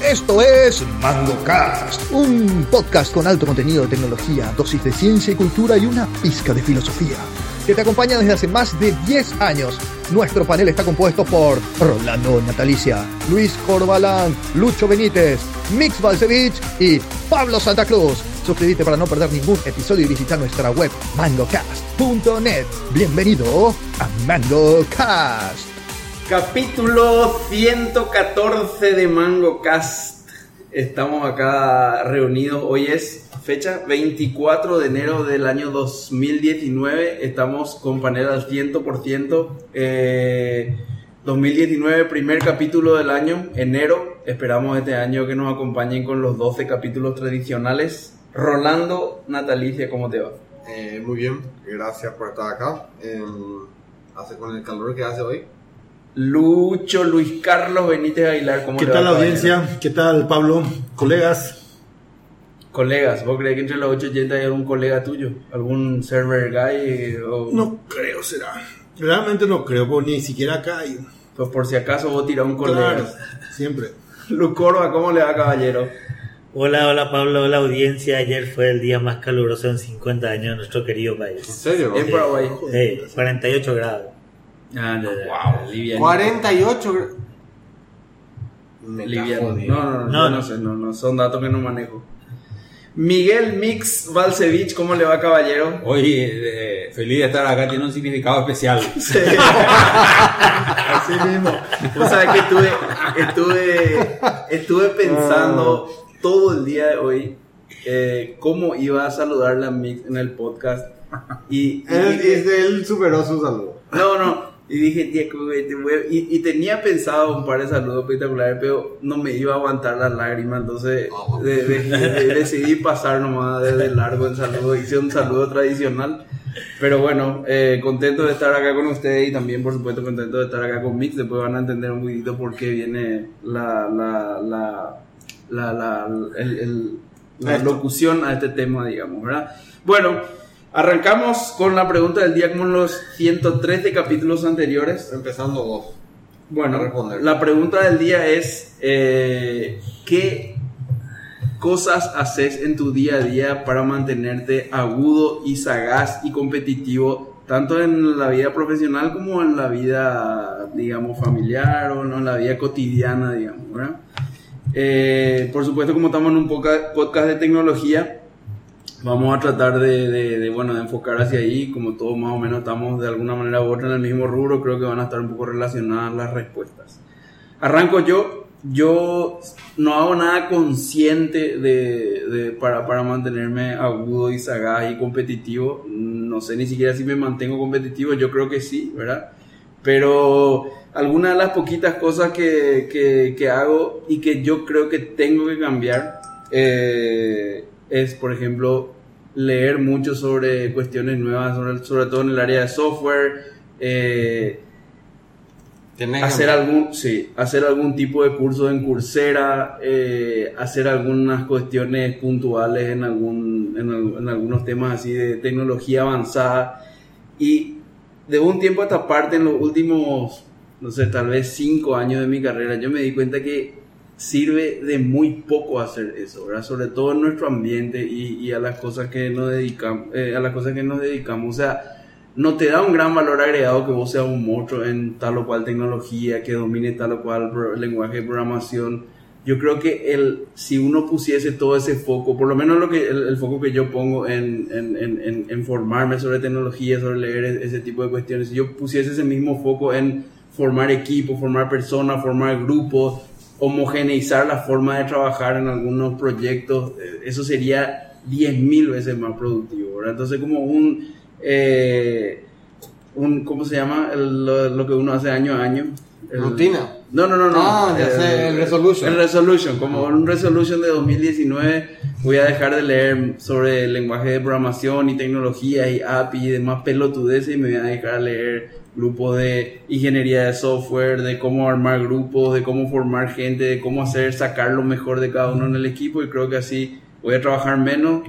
Esto es MangoCast, un podcast con alto contenido de tecnología, dosis de ciencia y cultura y una pizca de filosofía, que te acompaña desde hace más de 10 años. Nuestro panel está compuesto por Rolando Natalicia, Luis Corbalán, Lucho Benítez, Mix Balcevich y Pablo Santa Cruz. Suscríbete para no perder ningún episodio y visita nuestra web mangocast.net. Bienvenido a MangoCast. Capítulo 114 de MangoCast. Estamos acá reunidos. Hoy es fecha 24 de enero del año 2019. Estamos con panel al 100%. 2019, primer capítulo del año, enero. Esperamos este año que nos acompañen con los 12 capítulos tradicionales. Rolando Natalicia, ¿cómo te va? Muy bien, gracias por estar acá. Con el calor que hace hoy. Lucho, Luis Carlos Benítez Aguilar, ¿cómo te va? ¿Qué tal la audiencia? ¿Qué tal, Pablo? Colegas. ¿Vos crees que entre los 880 hay algún colega tuyo? ¿Algún server guy? No creo, será. Realmente no creo, porque ni siquiera acá hay. Pues por si acaso vos tirás un colega. Claro, siempre. Lucorba, ¿cómo le va, caballero? Hola Pablo, hola audiencia. Ayer fue el día más caluroso en 50 años de nuestro querido país. ¿En serio? En Paraguay. 48 grados. Wow, livianito. 48. Liviano. No sé, no, son datos que no manejo. Miguel Mix Balcevich, ¿cómo le va, caballero? Hoy feliz de estar acá, tiene un significado especial. Sí. Así mismo. Vos sabés que estuve pensando todo el día de hoy cómo iba a saludarle a Mix en el podcast. Y Él superó su saludo. No. Y dije, tía, y tenía pensado un par de saludos espectaculares, pero no me iba a aguantar las lágrimas, entonces decidí pasar nomás de largo el saludo. Hice un saludo tradicional, pero bueno, contento de estar acá con ustedes y también, por supuesto, contento de estar acá con Mix. Después van a entender un poquito por qué viene la locución a este tema, digamos, ¿verdad? Bueno, arrancamos con la pregunta del día como en los 113 capítulos anteriores. Empezando vos. Bueno, la pregunta del día es ¿qué cosas haces en tu día a día para mantenerte agudo y sagaz y competitivo, tanto en la vida profesional como en la vida, digamos, familiar o en la vida cotidiana, digamos, ¿verdad? Por supuesto, como estamos en un podcast de tecnología, vamos a tratar de enfocar hacia ahí. Como todos más o menos estamos de alguna manera u otra en el mismo rubro, creo que van a estar un poco relacionadas las respuestas. Arranco yo no hago nada consciente para mantenerme agudo y sagaz y competitivo. No sé ni siquiera si me mantengo competitivo, yo creo que sí, ¿verdad? Pero algunas de las poquitas cosas que hago y que yo creo que tengo que cambiar es, por ejemplo, leer mucho sobre cuestiones nuevas, sobre todo en el área de software, hacer algún tipo de curso en Coursera, hacer algunas cuestiones puntuales en algunos temas así de tecnología avanzada. Y de un tiempo a esta parte, en los últimos, no sé, tal vez 5 años de mi carrera, yo me di cuenta que sirve de muy poco hacer eso, ¿verdad? Sobre todo en nuestro ambiente y a las cosas que nos dedicamos, o sea, no te da un gran valor agregado que vos seas un monstruo en tal o cual tecnología, que domine tal o cual lenguaje de programación. Yo creo que si uno pusiese todo ese foco, por lo menos el foco que yo pongo en formarme sobre tecnología, sobre leer ese tipo de cuestiones, si yo pusiese ese mismo foco en formar equipos, formar personas, formar grupos, homogeneizar la forma de trabajar en algunos proyectos, eso sería 10.000 veces más productivo, ¿verdad? Entonces, como ¿cómo se llama? Lo que uno hace año a año. ¿Rutina? No. Ya sé, el Resolution. El Resolution, como un Resolution de 2019, voy a dejar de leer sobre el lenguaje de programación y tecnología y API y demás pelotudeces y me voy a dejar a leer grupos de ingeniería de software, de cómo armar grupos, de cómo formar gente, de cómo sacar lo mejor de cada uno en el equipo, y creo que así voy a trabajar menos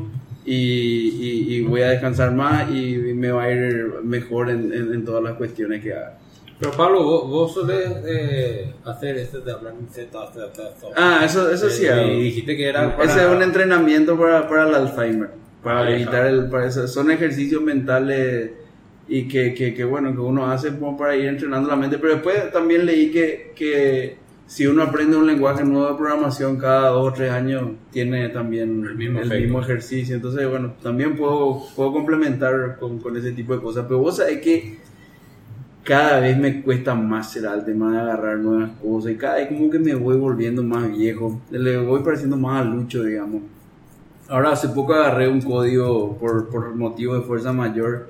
y voy a descansar más y me va a ir mejor en todas las cuestiones que haga. Pero Pablo, vos solés hacer esto de hablar en Z. Eso sí hago. Y dijiste que era para... Ese es un entrenamiento para el Alzheimer, para evitar para eso. Son ejercicios mentales y que bueno, que uno hace como para ir entrenando la mente. Pero después también leí que si uno aprende un lenguaje nuevo de programación cada 2 o 3 años, tiene también el mismo ejercicio. Entonces, bueno, también puedo complementar con ese tipo de cosas. Pero vos sabés que cada vez me cuesta más el tema de agarrar nuevas cosas. Y cada vez como que me voy volviendo más viejo. Le voy pareciendo más a Lucho, digamos. Ahora, hace poco agarré un código por motivo de fuerza mayor.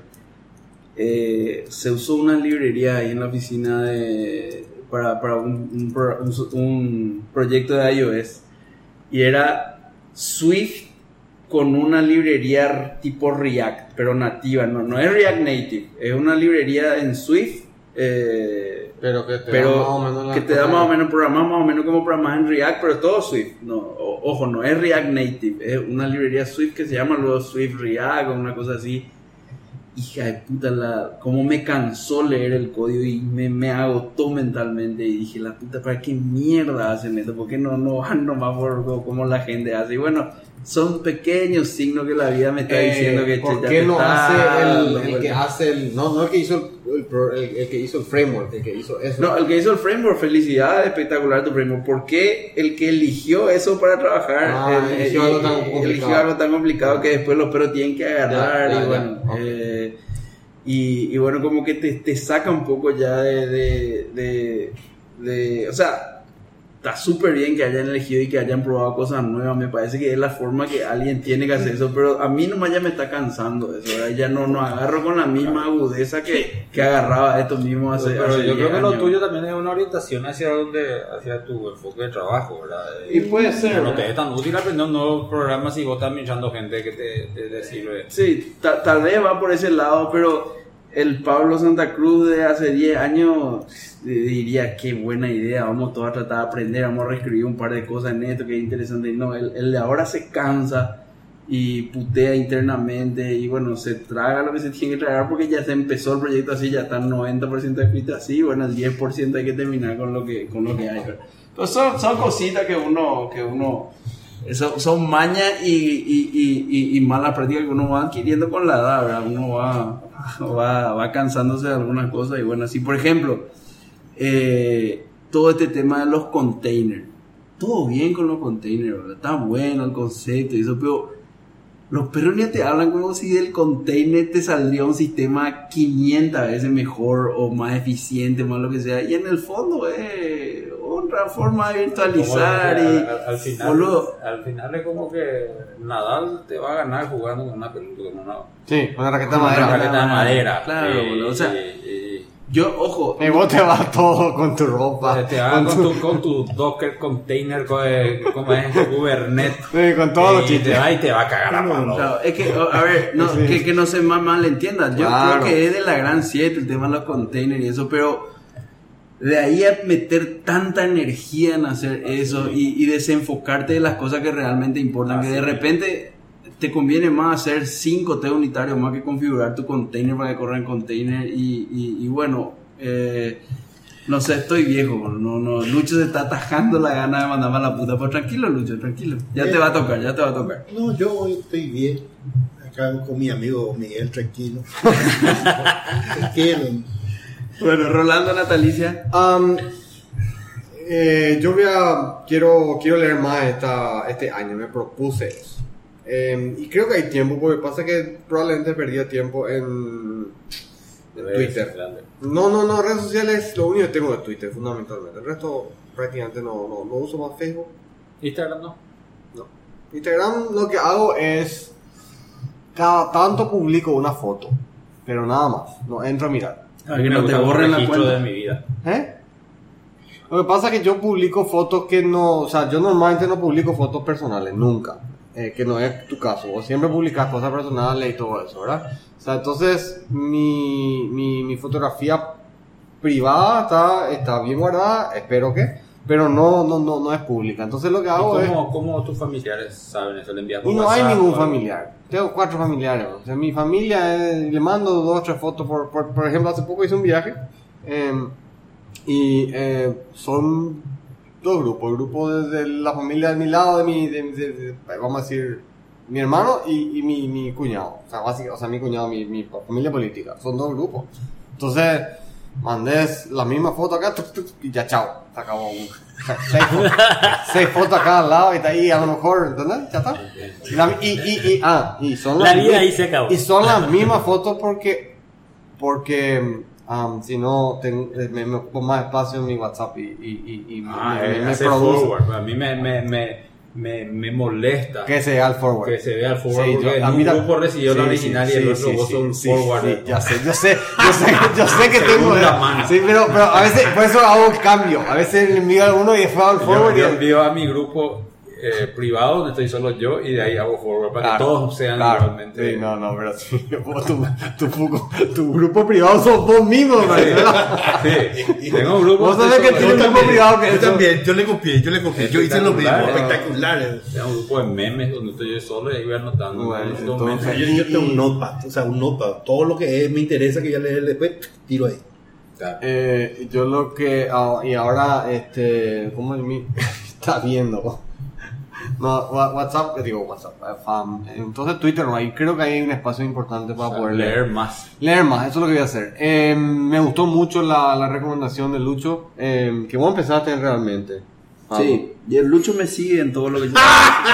Se usó una librería ahí en la oficina para un proyecto de iOS y era Swift con una librería tipo React, pero nativa, no es React Native, es una librería en Swift, pero que te da más o menos programar más o menos como programar en React, pero todo Swift. Ojo, no es React Native, es una librería Swift que se llama luego Swift React o una cosa así. Hija de puta, cómo me cansó leer el código y me agotó mentalmente y dije, la puta, ¿para qué mierda hacen esto? ¿Por qué no van nomás por como la gente hace? Y bueno, son pequeños signos que la vida me está diciendo que ¿por qué no hace el que hace no el que hizo el que hizo el framework, el que hizo eso? No, el que hizo el framework, felicidades, espectacular tu framework. ¿Por qué el que eligió eso para trabajar eligió algo tan complicado que después los perros tienen que agarrar? Y bueno, como que te saca un poco ya de o sea, está súper bien que hayan elegido y que hayan probado cosas nuevas. Me parece que es la forma que alguien tiene que hacer eso, pero a mí nomás ya me está cansando eso, ¿verdad? Ya no agarro con la misma agudeza que agarraba esto mismo hace pero yo creo que años. lo tuyo también es una orientación hacia tu enfoque de trabajo, ¿verdad? Y puede ser, no te es tan útil aprender un nuevo programa si vos estás mirando gente que te sirve. Sí, tal vez va por ese lado, pero el Pablo Santa Cruz de hace 10 años diría, qué buena idea, vamos todos a tratar de aprender, vamos a reescribir un par de cosas en esto que es interesante. Y no, el de ahora se cansa y putea internamente y bueno, se traga lo que se tiene que tragar porque ya se empezó el proyecto así, ya está el 90% escrito así, bueno, el 10% hay que terminar con lo que hay. Pues son cositas que uno son mañas y malas prácticas que uno va adquiriendo con la edad, ¿verdad? Uno va cansándose de algunas cosas y bueno, así por ejemplo, todo este tema de los containers, todo bien con los containers, ¿verdad? Está bueno el concepto y eso, pero los perros ya te hablan como si del container te saldría un sistema 500 veces mejor o más eficiente, más lo que sea, y en el fondo es otra forma de virtualizar al final es como que Nadal te va a ganar jugando con una pelota, sí, con una raqueta de madera. Claro, o sea, yo, ojo. Y vos te vas todo con tu ropa. Te vas con tu Docker container, como es Kubernetes. Sí, con todo y te va a cagar a palo. Claro, es que, a ver, no, sí. que no se mal entiendan. Yo creo que es de la gran 7 el tema de los containers y eso, pero de ahí a meter tanta energía en hacer eso y desenfocarte de las cosas que realmente importan, que de repente te conviene más hacer 5 T unitarios más que configurar tu container para que corra en container y bueno, no sé, estoy viejo, no, Lucho se está atajando la gana de mandarme a la puta, pero tranquilo Lucho, tranquilo, ya te va a tocar. No, yo hoy estoy bien, acá con mi amigo Miguel, tranquilo. Bueno, Rolando, Natalicia. Yo quiero leer más este año, me propuse eso. Y creo que hay tiempo, porque pasa que probablemente perdía tiempo en Twitter. No, redes sociales, lo único que tengo es Twitter, fundamentalmente. El resto prácticamente no uso más Facebook. Instagram no. Instagram lo que hago es, cada tanto publico una foto, pero nada más, no entro a mirar. Que no te borren la cuenta de mi vida. Lo que pasa es que yo publico fotos que no, o sea, yo normalmente no publico fotos personales, nunca. Que no es tu caso, vos siempre publicas cosas personales y todo eso, ¿verdad? O sea, entonces mi fotografía privada está bien guardada, espero que, pero no es pública. Entonces lo que hago ¿Cómo tus familiares saben eso? ¿Le envías por WhatsApp? No hay ningún familiar. Tengo 4 familiares. O sea, mi familia le mando 2 o 3 fotos. Por ejemplo, hace poco hice un viaje Y son dos grupos. El grupo de la familia de mi lado, vamos a decir, mi hermano y mi cuñado. O sea, mi cuñado, mi familia política. Son dos grupos. Entonces, mandé la misma foto acá y ya chao. Se acabó. 6 fotos acá al lado y está ahí, a lo mejor, ¿entendés? Ya está. Y son La vida ahí se acabó. Y son las mismas fotos porque si no me ocupo más espacio en mi WhatsApp y me hacer produce. forward. A mí me molesta Que se vea el forward. que se vea el forward, Sí, porque un grupo recibió la original y el otro vos son forward. Sí, yo sé que tengo Segunda mano. Sí, pero a veces por eso hago el cambio. A veces le envío a uno y después hago el forward. Yo envío a mi grupo privado donde estoy solo yo y de ahí hago forward para que todos sean igualmente. Sí, no, pero sí, tu grupo privado sos vos mismo, ¿verdad? Sí, tengo un grupo. Vos sabés que tiene un grupo privado que Yo también, yo le copié. Yo hice lo mismo, espectacular. Tengo un grupo de memes donde estoy yo solo y ahí voy anotando. Bueno, Estos entonces- memes. Yo tengo un notepad, o sea, un notepad. Todo lo que me interesa que ya leer después, tiro ahí. Yo lo que y ahora ¿cómo es mi está viendo? No, WhatsApp, entonces Twitter no, ahí creo que hay un espacio importante para poder leer más. Leer más, eso es lo que voy a hacer. Me gustó mucho la recomendación de Lucho, que vos empezaste realmente. Sí, y el Lucho me sigue en todo lo que yo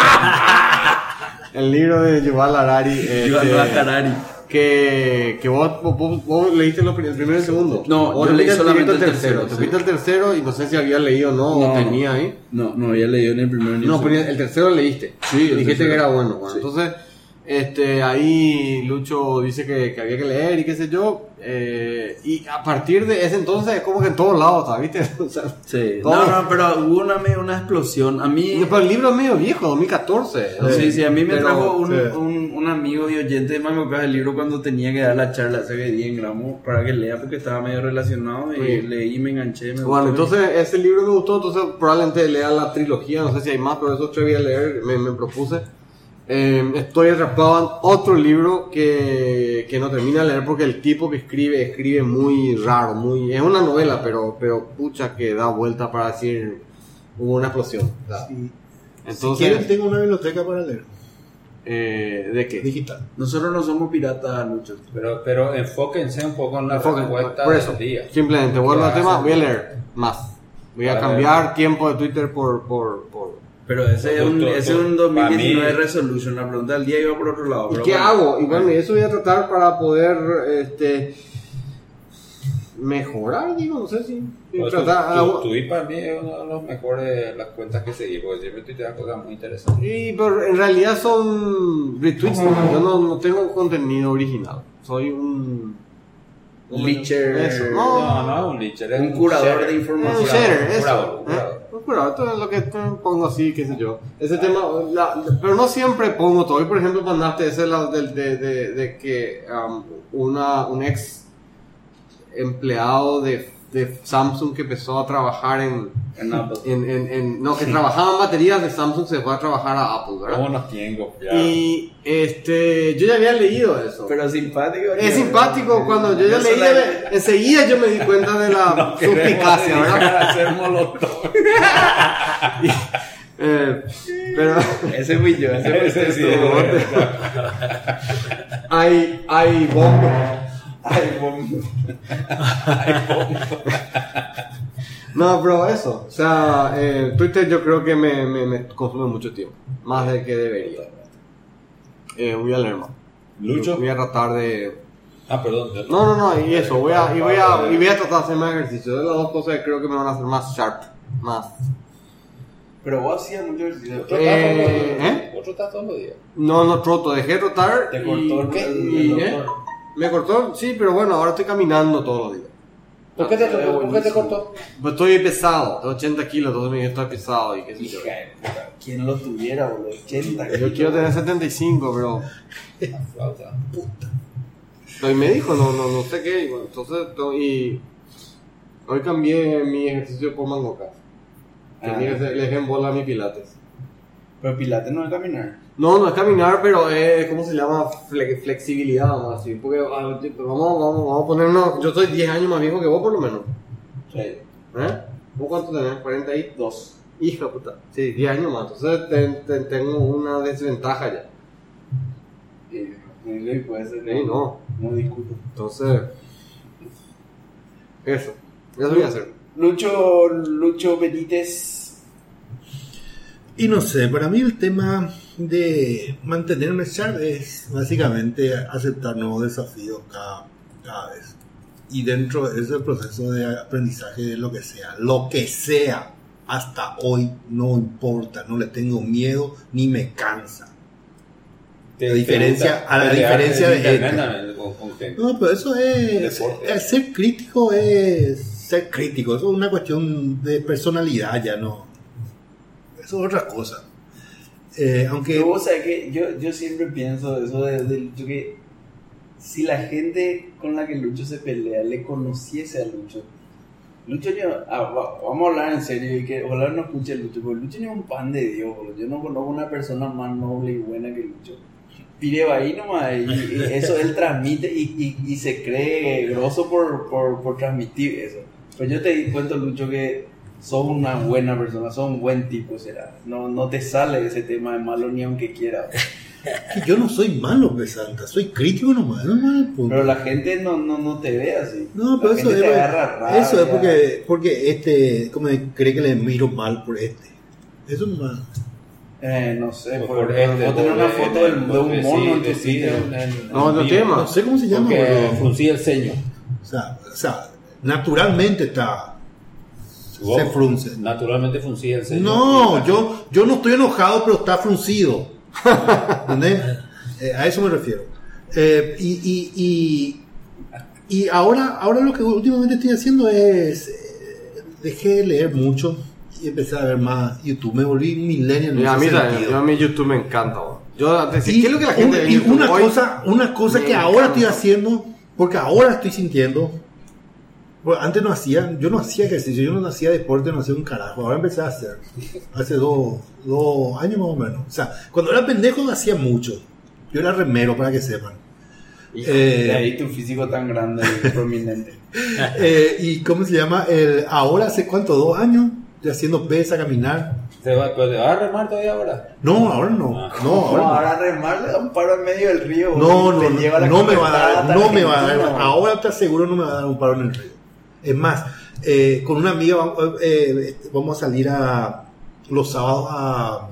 El libro de Yuval Harari. Yuval Harari. Que vos leíste el primero y el segundo. No, Vos yo leí leíste solamente el tercero. sí. Te fuiste el tercero y no sé si había leído o no, No, o tenía ahí. No había leído ni el primero ni el No, segundo. pero el tercero leíste. Sí, el dijiste tercero. que era bueno. Sí. Entonces, ahí Lucho dice que había que leer y qué sé yo. Y a partir de ese entonces es como que en todos lados, ¿viste? O sea, Sí, todo- no, pero hubo una explosión. A mí, Pero el libro es medio viejo, 2014. sí, a mí me Pero- trajo sí. un amigo y oyente de Mango Caja el libro cuando tenía que dar la charla hace 10 gramos para que lea porque estaba medio relacionado y Sí. leí y me enganché. Me Bueno, gustó. entonces ese libro me gustó, entonces probablemente lea la trilogía, no sé si hay más, pero eso voy a leer, me propuse. Estoy atrapado en otro libro que no termino de leer porque el tipo que escribe muy raro, es una novela, pero pucha que da vuelta para decir hubo una explosión. Si Entonces, quieren, tengo una biblioteca para leer, ¿de qué? digital. Nosotros no somos piratas, Lucho. Pero enfóquense un poco en la respuesta Por eso, del día. simplemente vuelvo al ¿Qué tema, hacen? voy a leer más. Voy a Vale. cambiar tiempo de Twitter por Pero ese es un 2019 para mí- resolution. La pregunta del día iba por otro lado. ¿Y pero qué bueno. hago? Y bueno, y eso voy a tratar para poder mejorar, digo, no sé si tratar. Tu para mí es uno de los mejores las cuentas que seguí, porque siempre tuiteas cosas muy interesantes. Pero en realidad son retweets, ¿no? Yo no tengo contenido original. Soy un Leacher. Eso, No, un leacher, es Un curador sharer. de información. Un sharer, Un eso. curador, un curador. Un curador, esto es lo que pongo así, qué sé yo. Ese tema, pero no siempre pongo todo. Hoy, por ejemplo, mandaste ese de que un ex empleado de Samsung que empezó a trabajar En Apple. que trabajaba en baterías de Samsung, se fue a trabajar a Apple, ¿verdad? ¿Cómo nos tienen ya? Y yo ya había leído eso. Pero simpático. Es simpático, cuando yo ya leí, enseguida yo me di cuenta de la suspicacia, ¿verdad? Hacer molotov. Pero Ese fui yo. Ese Sí, estuvo. hay bombo. No, pero eso, o sea, Twitter yo creo que me consume mucho tiempo, más del que debería. Voy a leer más. Lucho. Voy a tratar de... Perdón. No, y eso, voy a tratar de hacer más ejercicio. De las dos cosas que creo que me van a hacer más sharp, más. Pero vos hacías mucho ejercicio. Otro está todos los días. No troto, dejé de trotar. Te cortó el- y- el doctor. Me cortó, sí, pero bueno, ahora estoy caminando todos los días. ¿Por qué te cortó? Pues estoy pesado, tengo 80 kilos, entonces estoy pesado y qué sé yo. Hija de puta, ¿quién lo tuviera, boludo? 80. Yo quiero tener 75, pero Flauta. y me dijo, no sé qué, y bueno, entonces, y hoy cambié mi ejercicio por mangoca. Que le dejé en bola a mi pilates. Pero Pilates no es caminar. No es caminar, pero es, ¿cómo se llama? Flexibilidad, vamos a decir. Porque vamos a ponernos, yo soy 10 años más viejo que vos por lo menos. Sí. ¿Vos cuánto tenés? 42. 2. Hija puta. Sí, 10 años más. Entonces tengo una desventaja ya. Puede ser. Sí, no. No discuto. Entonces, eso voy a hacer. Lucho Benítez. Y no sé, para mí el tema de mantenerme sharp es básicamente aceptar nuevos desafíos cada vez. Y dentro de ese proceso de aprendizaje de lo que sea, hasta hoy no importa, no le tengo miedo ni me cansa. A la diferencia de no, pero eso es ser crítico, eso es una cuestión de personalidad, ya no, eso es otra cosa. Aunque Pero vos sabés que yo siempre pienso eso de Lucho, que si la gente con la que Lucho se pelea le conociese a Lucho, vamos a hablar en serio y que ojalá no escuche Lucho, porque Lucho ni es un pan de Dios, bro. Yo no conozco una persona más noble y buena que Lucho. Pire ahí nomás, y eso él transmite y se cree grosso por transmitir eso. Pero yo te cuento, Lucho, que sos una buena persona, sos un buen tipo, será. No te sale ese tema de malo ni aunque quieras. que yo no soy malo, Pesanta, soy crítico nomás, Pero la gente no te ve así. No, pero la eso gente te agarra rabia. eso es porque como cree que le miro mal por eso nomás. No sé, por vos tenés una foto de un mono en tu sitio. No tema. No sé cómo se llama, Porque pero fruncía el ceño. o sea, naturalmente está se frunce. Naturalmente fruncía el ceño. No, yo no estoy enojado, pero está fruncido. ¿Entendés? A eso me refiero. Y ahora lo que últimamente estoy haciendo es dejé de leer mucho y empecé a ver más YouTube. Me volví millennial en ese sentido. A mí YouTube me encanta. Yo ¿qué Y es lo que la gente ve en YouTube una hoy? una cosa que ahora estoy haciendo, porque ahora estoy sintiendo. Bueno, antes yo no hacía ejercicio, yo no hacía deporte, no hacía un carajo. Ahora empecé a hacer. Hace dos años más o menos. O sea, cuando era pendejo hacía mucho. Yo era remero, para que sepan. De ahí tu físico tan grande y prominente. ¿Y cómo se llama? Ahora hace cuánto, 2 años, estoy haciendo pesa, caminar. ¿Pero te vas a remar todavía ahora? No, ahora no. Ahora remar le da un paro en medio del río. No Te lleva la me va a dar, caminata no me va a dar. argentina. Ahora te aseguro no me va a dar un paro en el río. Es más, con una amiga vamos a salir los sábados a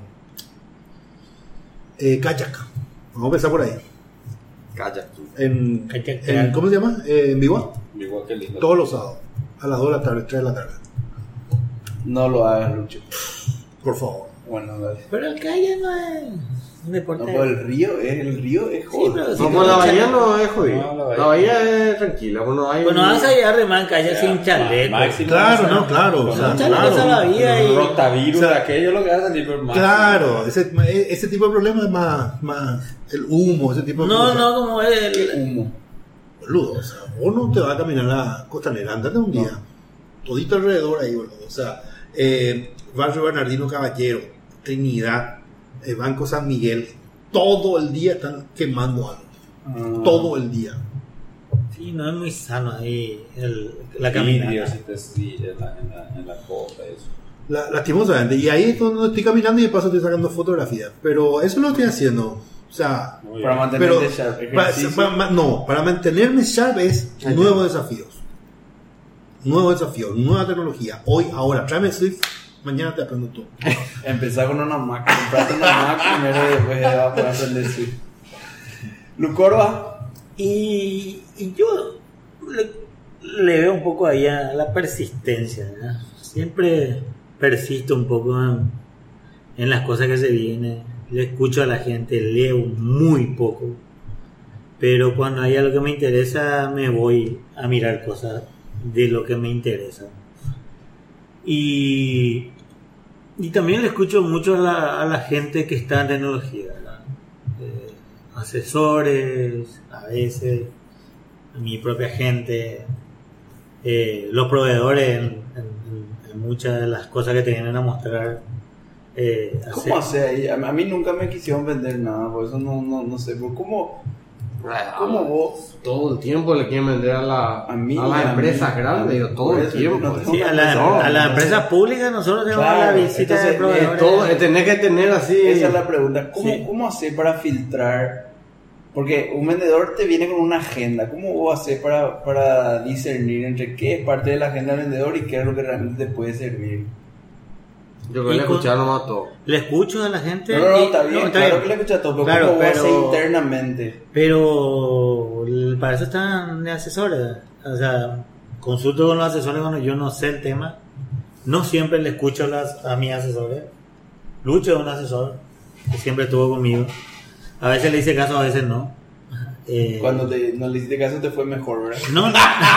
kayak. Vamos a empezar por ahí. Calla. ¿Cómo se llama? En Viva. Igual que lindo. Todos los sábados. A las 2 de la tarde, 3 de la tarde. No lo hagas, Lucho. Por favor. Bueno, dale. Pero el kayak no es un deporte. No, pero el río es joder. pero si No, te pues la echan- bahía no es jodida. No, La bahía es tranquila. Bueno, vas a ir a remar en kayak sin chaleco. Máximo. Claro, no, claro. O sea, Un chaleco salvavidas y... Rotavirus, O sea, aquello lo que va a salir por más. Claro, ese tipo de problemas es más el humo, ese tipo de cosas. No, como el... Humo. Boludo, o sea, vos no te vas a caminar a la Costanera, andate un día. Todito alrededor ahí, boludo. O sea, Barrio Bernardino Caballero, Trinidad, Banco San Miguel, todo el día están quemando algo. Todo el día. Sí, no es muy sano ahí la Vidrios, caminata. sí, en la costa, eso. Lastimosamente. Y ahí es donde estoy caminando y de paso estoy sacando fotografías. Pero eso lo estoy haciendo. O sea, Muy Para bien. mantenerte sharp. Ejercicio. para mantenerme sharp es nuevos desafíos. Nuevos desafíos, nueva tecnología. Hoy, ahora, tráeme Swift, mañana te aprendo todo. Empezar con una Mac. Comprate una Mac primero y después vas a poder aprender Swift. Lucorba. Y yo le veo un poco ahí a la persistencia, ¿verdad? Siempre persisto un poco en las cosas que se vienen. Le escucho a la gente, leo muy poco. Pero cuando hay algo que me interesa, me voy a mirar cosas de lo que me interesa. Y también le escucho mucho a la gente que está en tecnología, ¿verdad? Asesores, a veces, a mi propia gente, los proveedores en muchas de las cosas que te vienen a mostrar. ¿Cómo hace ahí? A mí nunca me quisieron vender nada, por eso no sé. ¿Cómo ¿Cómo vos? Todo el tiempo le quieren vender a las a empresas mí, grandes, digo, todo por el eso, tiempo. no, Sí, a la empresa pública nosotros tenemos Claro, la visita de entonces, proveedores. Todo, tenés que tener así. Esa es la pregunta. Sí. ¿Cómo hacer para filtrar? Porque un vendedor te viene con una agenda. ¿Cómo vos haces para discernir entre qué es parte de la agenda del vendedor y qué es lo que realmente te puede servir? Yo creo que Y le con- escucharon nomás todo. Le escucho a la gente. No, y- está bien, no, está claro bien. que le escuchas todo, pero Claro, ¿cómo vos pero- haces internamente? Pero para eso están de asesores. O sea, consulto con los asesores cuando yo no sé el tema. No siempre le escucho a mis asesores. Lucho es un asesor que siempre estuvo conmigo. A veces le hice caso, a veces no. Cuando no le hiciste caso te fue mejor, ¿verdad? No,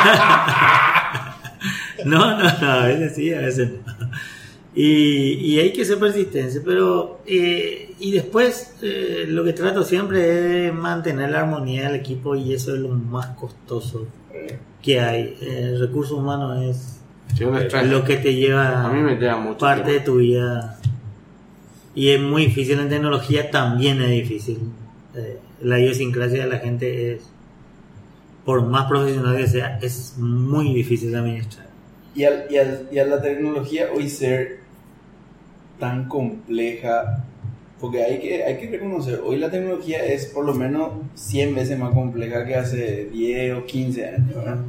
no, a veces sí, a veces no. Y hay que ser persistente, pero y después lo que trato siempre es mantener la armonía del equipo y eso es lo más costoso que hay. El recurso humano es Sí, un estrés. lo que te lleva A mí me lleva mucho parte de tiempo. tu vida y es muy difícil. En tecnología también es difícil. La idiosincrasia de la gente es, por más profesional que sea, es muy difícil de administrar. Y a la tecnología hoy ser tan compleja, porque hay que reconocer, hoy la tecnología es por lo menos 100 veces más compleja que hace 10 o 15 años, ¿verdad?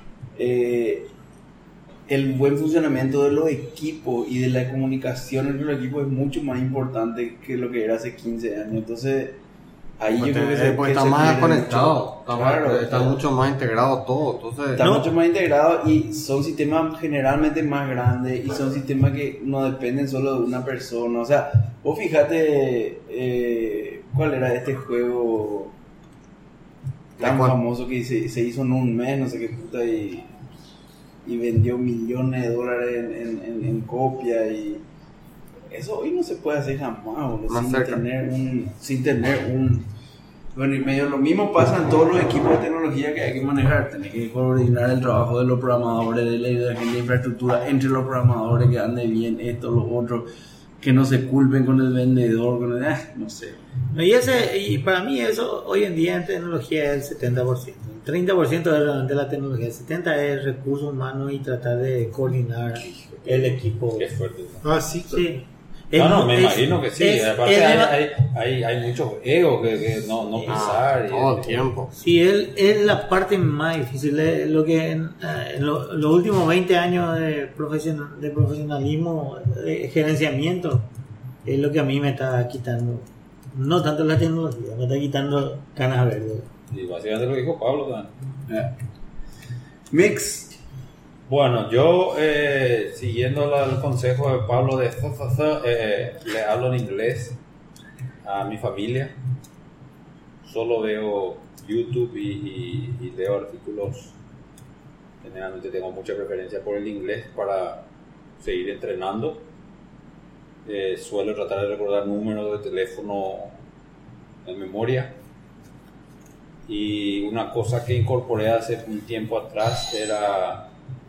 El buen funcionamiento de los equipos y de la comunicación entre los equipos es mucho más importante que lo que era hace 15 años. Entonces, ahí yo creo que Pues que está se más pierde conectado, mucho. Claro, está mucho más integrado todo. Entonces, Está No. mucho más integrado y son sistemas generalmente más grandes y son sistemas que no dependen solo de una persona. O sea, vos fíjate cuál era este juego tan ¿Cuál? famoso que se hizo en un mes, no sé qué puta, y vendió millones de dólares en copia y eso hoy no se puede hacer jamás, boludo, Más sin cerca. tener un bueno, y medio lo mismo pasa en todos los equipos de tecnología que hay que manejar. Tenés que coordinar el trabajo de los programadores, de la gente de infraestructura, entre los programadores, que ande bien esto, lo otro, que no se culpen con el vendedor, con el, no sé. No, y para mí eso hoy en día en tecnología es el 70%. El 30% es realmente la tecnología, el 70% es recursos humanos y tratar de coordinar el equipo. Qué fuerte. Ah, sí. Sí. No, me imagino que sí. es- Aparte es- hay muchos egos que no pisar. y- todo el tiempo. Sí, es la parte más difícil. Lo que en los últimos 20 años de profesionalismo, de gerenciamiento, es lo que a mí me está quitando. No tanto la tecnología, me está quitando canas verdes. Y básicamente lo dijo Pablo también. Mix. Bueno, yo siguiendo el consejo de Pablo de le hablo en inglés a mi familia. Solo veo YouTube y leo artículos. Generalmente tengo mucha preferencia por el inglés para seguir entrenando. Suelo tratar de recordar números de teléfono en memoria. Y una cosa que incorporé hace un tiempo atrás era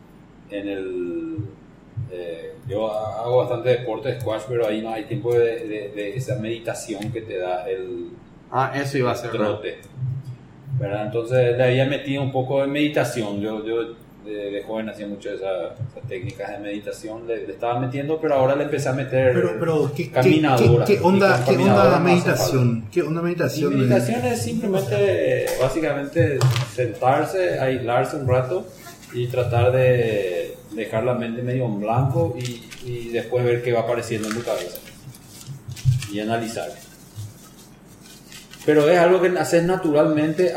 yo hago bastante deporte, squash, pero ahí no hay tiempo de esa meditación que te da el Eso iba a ser. trote, ¿verdad? Entonces le había metido un poco de meditación. Yo de joven hacía mucho esas técnicas de meditación, le estaba metiendo, pero ahora le empecé a meter Pero caminadoras. ¿qué onda Y con caminadoras la más meditación? ¿Qué onda y meditación? meditación es simplemente, básicamente, sentarse, aislarse un rato y tratar de dejar la mente medio en blanco y después ver qué va apareciendo en tu cabeza y analizar. Pero es algo que haces naturalmente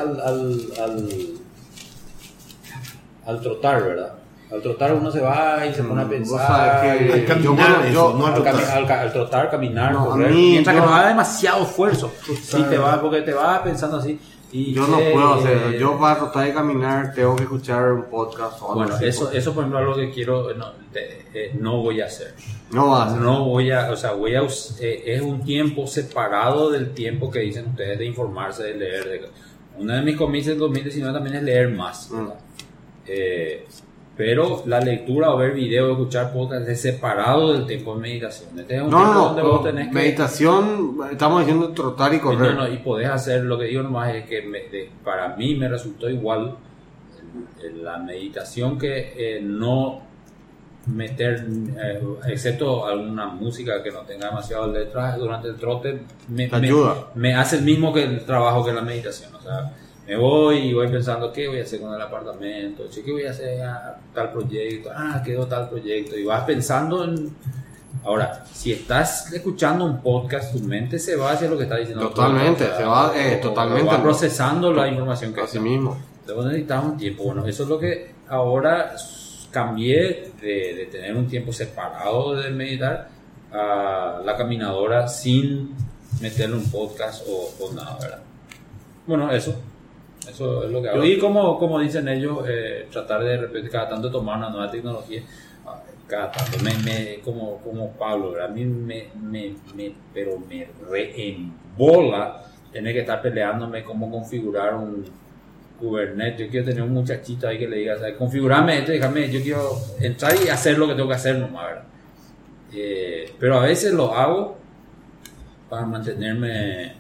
al trotar, ¿verdad? Al trotar uno se va y se pone a Vos pensar. sabés que Al caminar, yo- no al trotar. Al trotar, caminar, No, a correr, mí, mientras que yo- no haga demasiado esfuerzo. Sí, porque te vas pensando así. Y Yo no puedo hacer. Yo para tratar de caminar tengo que escuchar un podcast o algo Bueno, así, eso por ejemplo es algo que quiero, no voy a hacer. No va a hacer. No voy a, o sea, es un tiempo separado del tiempo que dicen ustedes de informarse, de leer. Una de mis comicios en 2019 también es leer más. ¿verdad? Pero la lectura o ver video, escuchar podcast es separado del tiempo de meditación. Este es un tiempo donde vos tenés que... Meditación, estamos diciendo trotar y correr. Y podés hacer, lo que digo nomás es que para mí me resultó igual la meditación que no meter, excepto alguna música que no tenga demasiado letras durante el trote, me hace el mismo que el trabajo que la meditación. O sea, me voy y voy pensando qué voy a hacer con el apartamento, qué voy a hacer tal proyecto, quedó tal proyecto, y vas pensando en... Ahora, si estás escuchando un podcast, tu mente se va hacia lo que está diciendo. Totalmente, se va totalmente. Va procesando la información que así mismo. Entonces necesitas un tiempo. Bueno, eso es lo que ahora cambié de tener un tiempo separado de meditar a la caminadora sin meterle un podcast o nada, ¿verdad? Bueno, eso es lo que hago. Y como dicen ellos, tratar de repente cada tanto tomar una nueva tecnología, cada tanto, como Pablo, ¿verdad? A mí me reembola tener que estar peleándome cómo configurar un Kubernetes. Yo quiero tener un muchachito ahí que le diga, ¿sabes? Configurame esto, déjame, yo quiero entrar y hacer lo que tengo que hacer nomás, ¿verdad? Pero a veces lo hago para mantenerme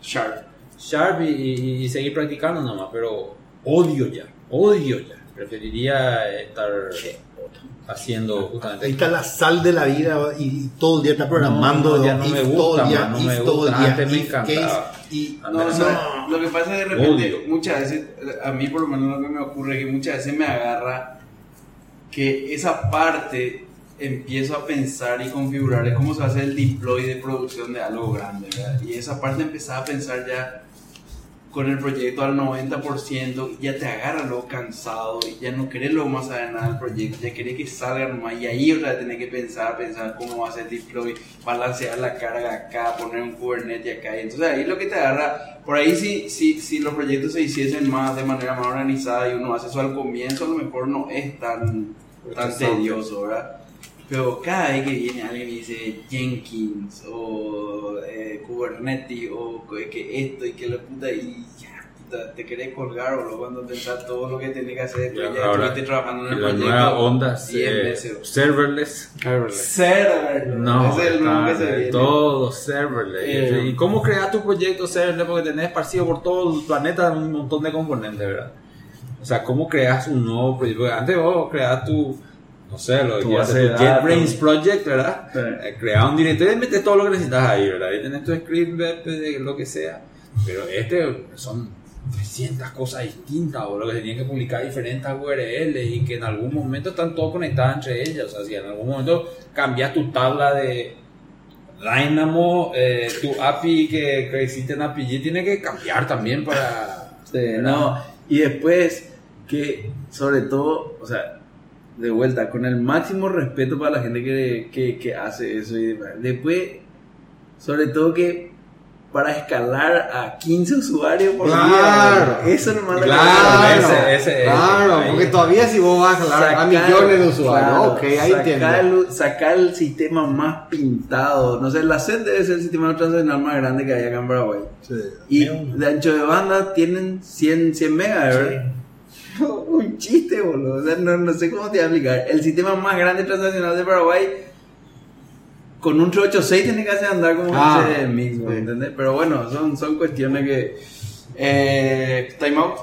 sharp y seguir practicando nomás, pero odio ya. Preferiría estar haciendo justamente... Ahí está la sal de la vida y todo el día está programando. Ya no me gusta, no me gusta. Antes me encantaba. Lo que pasa es de repente, muchas veces, a mí por lo menos lo que me ocurre es que muchas veces me agarra que esa parte empiezo a pensar y configurar, es como se hace el deploy de producción de algo grande, ¿verdad? Y esa parte empezaba a pensar ya con el proyecto al 90%, ya te agarra lo cansado y ya no querés lo más saber nada del proyecto, ya querés que salga nomás, y ahí otra vez tenés que pensar cómo va a ser el deploy, balancear la carga acá, poner un Kubernetes acá, y entonces ahí lo que te agarra, por ahí si los proyectos se hiciesen de manera más organizada y uno hace eso al comienzo, a lo mejor no es tan tedioso, ¿verdad? Pero cada vez que viene alguien y dice Jenkins o Kubernetes o que esto y que la puta, y ya, puta, te querés colgar o lo cuando pensar todo lo que tenés que hacer después ya estuviste trabajando en el proyecto. La nueva onda serverless. No, ese es el nombre que se viene. Todo serverless. ¿Y cómo creas tu proyecto serverless? Porque tenés esparcido por todo el planeta un montón de componentes, ¿verdad? O sea, ¿cómo creas un nuevo proyecto? Porque antes vos creas tu... No sé, lo que hace tu JetBrains Project, ¿verdad? Sí. Crear un directorio y meter todo lo que necesitas ahí, ¿verdad? Y tenés tu script de lo que sea. Pero son 300 cosas distintas, o lo que se tienen que publicar diferentes URL y que en algún momento están todas conectadas entre ellas. O sea, si en algún momento cambias tu tabla de Dynamo, tu API que existe en API, tiene que cambiar también para... Sí, no, y después que, sobre todo, o sea, de vuelta, con el máximo respeto para la gente que hace eso, y después, sobre todo que para escalar a 15 usuarios por día, eso nomás claro, porque todavía si vos vas a escalar a millones de usuarios, ahí sacar el sistema más pintado, no sé, la SED debe ser el sistema transnacional más grande que hay acá en Paraguay, y de ancho de banda tienen 100 megas, ¿verdad? Sí. Un chiste, boludo. O sea, no sé cómo te voy a explicar. El sistema más grande transnacional de Paraguay, con un 386 tiene que hacer andar como ese mismo, ¿entendés? Pero bueno, son cuestiones que... Time out.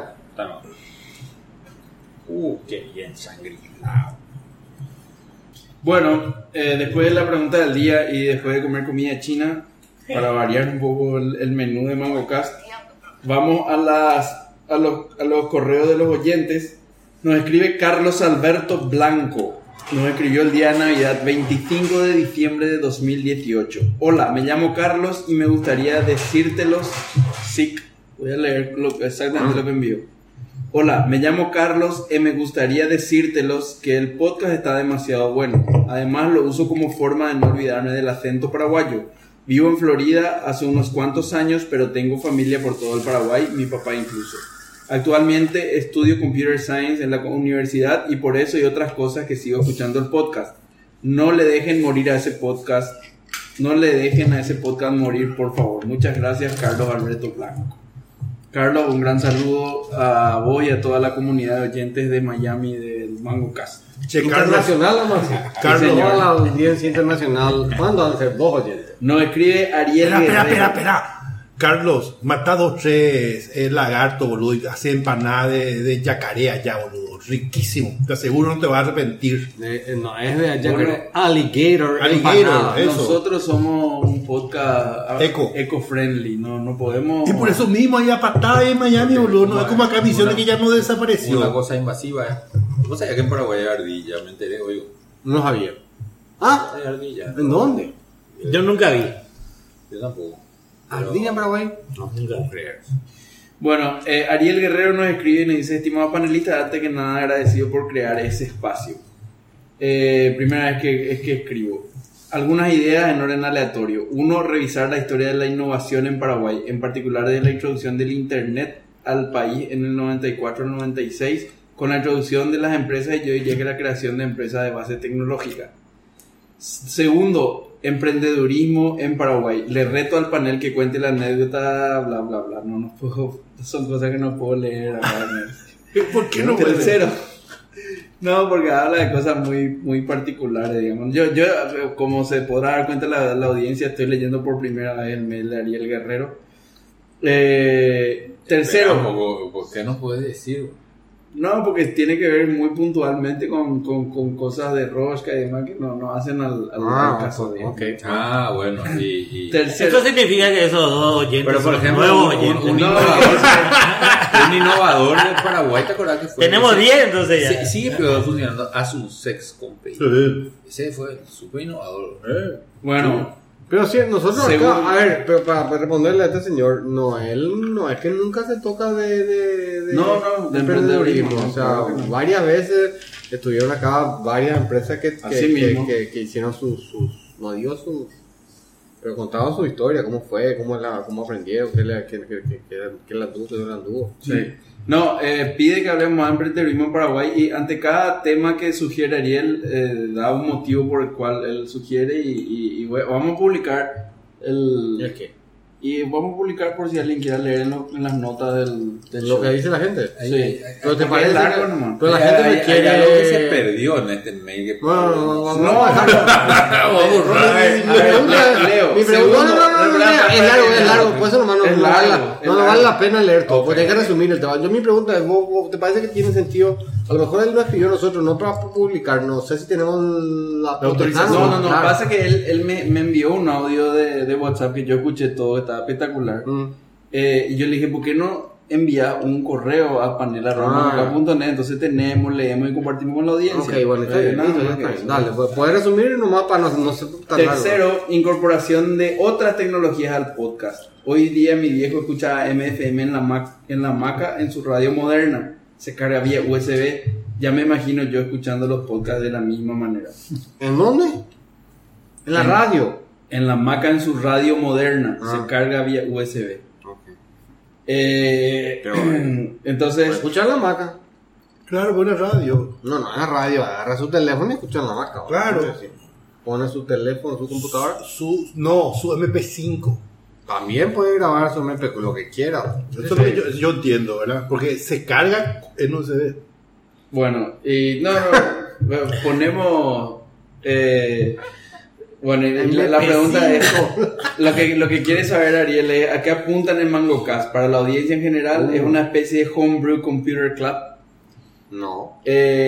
Qué bien sangrilado. Bueno, después de la pregunta del día y después de comer comida china, para variar un poco el menú de MangoCast, vamos a los correos de los oyentes. Nos escribe Carlos Alberto Blanco. Nos escribió el día de Navidad, 25 de diciembre de 2018. Hola, me llamo Carlos y me gustaría decírtelos... Voy a leer exactamente lo que envió. Hola, me llamo Carlos y me gustaría decírtelos que el podcast está demasiado bueno. Además lo uso como forma de no olvidarme del acento paraguayo. Vivo en Florida hace unos cuantos años, pero tengo familia por todo el Paraguay, mi papá incluso. Actualmente estudio Computer Science en la universidad y por eso y otras cosas que sigo escuchando el podcast. No le dejen morir a ese podcast. No le dejen a ese podcast morir, por favor. Muchas gracias, Carlos Alberto Blanco. Carlos, un gran saludo a vos y a toda la comunidad de oyentes de Miami, de del Mango Cast. Che, Carlos, Internacional, vamos a decir. Carlos, Toda la audiencia internacional. ¿Cuándo van a ser 2 oyentes? Nos escribe Ariel Guerrero. espera. Carlos, mata 2, 3 lagarto, boludo, y hace empanada de yacaré allá, boludo. Riquísimo. Te aseguro no te vas a arrepentir. No, es de allá, Bueno, Alligator. Alligator, empanada. eso. Nosotros somos un podcast Eco. eco-friendly, no podemos... Y por eso mismo hay patada en Miami, boludo. No es como acá Misiones que ya no Una desapareció. cosa invasiva, ¿eh? ¿Vos sabías que en Paraguay hay ardilla? Me enteré hoy. No sabía. Ah, Hay ardilla. ¿en dónde? Yo nunca vi. Yo tampoco. ¿Ardilla en Paraguay? No, nunca vi. Creer. Bueno, Ariel Guerrero nos escribe y nos dice: estimado panelista, antes que nada agradecido por crear ese espacio. Primera vez que escribo. Algunas ideas en orden aleatorio. 1. Revisar la historia de la innovación en Paraguay, en particular de la introducción del Internet al país en el 94-96, con la introducción de las empresas, y yo diría que la creación de empresas de base tecnológica. 2. Emprendedurismo en Paraguay. Le reto al panel que cuente la anécdota, bla, bla, bla. No puedo, son cosas que no puedo leer acá. ¿Por qué no? 3. No, porque habla de cosas muy, muy particulares, digamos. Yo, como se podrá dar cuenta la audiencia, estoy leyendo por primera vez el mail de Ariel Guerrero. 3. ¿Por qué no puedes decir? No, porque tiene que ver muy puntualmente con cosas de rosca y demás que no hacen al caso. Digamos. Ok. Ah, bueno, y... Tercero, Esto significa que esos 2 oyentes Pero por son ejemplo, nuevos un oyentes. innovador de Paraguay, ¿te acordás que fue? Tenemos Ese- 10 entonces ya. Sigue funcionando a su sex company. Sí. Ese fue súper innovador. bueno, Pero sí, nosotros Según- acá, a ver, pero para responderle a este señor, él no es que nunca se toca de No, de emprendedurismo, O sea, claro que no. varias veces estuvieron acá varias empresas Así mismo. que hicieron sus, no digo sus, pero contaban su historia, cómo fue, cómo aprendieron, qué la anduvo. sí. No, pide que hablemos más de emprendedurismo en Paraguay, y ante cada tema que sugiere Ariel, da un motivo por el cual él sugiere, y vamos a publicar ¿El qué? y vamos a publicar por si alguien quiera leer en las notas del Lo show. que dice la gente. Sí. Pero te Porque parece es largo que- nomás. pero la gente me Hay quiere. algo que se perdió en este mail. Que... No, vamos No, a dejarlo. Leo. Mi pregunta, Segundo, no, es largo, pues eso nomás Es no largo. vale la pena leer todo, porque hay que Ok. resumir el tema. Yo mi pregunta es, ¿vos te parece que tiene sentido? A lo mejor él lo escribió a nosotros, no para publicar, no sé si tenemos la autorización. No, claro. pasa que él me envió un audio de WhatsApp que yo escuché todo, estaba espectacular. Y yo le dije, ¿por qué no envías un correo a panel@mangoca.net? Entonces leemos y compartimos con la audiencia. Ok, bueno, está bien, Nada listo, más ya que está eso. bien. Dale, pues puedes resumir nomás para no ser tan largo. Tercero, incorporación de otras tecnologías al podcast. Hoy día mi viejo escucha MFM en la Maca en su radio moderna. Se carga vía USB. Ya me imagino yo escuchando los podcasts de la misma manera. ¿En dónde? En la En- radio. En la Maca en su radio moderna. Ah. Se carga vía USB. Okay. Entonces, Escuchar la maca. Claro, buena radio. No, en la radio, agarra su teléfono y escucha en la maca. Claro. Sí. Pone su teléfono, su computadora. Su MP5. También puede grabar su MP lo que quiera. Eso es lo que yo entiendo, ¿verdad? Porque se carga en USB. bueno, y ponemos... bueno, y la pregunta es, lo que quiere saber Ariel es, ¿a qué apuntan en MangoCast? Para la audiencia en general, es una especie de Homebrew Computer Club. No.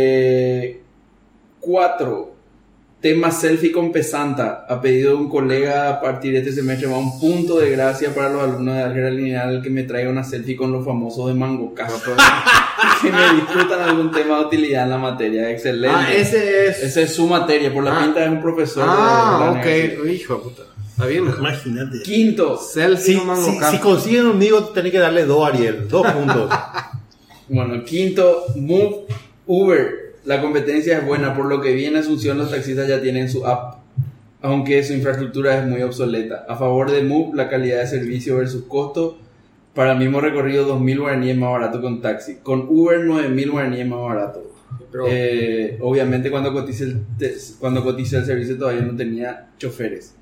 4. Tema selfie con pesanta. A pedido de un colega, a partir de este semestre va un punto de gracia para los alumnos de álgebra lineal que me traiga una selfie con los famosos de MangoCast. Que me disfrutan algún tema de utilidad en la materia. Excelente. Ah, ese es. Esa es su materia, por la Ah. pinta es un profesor. Ah, de la universidad. ok. Hijo de puta. Está bien. Imagínate. 5. Selfie Si, Mango si, Cast. si consiguen un amigo, tenés que darle 2 Ariel. 2 puntos. Bueno, 5. Move Uber. La competencia es buena, por lo que vi en Asunción los taxistas ya tienen su app, aunque su infraestructura es muy obsoleta. A favor de Move, la calidad de servicio versus costo. Para el mismo recorrido, 2.000 guaraníes más barato con taxi. Con Uber, 9.000 guaraníes más barato. Pero- Obviamente cuando cotice el servicio todavía no tenía choferes.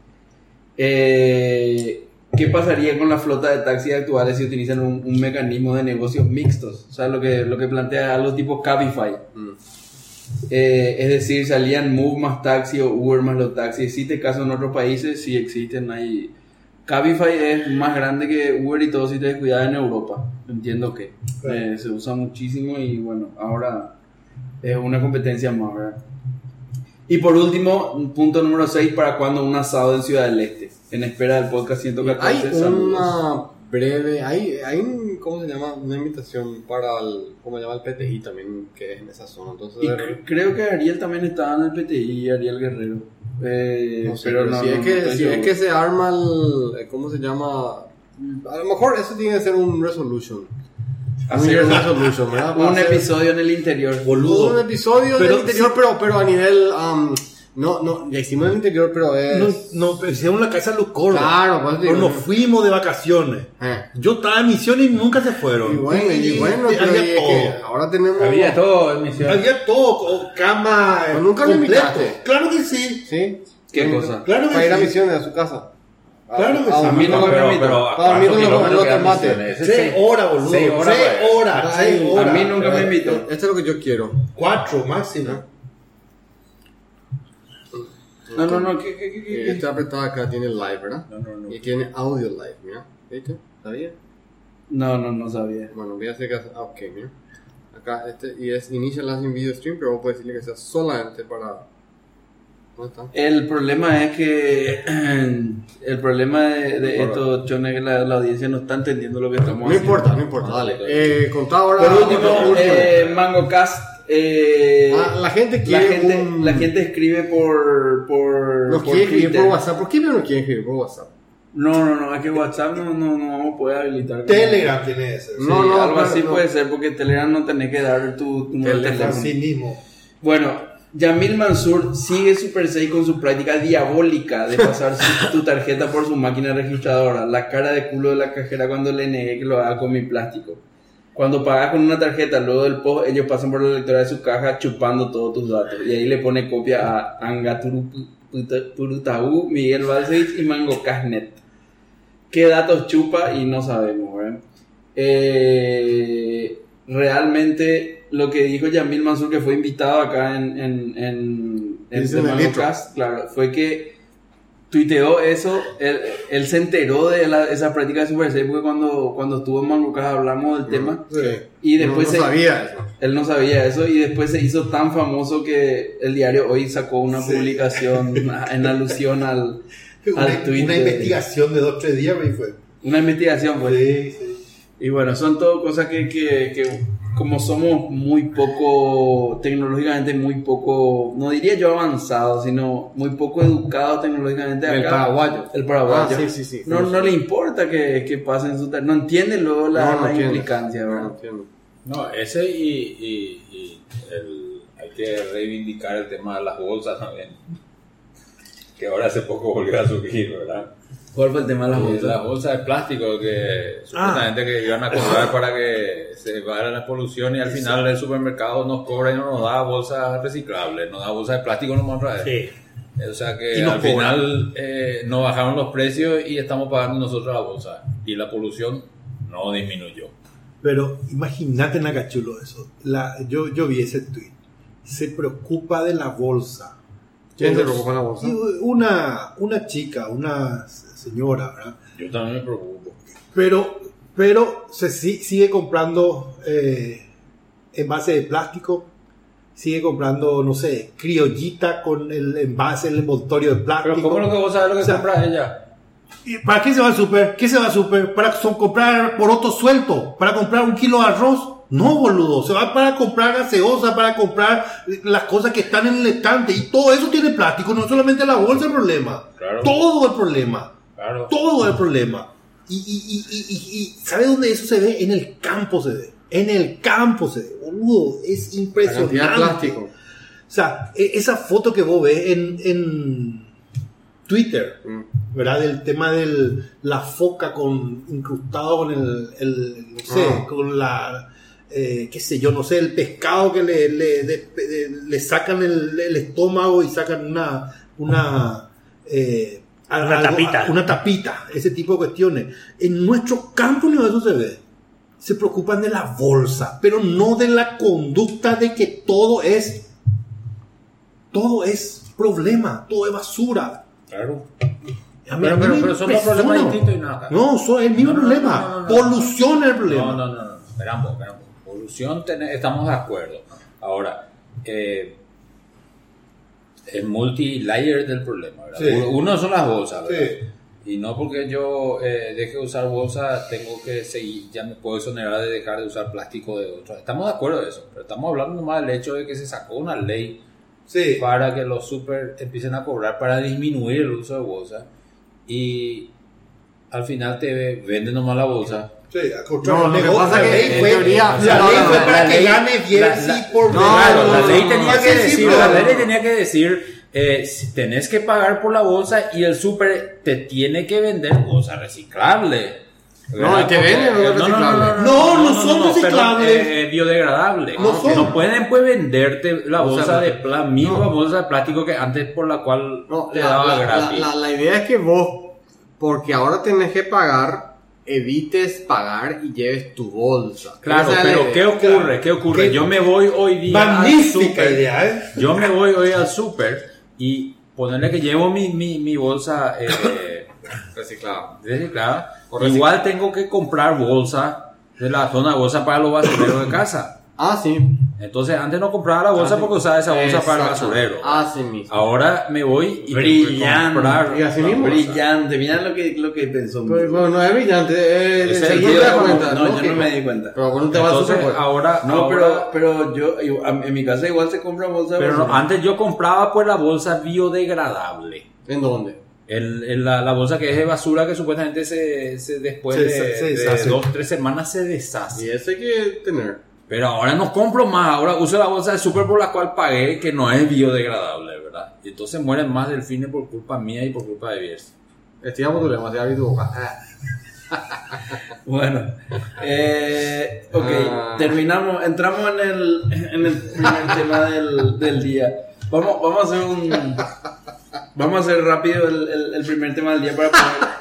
¿Qué pasaría con la flota de taxis actuales si utilizan un mecanismo de negocios mixtos? O sea, lo que plantea algo tipo Cabify. Es decir, salían Move más taxi o Uber más los taxis. ¿Existe caso en otros países? Sí existen. Hay... Cabify es más grande que Uber y todo si te descuidas en Europa. Entiendo que se usa muchísimo y bueno, ahora es una competencia más, ¿verdad? Y por último, punto número 6, ¿para cuándo un asado en Ciudad del Este? En espera del podcast 114. Hay saludos. una breve, hay un, ¿cómo se llama? Una invitación para el, ¿cómo se llama? El PTI también, que es en esa zona. Entonces, Y creo que Ariel también estaba en el PTI, Ariel Guerrero. no sé, pero pero no, si, no, es que, estoy si es seguro. que se arma el, ¿cómo se llama? A lo mejor eso tiene que ser un resolution. Hacer Un resolution, ¿verdad? Para un hacer episodio en el interior. Boludo. un episodio Pero del interior, pero a nivel, no, ya hicimos el interior, pero es... No, pero hicimos la casa Lucor. Claro, pues, pero digo, nos fuimos de vacaciones. Yo estaba en misión y nunca se fueron. Y bueno, pero había es todo. que ahora tenemos... Había todo en misión. Había todo, cama. Pero nunca lo completo. invitaste. Claro que sí. ¿Sí? ¿Qué cosa? Claro que Para ir a sí. misiones a su casa. Claro que sí. A mí no me permite. Para mí con los tomates. 6 horas, boludo. 6 horas, 6 pues. horas. Ay, 6 horas. A mí nunca me invitó. Esto es lo que yo quiero. 4 máximo. No, ¿qué? Esta apretada acá tiene live, ¿verdad? No. Y tiene audio live, mira. ¿Viste? ¿Sabía? No sabía. Bueno, voy a hacer que... ok, mira. Acá, y es Initial Last Video Stream, pero vos puedes decirle que sea solamente para... ¿Dónde está? El problema es que el problema de esto, Chone, es que la audiencia no está entendiendo lo que estamos No haciendo. importa, dale. Contá ahora... Por último, último. MangoCast. La gente quiere la gente escribe por Nos por quiere escribir Twitter. por WhatsApp. ¿Por qué no quieren escribir por WhatsApp? No, es que WhatsApp no vamos a poder habilitar. Telegram tiene ese. Sí, No, algo así no. puede ser, porque Telegram no tenés que dar tu número de teléfono. Así mismo. Bueno, Yamil Mansur sigue Super 6 con su práctica diabólica de pasar tu tarjeta por su máquina registradora. La cara de culo de la cajera cuando le negué que lo haga con mi plástico. Cuando pagas con una tarjeta, luego del post, ellos pasan por la lectora de su caja chupando todos tus datos. Y ahí le pone copia a Angaturutaú, Miguel Balsevich y Mango Casnet. ¿Qué datos chupa? Y no sabemos, ¿verdad? Realmente lo que dijo Yamil Mansur, que fue invitado acá en MangoCast, claro, fue que tuiteó eso. Él se enteró de esa práctica de Super 6 porque cuando estuvo en MangoCast hablamos del tema. Sí. Y después no sabía eso. él no sabía eso y después se hizo tan famoso que el diario Hoy sacó una publicación en alusión al tweet. Una investigación de 2-3 días, y fue. Una investigación, pues. Sí. Y bueno, son todo cosas que como somos muy poco, tecnológicamente muy poco, no diría yo avanzados, sino muy poco educados tecnológicamente acá. El paraguayo. El paraguayo. Sí. No le importa que pasen su... No entiende luego la entiende. implicancia, No ¿verdad? entiendo. No, ese y hay que reivindicar el tema de las bolsas también. Que ahora hace poco volvió a surgir, ¿verdad? ¿Cuál fue el tema de las Y bolsas? las bolsas de plástico que supuestamente que iban a cobrar para que se vaya la polución y al final el supermercado nos cobra y no nos da bolsas reciclables, nos da bolsas de plástico nomás otra vez. Sí. O sea Y que nos al final nos bajaron los precios y estamos pagando nosotros la bolsa y la polución no disminuyó. Pero imagínate, Nakachulo, eso. Yo vi ese tweet. Se preocupa de la bolsa. ¿Quién se preocupa de la bolsa? Una chica, una señora, ¿verdad? Yo también me preocupo. Pero sigue comprando envase de plástico, sigue comprando, no sé, criollita con el envase, el envoltorio de plástico. Pero ¿cómo es lo que vos sabes lo que O sea, compras ella? ¿Y para qué se va al súper? ¿Qué se va al súper? ¿Para comprar poroto suelto? ¿Para comprar 1 kilo de arroz? No, boludo. Se va para comprar gaseosa, para comprar las cosas que están en el estante. Y todo eso tiene plástico. No solamente la bolsa el problema. Claro. Todo el problema. Claro. Todo el problema. Y ¿sabe dónde eso se ve? En el campo se ve. En el campo se ve, boludo. Es La impresionante. cantidad de plástico. O sea, esa foto que vos ves en Twitter, ¿verdad? Del tema de la foca incrustado con el no sé, con la qué sé yo, no sé, el pescado que le sacan el estómago y sacan una tapita, ese tipo de cuestiones. En nuestro campo no eso se ve. Se preocupan de la bolsa, pero no de la conducta de que todo es todo es problema, todo es basura. Claro. A mí Pero me son dos impresiona. problemas distintos y nada. No, son el mismo problema. Polución es el problema. No. Esperamos. Polución estamos de acuerdo. Ahora, el multi-layer del problema, ¿verdad? Sí. Uno son las bolsas, ¿verdad? Sí. Y no porque yo deje de usar bolsa, tengo que seguir, ya me puedo exonerar de dejar de usar plástico de otros. Estamos de acuerdo de eso, pero estamos hablando nomás del hecho de que se sacó una ley Sí. para que los super empiecen a cobrar para disminuir el uso de bolsa y al final te venden nomás la bolsa. Sí, No, lo que pasa la que ley en fue, teoría- la no, ley no, fue no, para la que ley- gane Bielsi por Claro, la ley tenía no, que sí, decir, pero- la ley tenía que decir si tenés que pagar por la bolsa y el súper te tiene que vender bolsa reciclable. No, y te venden bolsa reciclable. No son reciclables. perdón, biodegradable. No son. No pueden pues venderte la bolsa de misma No. bolsa de plástico que antes por la cual No, te daba la, gratis. la idea es que vos, porque ahora tenés que pagar, evites pagar y lleves tu bolsa. Claro, Esa es la pero idea. ¿qué ocurre? ¿Qué ocurre? ¿Qué? Yo me voy hoy día al Magnífica súper. idea, ¿eh? Yo me voy hoy al súper y ponerle que llevo mi bolsa reciclada. Igual tengo que comprar bolsa de la zona de bolsa para los basureros de casa. Ah, sí. Entonces antes no compraba la bolsa porque usaba esa bolsa para el Exacto. basurero. Así mismo. Ahora me voy y Brillante. tengo que comprar Y así la mismo. bolsa. Brillante, mira lo que pensó. Pero, bueno, no es brillante, Es enseguida el te das tío, cuenta, no, yo Que- no me di cuenta. Pero bueno, te vas Entonces súper ahora No, ahora- pero yo, en mi casa igual se compra bolsa de pero no, basura. antes yo compraba pues la bolsa biodegradable. ¿En dónde? La bolsa que es de basura que supuestamente después Se de deshace. 2-3 semanas se deshace. Y eso hay que tener. Pero ahora no compro más, ahora uso la bolsa de súper por la cual pagué, que no es biodegradable, ¿verdad? Y entonces mueren más delfines por culpa mía y por culpa de Bielsa. Estiramos tu lema, te abrí tu boca. Bueno, ok, terminamos, entramos en el primer tema del día. Vamos a hacer rápido el primer tema del día para poder...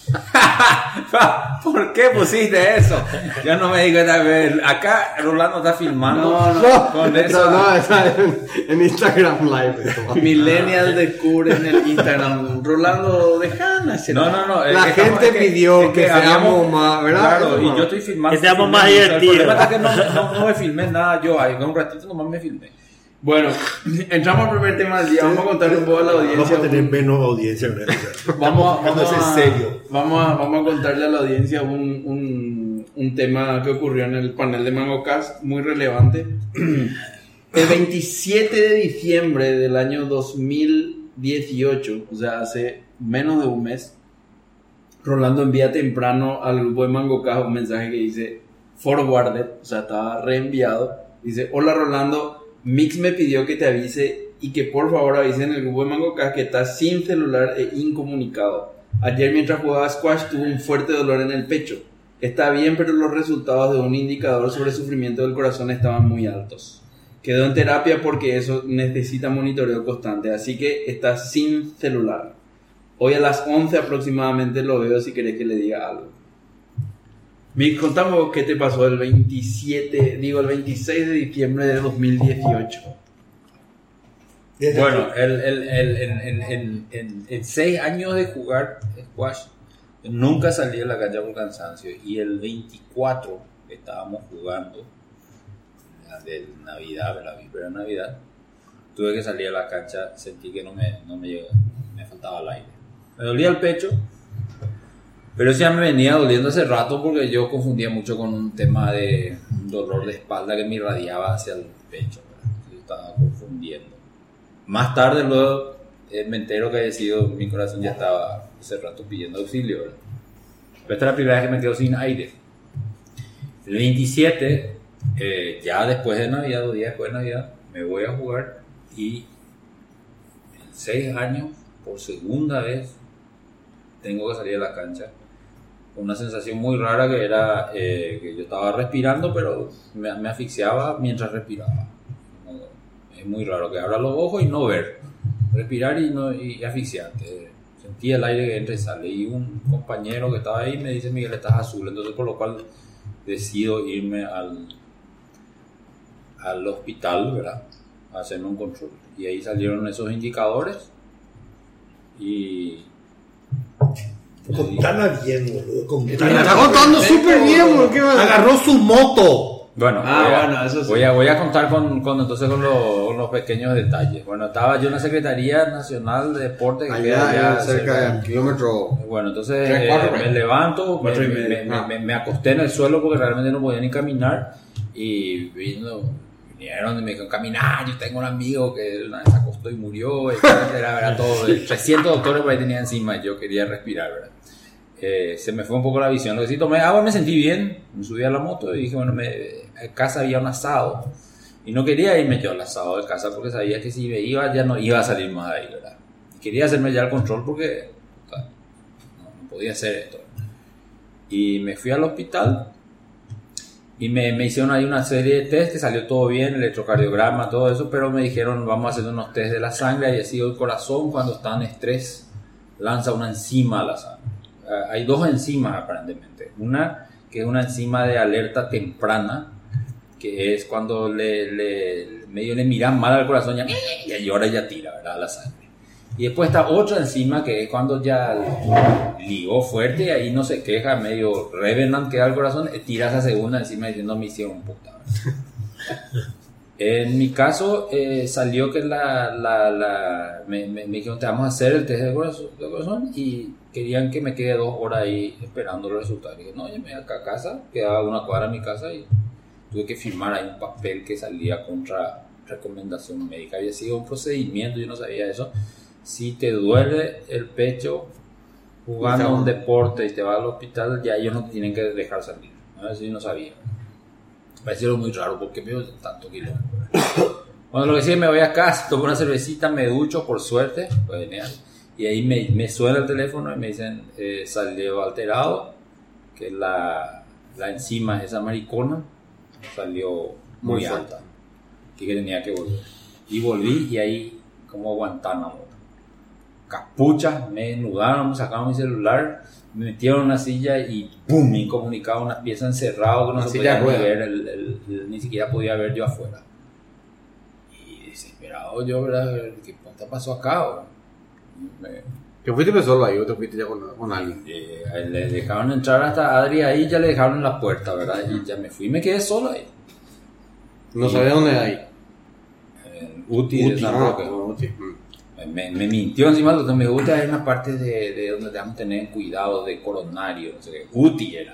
¿Por qué pusiste eso? Yo no me di cuenta. Acá Rolando está filmando No, con Pero eso. no, está en Instagram Live. Esto. Millennial descubre en el Instagram. Rolando, dejan hacer. No. La es que gente estamos- pidió es que seamos más, ¿verdad? Claro, Eso y no. yo estoy filmando. Que seamos más filmando. divertidos. El problema es que no me filmé nada yo ahí. Un ratito nomás me filmé. Bueno, entramos al primer tema del día. Vamos a contarle un poco a la Vamos audiencia. a tener menos audiencia. Vamos es en serio. Vamos a contarle a la audiencia un tema que ocurrió en el panel de MangoCast muy relevante. El 27 de diciembre del año 2018, o sea, hace menos de un mes, Rolando envía temprano al grupo de MangoCast un mensaje que dice forwarded, o sea, estaba reenviado. Dice: hola Rolando, Mix me pidió que te avise y que por favor avise en el grupo de MangoCast que estás sin celular e incomunicado. Ayer mientras jugaba squash tuvo un fuerte dolor en el pecho. Está bien, pero los resultados de un indicador sobre sufrimiento del corazón estaban muy altos. Quedó en terapia porque eso necesita monitoreo constante, así que estás sin celular. Hoy a las 11 aproximadamente lo veo si querés que le diga algo. Mix, contamos qué te pasó el 26 de diciembre de 2018. Bueno, en 6 años de jugar squash, nunca salí de la cancha por cansancio. Y el 24 estábamos jugando la de Navidad, la víspera de Navidad. Tuve que salir a la cancha, sentí que no me llegó, me faltaba el aire. Me dolía el pecho, pero eso ya me venía doliendo hace rato porque yo confundía mucho con un tema de un dolor de espalda que me irradiaba hacia el pecho, ¿verdad? Yo estaba confundiendo. Más tarde luego me entero que mi corazón ya estaba hace rato pidiendo auxilio, ¿verdad? Pero esta es la primera vez que me quedo sin aire. El 27, ya después de Navidad, 2 días después de Navidad, me voy a jugar y en 6 años, por segunda vez, tengo que salir de la cancha. Una sensación muy rara que era que yo estaba respirando, pero me asfixiaba mientras respiraba. Es muy raro que abra los ojos y no ver. Respirar y asfixiante. Sentía el aire que entra y sale. Y un compañero que estaba ahí me dice: Miguel, estás azul. Entonces, por lo cual decido irme al hospital, ¿verdad? a hacerme un control. Y ahí salieron esos indicadores y... Contala bien, boludo. Me está contando súper bien, boludo. ¿Qué va? Agarró su moto. Bueno, bueno, eso sí. voy a contar entonces con los pequeños detalles. Bueno, estaba yo en la Secretaría Nacional de Deporte que queda Allá cerca del kilómetro. Bueno, entonces 4, me levanto, 4 y medio. me acosté en el suelo porque realmente no podía ni caminar y vinieron y me dijeron caminar, yo tengo un amigo que una vez se acostó y murió, era todo, 300 doctores por ahí tenía encima y yo quería respirar, ¿verdad? Se me fue un poco la visión, lo que sí tomé agua, me sentí bien, me subí a la moto y dije, bueno, en casa había un asado y no quería irme yo al asado de casa porque sabía que si me iba ya no iba a salir más de ahí, ¿verdad? Quería hacerme ya el control porque no podía hacer esto. Y me fui al hospital y me hicieron ahí una serie de test que salió todo bien, electrocardiograma, todo eso, pero me dijeron vamos a hacer unos test de la sangre y así el corazón cuando está en estrés lanza una enzima a la sangre. Hay dos enzimas aparentemente, una que es una enzima de alerta temprana, que es cuando medio le miran mal al corazón y llora y ya tira, ¿verdad? La sangre. Y después está otra enzima que es cuando ya ligó fuerte y ahí no se queja, medio revenant queda el corazón, tira esa segunda enzima diciendo me hicieron puta. En mi caso salió que me dijeron te vamos a hacer el test de corazón y querían que me quede 2 horas ahí esperando los resultados. Y dije no, llamé acá a casa, quedaba una cuadra de mi casa y tuve que firmar ahí un papel que salía contra recomendación médica. Había sido un procedimiento, yo no sabía eso. Si te duele el pecho jugando un deporte y te vas al hospital, ya ellos no te tienen que dejar salir. Eso yo no sabía. Pareció muy raro porque me dio tanto kilómetro. Bueno, lo que sí, me voy a casa, tomo una cervecita, me ducho, por suerte, pues genial. Y ahí me suena el teléfono y me dicen, salió alterado, que la enzima, esa maricona, salió muy alta. Y que tenía que volver. Y volví y ahí, como Guantánamo. Capucha, me desnudaron, me sacaron mi celular, me metieron en una silla y ¡pum! Me incomunicaba una pieza encerrada que no se podía ni ver, ni siquiera podía ver yo afuera. Y desesperado yo, ¿verdad? ¿Qué puta pasó acá? ¿Te fuiste solo ahí o te fuiste ya con alguien? Le dejaron entrar hasta Adri ahí, ya le dejaron en la puerta, ¿verdad? Y ya me fui y me quedé solo ahí. No sabía dónde era ahí. UTI de San Roque. Me mintió encima, lo que me gusta es una parte de donde debemos tener cuidado de coronario, no sé qué. UTI era.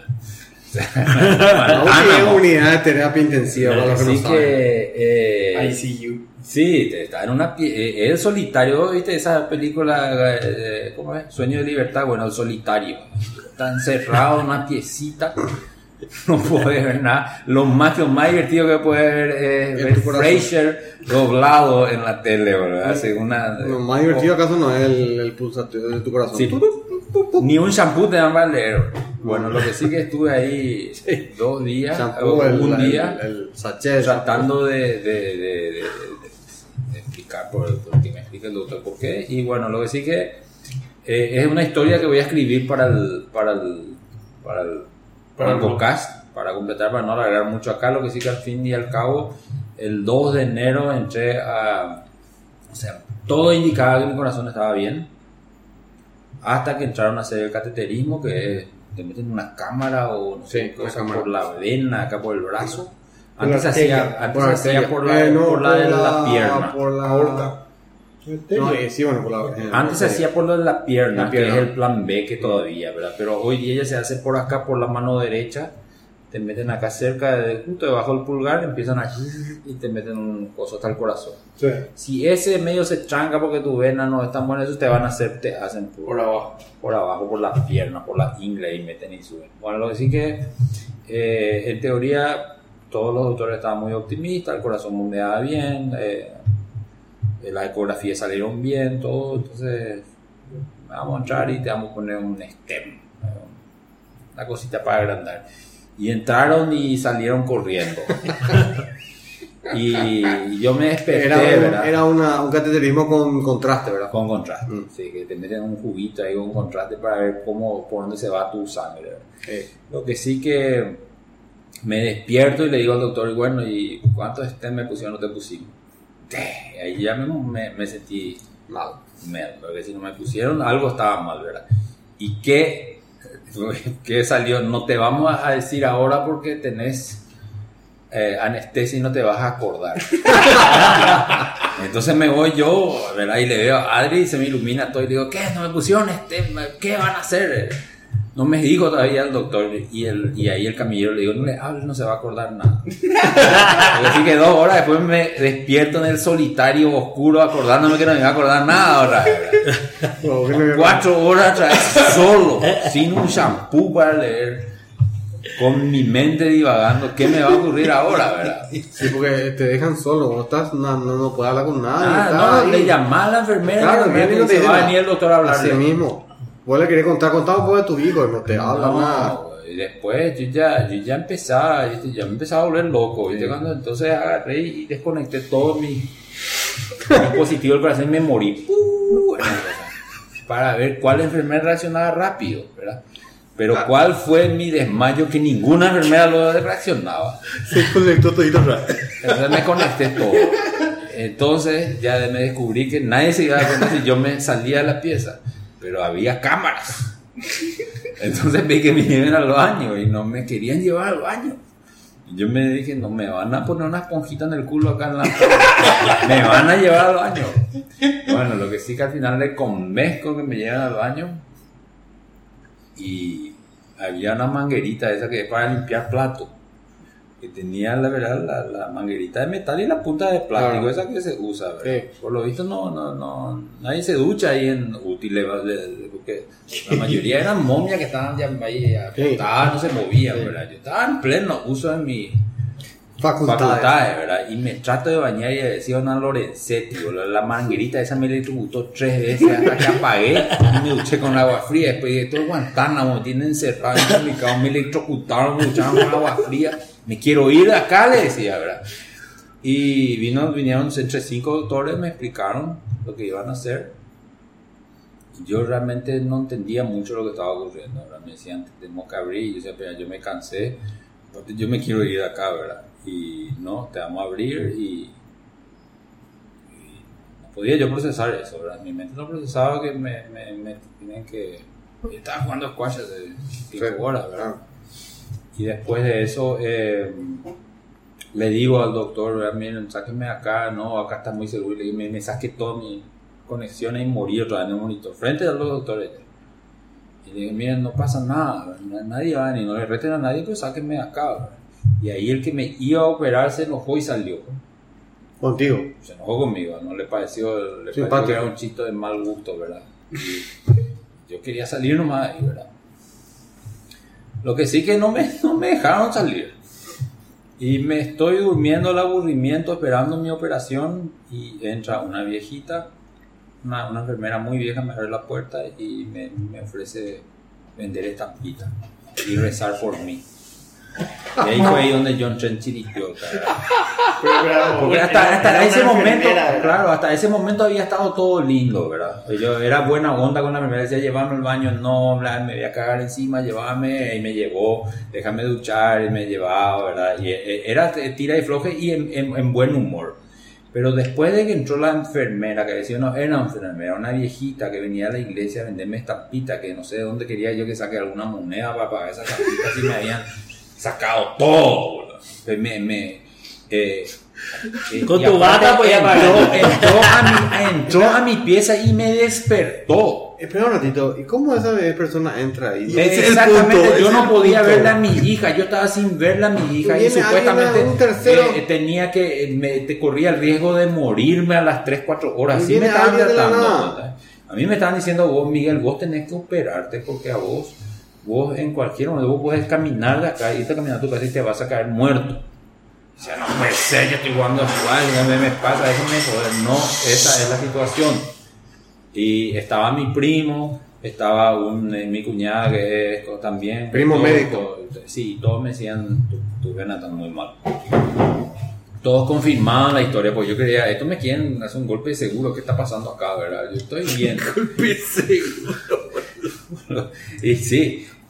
UTI es unidad de terapia intensiva, para los que no saben. ICU. Sí, está en una el solitario, ¿viste? Esa película, ¿cómo es? Sueño de libertad, bueno, el solitario. Está encerrado en una piecita. No puede ver nada. Lo más divertido que puede ver es ver Frasier doblado en la tele, ¿verdad? Lo más divertido acaso no es el pulsateo de tu corazón. Sí. Ni un shampoo te dan para leer. Bueno, lo que sí que estuve ahí 2 días, un día, el sachet, tratando de explicar, porque me explica el doctor por qué. Y bueno, lo que sí que es una historia que voy a escribir para el podcast, para completar, para no alargar mucho acá. Lo que sí que al fin y al cabo, el 2 de enero entré a... O sea, todo indicaba que mi corazón estaba bien, hasta que entraron a hacer el cateterismo, que te meten una cámara o no sé, cosa por la vena, acá por el brazo. Antes se hacía por la de la pierna. Por la aorta. No, sí, bueno, por la... Antes se hacía por lo de la pierna, que es el plan B que todavía, ¿verdad? Pero hoy día ya se hace por acá, por la mano derecha. Te meten acá cerca, justo debajo del pulgar, empiezan a... y te meten un coso hasta el corazón. Sí. Si ese medio se tranca porque tu vena no es tan buena, eso te hacen Por abajo. Por abajo, por las piernas, por la ingle y meten y suben. Bueno, lo que sí que en teoría todos los doctores estaban muy optimistas, el corazón bombeaba bien, las ecografías salieron bien, todo. Entonces vamos a entrar y te vamos a poner un stem, una cosita para agrandar. Y entraron y salieron corriendo. Y yo me desperté, ¿verdad? Era un cateterismo con contraste, ¿verdad? Con contraste, sí, que te meten un juguito ahí con contraste para ver por dónde se va tu sangre, ¿verdad? Lo que sí que me despierto y le digo al doctor, bueno, ¿y cuántos stem me pusieron o no te pusimos? ahí ya me sentí mal, porque si no me pusieron, algo estaba mal, ¿verdad? ¿Y qué salió? No te vamos a decir ahora porque tenés anestesia y no te vas a acordar. Entonces me voy yo, ¿verdad? Y le veo a Adri y se me ilumina todo y le digo, ¿qué? ¿No me pusieron ¿qué van a hacer? No me dijo todavía el doctor. Y ahí el camillero le digo, no le hables, no se va a acordar nada. Así que 2 horas después me despierto en el solitario oscuro acordándome que no me iba a acordar nada ahora. 4 horas otra vez solo, sin un shampoo para leer, con mi mente divagando, ¿qué me va a ocurrir ahora, verdad? Sí, porque te dejan solo, vos estás, no puedes hablar con nadie. No, le llamás a la enfermera, claro, y dice, va a venir el doctor a hablar. Así mismo. Vos le querés contar un poco de tu hijo y no te habla nada. Y después yo ya empezaba a volver loco, ¿viste? Cuando entonces agarré y desconecté todo mi dispositivo del corazón y me morí. Para ver cuál enfermera reaccionaba rápido, ¿verdad? Pero cuál fue mi desmayo que ninguna enfermera lo reaccionaba. Se conectó todito atrás. Entonces me conecté todo. Entonces ya me descubrí que nadie se iba a dar cuenta si yo me salía de la pieza. Pero había cámaras. Entonces vi que me lleven al baño y no me querían llevar al baño. Y yo me dije, no me van a poner una esponjita en el culo acá en la... me van a llevar al baño. Bueno, lo que sí que al final le convenzco que me lleven al baño. Y había una manguerita esa que es para limpiar plato. Que tenía la manguerita de metal y la punta de plástico, esa que se usa, ¿verdad? Sí. Por lo visto no nadie se ducha ahí en útiles, porque la mayoría eran momias que estaban ya ahí acostadas, no se movían, ¿verdad? Yo estaba en pleno uso de mi facultades, ¿verdad? Y me trato de bañar y decía una Lorenzetti, la manguerita esa me electrocutó 3 veces hasta que apagué y me duché con agua fría. Después de todo Guantánamo, me tienen encerrado en mi cama, me electrocutaron, me ducharon con agua fría. Me quiero ir de acá, le decía, ¿verdad? Y vinieron entre 5 doctores, me explicaron lo que iban a hacer. Yo realmente no entendía mucho lo que estaba ocurriendo, ¿verdad? Me decían, tenemos que abrir, y yo decía, pero yo me cansé, yo me quiero ir de acá, ¿verdad? Y no, te vamos a abrir y no podía yo procesar eso, ¿verdad? Mi mente no procesaba que me tienen que... Estaba jugando squash hace 5 horas, ¿verdad? Y después de eso le digo al doctor, miren, sáquenme acá, no, acá está muy seguro. Y me saqué todas mis conexiones y morí otra vez en el monitor, frente a los doctores. Y le dije, miren, no pasa nada, nadie va ni no le reten a nadie, pero sáquenme acá, ¿verdad? Y ahí el que me iba a operar se enojó y salió. ¿Contigo? Se enojó conmigo, no le pareció que era un chiste de mal gusto, ¿verdad? Y yo quería salir nomás ahí, ¿verdad? Lo que sí que no me dejaron salir. Y me estoy durmiendo el aburrimiento esperando mi operación y entra una viejita, una enfermera muy vieja, me abre la puerta y me ofrece vender estampitas y rezar por mí. Y ahí fue ahí donde yo entré en chiripiota. Porque hasta ese momento, claro, hasta ese momento había estado todo lindo, ¿verdad? Yo era buena onda con la enfermera, decía, llévame al baño, no, me voy a cagar encima, llévame, y me llevó, déjame duchar, y me llevaba, ¿verdad? Y era tira y floje y en buen humor. Pero después de que entró la enfermera, que decía, no, era una enfermera, una viejita que venía a la iglesia a venderme estampitas, que no sé de dónde quería yo que saque alguna moneda para pagar esas estampitas y me habían sacado todo. Con tu bata podía pagar. Entró a mi pieza y me despertó. Espera un ratito, ¿y cómo esa persona entra ahí? Exactamente, yo no podía verla a mi hija, yo estaba sin verla a mi hija y supuestamente tenía que, te corría el riesgo de morirme a las 3-4 horas. Así me estaban tratando. A mí me estaban diciendo, vos Miguel, vos tenés que operarte porque a vos en cualquier momento vos podés caminar de acá, irte a caminar a tu casa y te vas a caer muerto. O sea, no puede ser, yo estoy jugando igual, me pasa, déjenme joder. No, esa es la situación. Y estaba mi primo, estaba mi cuñada que es también primo médico. Sí, todos me decían, tu vena está muy mal. Todos confirmaban la historia, porque yo creía, esto me quieren hacer un golpe de seguro, ¿qué está pasando acá, verdad? Yo estoy bien. Golpe de seguro. Y sí,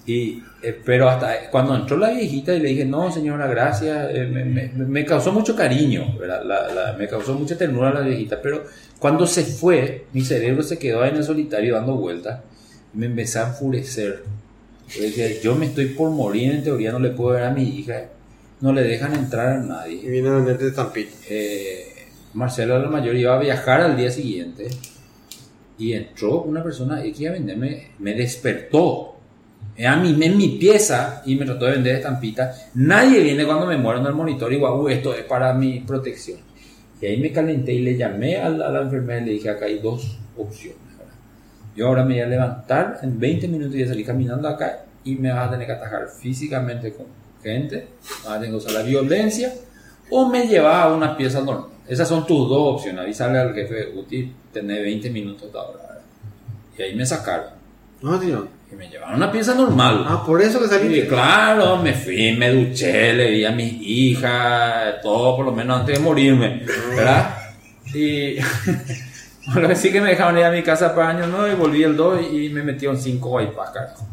Pero hasta cuando entró la viejita y le dije, no señora, gracias, me causó mucho cariño, ¿verdad? Me causó mucha ternura la viejita, pero cuando se fue, mi cerebro se quedó ahí en el solitario dando vueltas, me empecé a enfurecer. Yo decía, yo me estoy por morir, en teoría no le puedo ver a mi hija, no le dejan entrar a nadie. Y vino a venderte estampita. Marcelo, la mayor, iba a viajar al día siguiente y entró una persona que iba a venderme, me despertó a mí, en mi pieza, y me trató de vender estampita. Nadie viene cuando me muero en el monitor y digo, esto es para mi protección. Y ahí me calenté y le llamé a la enfermera y le dije, acá hay dos opciones, ¿verdad? Yo ahora me voy a levantar en 20 minutos y voy a salir caminando acá y me vas a tener que atajar físicamente con gente, vas a tener que usar la violencia, o me llevas a una pieza normal. Esas son tus dos opciones. Avisarle al jefe de UTI, tener 20 minutos de ahora, ¿verdad? Y ahí me sacaron. No, tío. Y me llevaron a una pieza normal. Por eso que salí. Y claro, me fui, me duché, le vi a mis hijas, todo por lo menos antes de morirme, ¿verdad? Y bueno, sí que me dejaron ir a mi casa para año nuevo y volví el 2 y me metieron 5 bypass, carajo.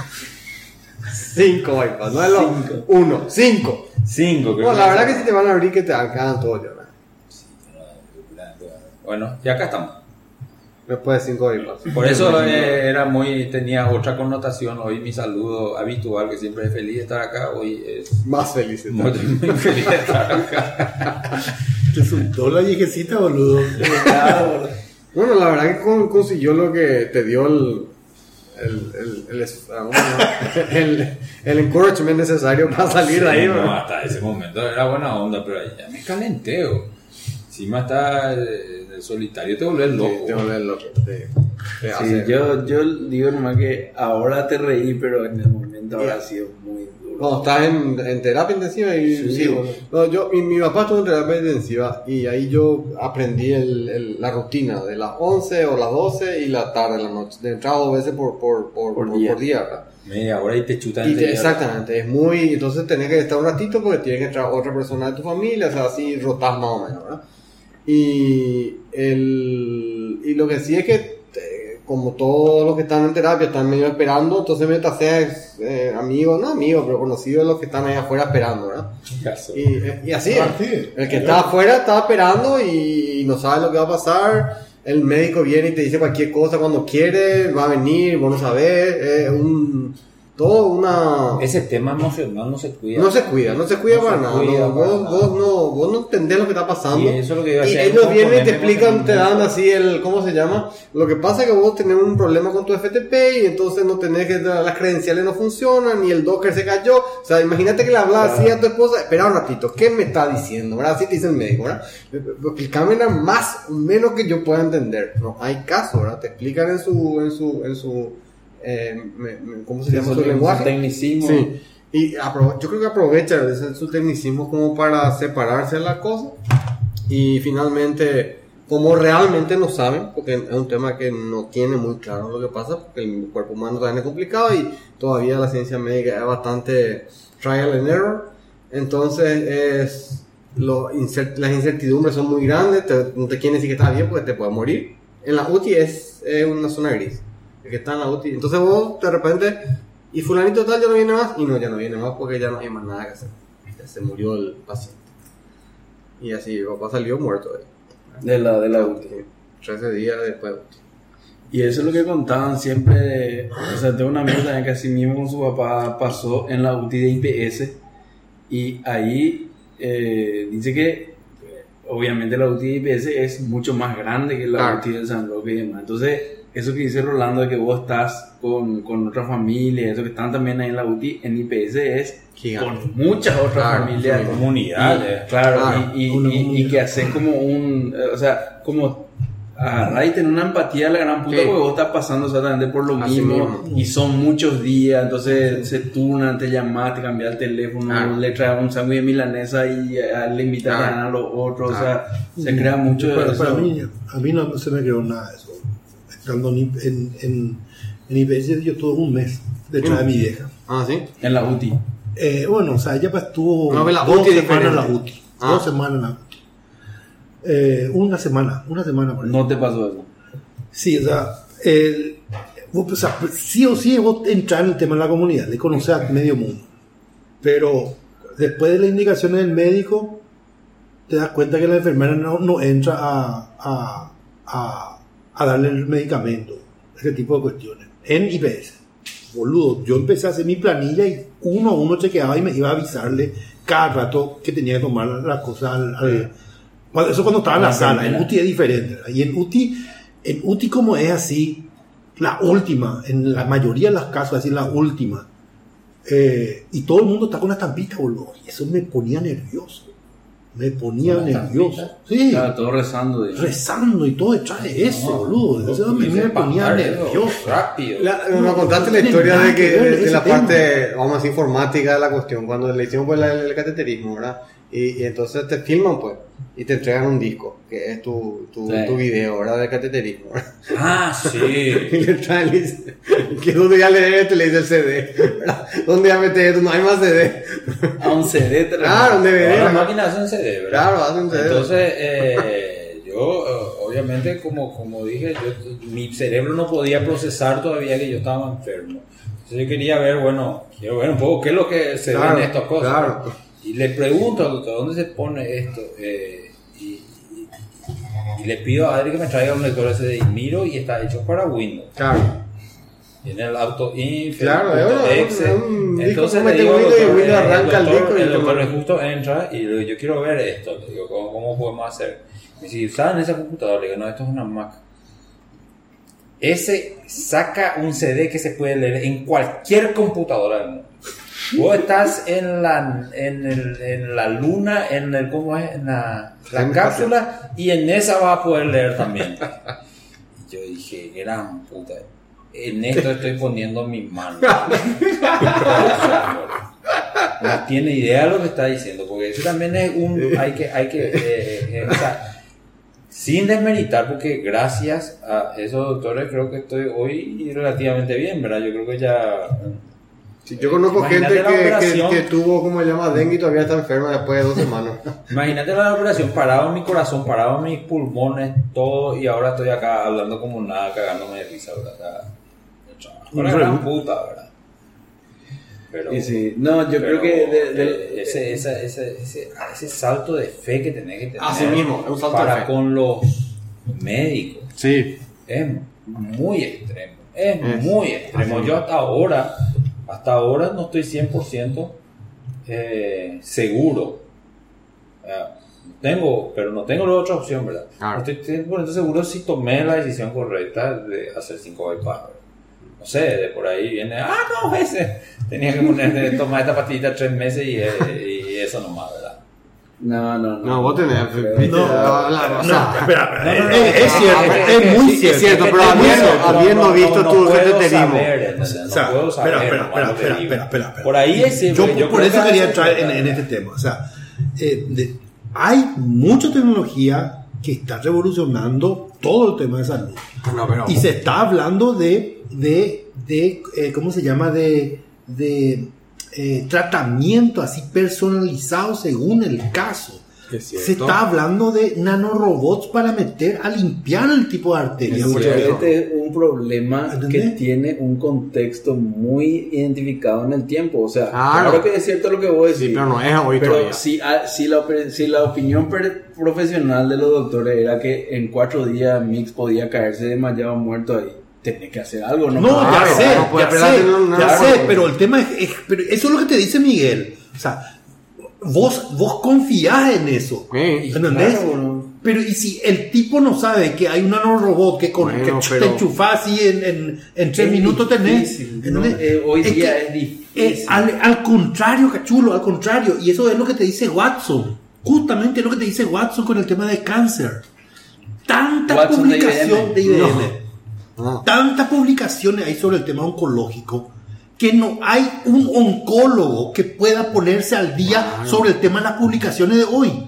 5 bypass, no es lo 1, 5. 5, creo. No, la verdad que si te van a abrir que te hagan todo ya, ¿verdad? Bueno, y acá estamos. Después de 5 bypass. Por eso tenía otra connotación. Hoy mi saludo habitual, que siempre es feliz de estar acá, hoy es más feliz. Muy feliz de estar acá. Te soltó la viejecita, boludo. Bueno, la verdad que consiguió lo que te dio el encouragement necesario para salir de ahí, no, ¿verdad? hasta ese momento era buena onda, pero ya me calenteo. Encima está el solitario, te volvés loco. Te volvés loco. Sí, yo digo nomás que ahora te reí, pero en el momento habrá sido muy duro. Cuando estás en terapia intensiva y Sí, bueno. no, mi papá estuvo en terapia intensiva y ahí yo aprendí la rutina de las 11 o las 12 y la tarde, la noche, de entrada 2 veces por día, ¿verdad? Media hora y te chutan exactamente, es muy, entonces tenés que estar un ratito porque tiene que entrar otra persona de tu familia, o sea, así rotás más o menos, ¿verdad? Y lo que sí es que como todos los que están en terapia están medio esperando, entonces mientras seas amigos, no amigos, pero conocidos los que están ahí afuera esperando, ¿verdad? Y así, el que está afuera está esperando y no sabe lo que va a pasar, el médico viene y te dice cualquier cosa cuando quiere, va a venir, vos no sabés, ese tema emocional no se cuida. No se cuida para nada. Vos no entendés lo que está pasando. Y eso es lo que iba a y decir. ellos vienen y te explican, te dan así ¿cómo se llama? Lo que pasa es que vos tenés un problema con tu FTP y entonces no tenés que, las credenciales no funcionan y el Docker se cayó. O sea, imagínate que le hablas así a tu esposa, espera un ratito, ¿qué me está diciendo? ¿Verdad? Así te dice el médico, ¿verdad? Explícame más o menos que yo pueda entender. No hay caso, ¿verdad? Te explican en su ¿cómo se llama su lenguaje? Tecnicismo. Sí. Y yo creo que aprovecha su tecnicismo como para separarse de la cosa y finalmente, como realmente no saben, porque es un tema que no tiene muy claro lo que pasa, porque el cuerpo humano también es complicado y todavía la ciencia médica es bastante trial and error, entonces las incertidumbres son muy grandes, no te quieren decir que estás bien porque te puedes morir. En la UTI es una zona gris, el que está en la UTI, entonces vos de repente, y fulanito tal ya no viene más, y no, ya no viene más porque ya no hay más nada que hacer, ya se murió el paciente, y así mi papá salió muerto de la UTI. 13 días después. Y eso es lo que contaban siempre. O sea, tengo una amiga también que así mismo con su papá pasó en la UTI de IPS. Y ahí dice que obviamente la UTI de IPS es mucho más grande que la UTI de San Roque y demás. Entonces, eso que dice Rolando de que vos estás con otra familia, eso que están también ahí en la UTI, en IPS es gigante, con muchas otras familias, comunidades. Y que haces como o sea, como agarrar y tener una empatía de la gran puta, porque vos estás pasando exactamente por lo mismo y son muchos días, entonces se turnan, te llamas, te cambias el teléfono, le traes un sándwich de milanesa y le invitas a los otros, o sea, se crea mucho de eso. Para mí, a mí no se me creó nada de eso. Estando en IPS yo tuve un mes detrás de mi vieja. Ah, ¿sí? En la UTI. Bueno, o sea, ella estuvo 2 semanas en la UTI. 2 semanas en la UTI. Una semana por ahí. ¿No te pasó eso? Sí, o sea, O sea, sí o sí vos entrar en el tema de la comunidad, le conoces a medio mundo. Pero después de las indicaciones del médico, te das cuenta que la enfermera no entra a darle el medicamento, ese tipo de cuestiones. En IPS, boludo, yo empecé a hacer mi planilla y uno a uno chequeaba y me iba a avisarle cada rato que tenía que tomar las cosas eso cuando estaba en la sala. En UTI es diferente, ¿verdad? Y en UTI como es así, la última, en la mayoría de los casos así, la última, y todo el mundo está con una estampita, boludo, y eso me ponía nervioso. Sí. Claro, todo rezando. Rezando y todo detrás de eso, boludo. Eso me ponía nervioso. Rápido. Nos contaste la historia de la parte, vamos a decir, informática de la cuestión, cuando le hicimos pues el cateterismo, ¿verdad? Y entonces te filman, pues, y te entregan un disco, que es tu video, ¿verdad? De cateterismo, ¿verdad? Ah, sí. Y le traen, le dice, que donde ya leer esto, le dice el CD, ¿verdad? ¿Dónde ya metes esto? No hay más CD. A un CD te Claro, un DVD. Las máquinas hacen CD, ¿verdad? Claro, hacen CD. Entonces, yo, obviamente, como dije, mi cerebro no podía procesar todavía que yo estaba enfermo. Entonces yo quería ver, quiero ver un poco qué es lo que se ve en estas cosas. Claro. Y le pregunto al doctor, ¿dónde se pone esto? Y le pido a Adri que me traiga un lector ese de Miro y está hecho para Windows. Claro. Tiene el auto-inf, Claro, exe. Entonces le digo, el doctor justo entra y yo quiero ver esto. Le digo, ¿cómo podemos hacer? Me dice, ¿saben esa computadora? Le digo, no, esto es una Mac. Ese saca un CD que se puede leer en cualquier computadora del mundo. Vos estás en la luna, ¿cómo es? En la cápsula, y en esa vas a poder leer también. Y yo dije, gran puta, en esto estoy poniendo mi mano. No tiene idea de lo que está diciendo, porque eso también es o sea, sin desmeritar, porque gracias a esos doctores creo que estoy hoy relativamente bien, ¿verdad? Yo creo que ya... Sí, yo conozco gente que tuvo, como se llama, dengue y todavía está enferma después de 2 semanas. Imagínate la operación, parado en mi corazón, parado en mis pulmones, todo, y ahora estoy acá hablando como nada, cagándome de risa, ¿verdad? Una gran puta, ¿verdad? Pero, y sí, no, yo creo que ese salto de fe que tenés que tener así mismo, es un salto de fe con los médicos, sí, es muy extremo, muy extremo. Yo hasta ahora no estoy 100% seguro. Pero no tengo la otra opción, ¿verdad? No estoy 100% seguro si tomé la decisión correcta de hacer 5 bypass. No sé, de por ahí viene, no, ese tenía que tomar esta pastillita 3 meses y eso nomás, ¿verdad? No, vos tenés. Espera, es cierto, es muy cierto. Es cierto, pero habiendo visto tu cateterismo. Espera. Por ahí es. Yo por eso quería entrar en este tema. O sea, hay mucha tecnología que está revolucionando todo el tema de salud. Y se está hablando de ¿cómo se llama? De tratamiento así personalizado según el caso. Se está hablando de nanorobots para a limpiar el tipo de arteria. Este es un problema que tiene un contexto muy identificado en el tiempo. O sea, claro que es cierto lo que vos decís. Sí, pero no es hoy pero todavía. Si la opinión profesional de los doctores era que en 4 días Mix podía caerse desmayado muerto ahí, tenés que hacer algo, ¿no? No, ya sé, pero el tema es pero eso es lo que te dice Miguel. O sea, vos confiás en eso, ¿entendés? Claro, pero y si el tipo no sabe que hay un nanorobot que te enchufás y en 3 minutos tenés, hoy día es difícil. Al contrario, cachulo, al contrario, y eso es lo que te dice Watson, justamente es lo que te dice Watson con el tema de cáncer. Tanta Watson publicación de IBM. Tantas publicaciones hay sobre el tema oncológico que no hay un oncólogo que pueda ponerse al día sobre el tema de las publicaciones de hoy.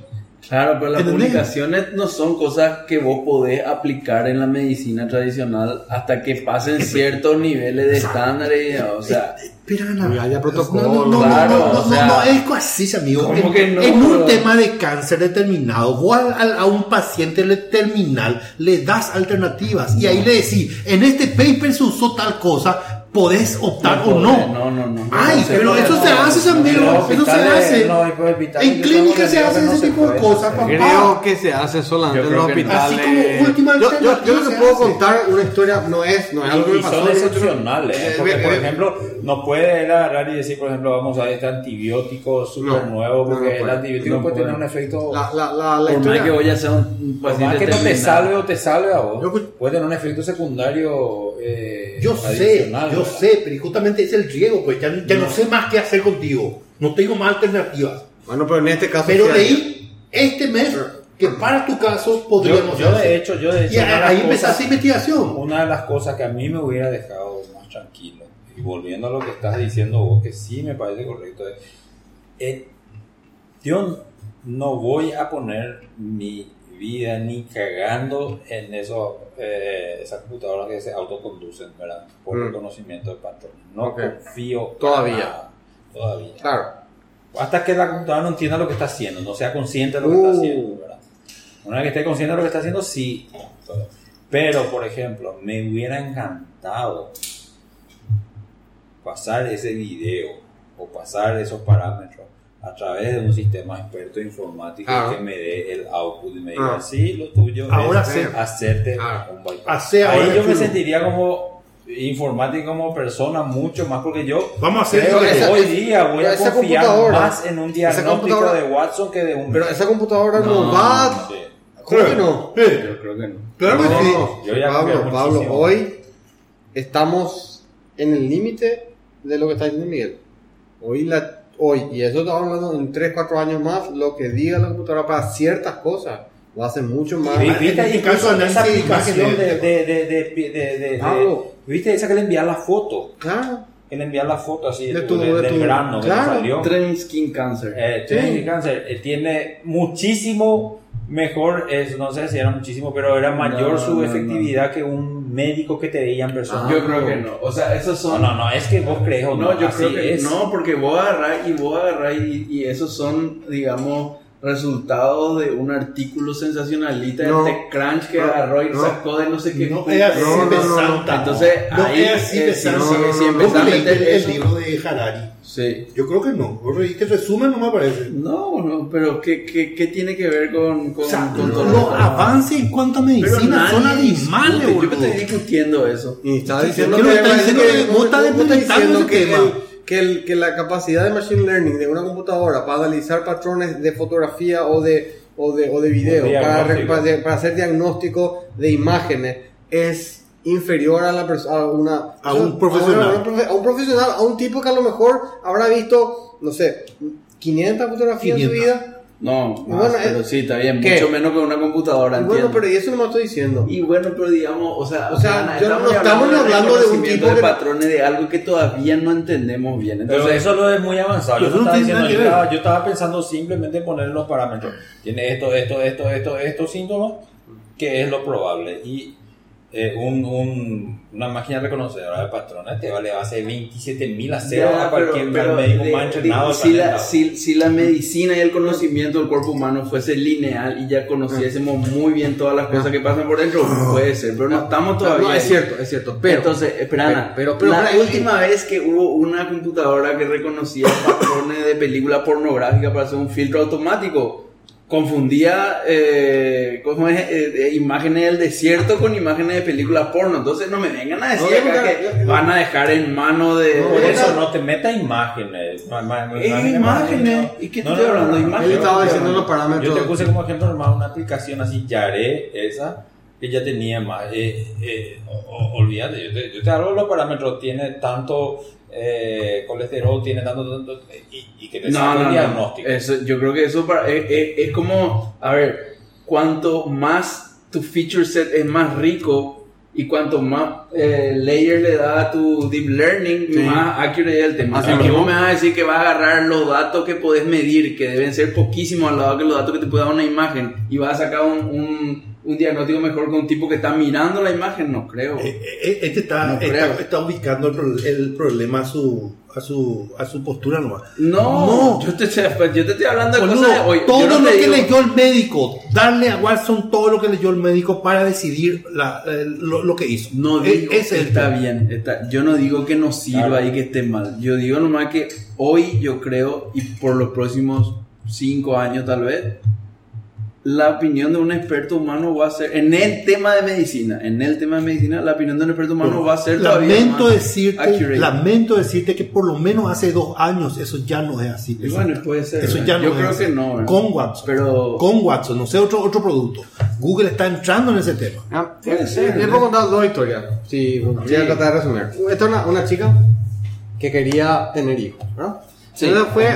Claro, pero las ¿Entendés? publicaciones no son cosas que vos podés aplicar en la medicina tradicional hasta que pasen ciertos niveles de estándares, o sea... Pero haya protocolo. Claro, es así, amigo. ¿Cómo que no? En un tema de cáncer determinado, vos a un paciente terminal le das alternativas y ahí le decís, en este paper se usó tal cosa, podés optar o no. No. Ay, pero eso se hace, amigo. Eso se hace. En clínica se hace ese tipo de cosas, papá. Creo que se hace solamente en los hospitales. Así como última yo alternativa les se puedo hace. contar una historia, no es algo que Y me pasó. son excepcionales, porque por eh, ejemplo, no puede agarrar y decir, por ejemplo, vamos a este antibiótico súper nuevo, porque el antibiótico puede tener un efecto, la Por más historia. que voy a ser un por paciente más que no te terminal. salve o te salve a vos, Yo- puede tener un efecto secundario Yo sé, adicional, yo ¿verdad? sé, pero justamente es el riesgo, pues ya no sé más qué hacer contigo. No tengo más alternativas. Bueno, pero en este caso. Pero sí leí este mes que para tu caso podríamos Yo de hacer. hecho, Y una de las ahí cosas- empezaste investigación. Una de las cosas que a mí me hubiera dejado más tranquilo, y volviendo a lo que estás diciendo vos, que sí me parece correcto, yo no voy a poner mi vida ni cagando en esas computadoras que se autoconducen, ¿verdad? Por reconocimiento de patrón. No Ok. confío Todavía. para nada. Todavía. Claro. Hasta que la computadora no entienda lo que está haciendo, no sea consciente de lo que está haciendo, ¿verdad? Una vez que esté consciente de lo que está haciendo, sí. Pero, por ejemplo, me hubiera encantado pasar ese video o pasar esos parámetros a través de un sistema experto informático Claro. que me dé el output y me diga, sí, lo tuyo Ahora es sí. hacerte Claro. un bypass. Hace Ahí ahora yo me chulo. sentiría como informático, como persona, mucho más, porque yo Vamos a hacer creo que esa- hoy día voy a esa confiar computadora- más en un diagnóstico computadora- de Watson que de un... Pero esa computadora no va. Sí. ¿Cómo que no? Sí, Yo creo que no. claro que No, sí. Yo ya confío Pablo, muchísimo. hoy estamos en el límite de lo que está diciendo Miguel. Hoy, y eso estamos hablando en 3-4 años más, lo que diga la computadora para ciertas cosas va a ser mucho más. Sí, en ¿viste este incluso caso, análisis esa de aplicación imágenes. Pablo. ¿Viste esa que le envía la foto? Claro. Que le envía la foto así De tu- de del tu- grano que le claro. salió. Trend Skin Cancer. Tiene cáncer, tiene muchísimo mejor, no sé si era muchísimo, pero era mayor No, su no, efectividad que un médico que te veía en persona. Yo creo que no. O sea, esos son... No, es que vos crees o no, No, yo así creo que es. no, porque vos agarrás y esos son, digamos, resultados de un artículo sensacionalista No. de TechCrunch que agarró y No. sacó de no sé qué. No es así No, de no, no, santa. Entonces, no ahí es así de si santa. empezás ¿Vos a leíste meter el eso- libro de Harari? Sí. Yo creo que no. Vos leíste el resumen, no me parece. No, pero ¿qué tiene que ver con O sea, con todo los esto? avances en cuanto a Pero medicina son nadie abismales, discute. Yo me boludo. estoy discutiendo eso. Y estaba diciendo Yo que, creo que está diciendo que vos estás vos deslimitando ese que, tema. que la capacidad de machine learning de una computadora para analizar patrones de fotografía o de video, Diagnóstico. para hacer diagnóstico de imágenes, es inferior a un profesional. a un profesional, a un tipo que a lo mejor habrá visto, no sé, 500 fotografías en su 500. vida. No, Y más, bueno, pero sí, está bien. ¿qué? Mucho menos que una computadora, Y bueno, entiendo. pero y eso no me estoy diciendo. Y bueno, pero digamos, o sea, yo no estamos hablando de un reconocimiento tipo de que- patrones de algo que todavía no entendemos bien. Pero Entonces, eso lo es muy avanzado. Yo Pero no no estaba tiene diciendo, nada que ver. yo estaba pensando simplemente en poner los parámetros. Tiene estos síntomas, que es lo probable. Y una máquina reconocedora de patrones te vale hace 27.000 a 0 ya, a cualquier pero médico de- más entrenado del si la, planeta. si la medicina y el conocimiento del cuerpo humano fuese lineal y ya conociésemos muy bien todas las cosas que pasan por dentro, puede ser, pero no estamos todavía. No, ahí. es cierto. Pero, Entonces, espera, Ana, pero la pero- última vez que hubo una computadora que reconocía patrones de película pornográfica para hacer un filtro automático, confundía imágenes del desierto con imágenes de películas porno. Entonces no me vengan a decir No, acá que van a dejar en mano de... No, Por eso no te meta imágenes. Imágenes. ¿Y qué te estoy hablando? Imágenes. Él estaba diciendo los parámetros. Yo te puse como ejemplo normal una aplicación así, Yaré, esa, que ya tenía más. Olvídate, yo te hablo de los parámetros, tiene tanto colesterol, tiene tanto y que te saca un diagnóstico. Eso, yo creo que eso es como, a ver, cuanto más tu feature set es más rico, Y cuanto más layer le da a tu deep learning, Sí. más accurate es el tema. Así A mí mismo. vos me vas a decir que va a agarrar los datos que podés medir, que deben ser poquísimos al lado que los datos que te puede dar una imagen, y vas a sacar un diagnóstico mejor con un tipo que está mirando la imagen. No creo. Este No creo. está ubicando el problema a su postura nomás. No, yo te estoy hablando de Boludo, cosas de hoy. todo Yo no lo te que digo- leyó el médico, darle a Watson todo lo que leyó el médico para decidir lo que hizo. No digo Ese que es el está tema. bien, yo no digo que no sirva Claro. y que esté mal. Yo digo nomás que hoy yo creo, y por los próximos 5 años tal vez, la opinión de un experto humano va a ser, en el tema de medicina, la opinión de un experto humano va a ser todavía Lamento más decirte, accurate. que por lo menos hace 2 años eso ya no es así. Y bueno, puede ser. Eso ¿verdad? ya no Yo es creo así. que no, ¿verdad? Con Watson. Pero Con Watson, no sé, otro producto. Google está entrando en ese tema. Ah, Puede ser, les ¿no? puedo contar 2 historias. Sí, voy a tratar de resumir. Esta es una chica que quería tener hijos, ¿verdad? Sí. Ella fue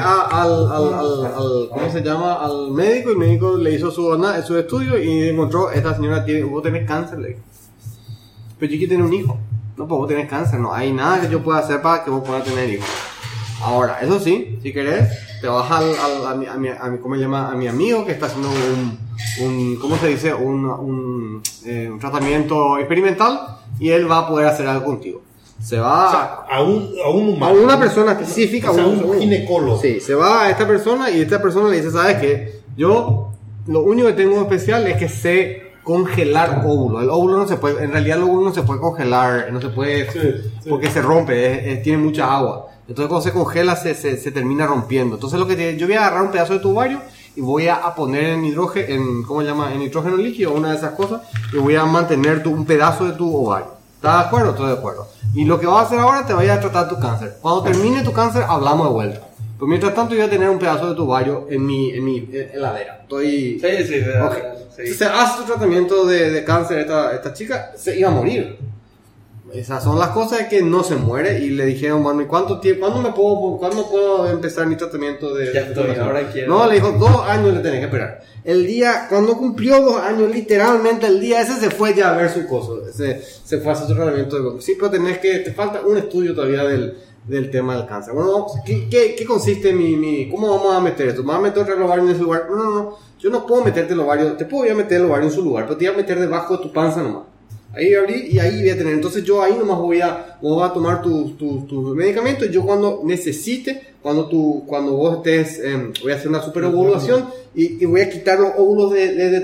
¿cómo se llama? Al médico, y el médico le hizo su estudio y encontró, esta señora vos tenés cáncer, le dijo. Pero yo quiero tener un hijo. No, pues vos tenés cáncer, no hay nada que yo pueda hacer para que vos puedas tener hijos. Ahora, eso sí, si querés, te vas a ¿cómo se llama? A mi amigo que está haciendo ¿cómo se dice? Un tratamiento experimental, y él va a poder hacer algo contigo. Se va O sea, a un humano. a una persona específica, O sea, un ginecólogo. Sí, se va a esta persona y esta persona le dice, ¿sabes qué? Yo lo único que tengo especial es que sé congelar óvulos. El óvulo no se puede, en realidad el óvulo no se puede congelar, no se puede, porque se rompe, tiene mucha agua. Entonces cuando se congela se termina rompiendo. Entonces yo voy a agarrar un pedazo de tu ovario y voy a poner en nitrógeno, en nitrógeno líquido, una de esas cosas, y voy a mantener un pedazo de tu ovario. ¿Estás de acuerdo? Estoy de acuerdo. Y lo que vas a hacer ahora, te voy a tratar tu cáncer. Cuando termine tu cáncer, hablamos de vuelta. Pero mientras tanto, yo voy a tener un pedazo de tu ovario en mi heladera. Estoy... sí, ¿verdad? Ok. Sí. Entonces, hace tu tratamiento de cáncer. Esta chica se iba a morir. Esas son las cosas que no se muere. Y le dijeron, bueno, ¿y cuándo puedo empezar mi tratamiento de... Ya estoy, ahora quiero. No, le dijo, 2 años le tenés que esperar. Cuando cumplió 2 años, literalmente el día ese se fue ya a ver su coso. Se fue a hacer su tratamiento. Sí, pero te falta un estudio todavía del tema del cáncer. Bueno, ¿qué consiste ¿cómo vamos a meter esto? ¿Vamos a meter el ovario en ese lugar? No. Yo no puedo meterte el ovario. Te puedo meter el ovario en su lugar, pero te voy a meter debajo de tu panza nomás. Ahí abrí y ahí voy a tener. Entonces yo ahí nomás voy a tomar tus medicamentos. Yo cuando necesite, cuando vos estés, voy a hacer una superovulación y voy a quitar los óvulos de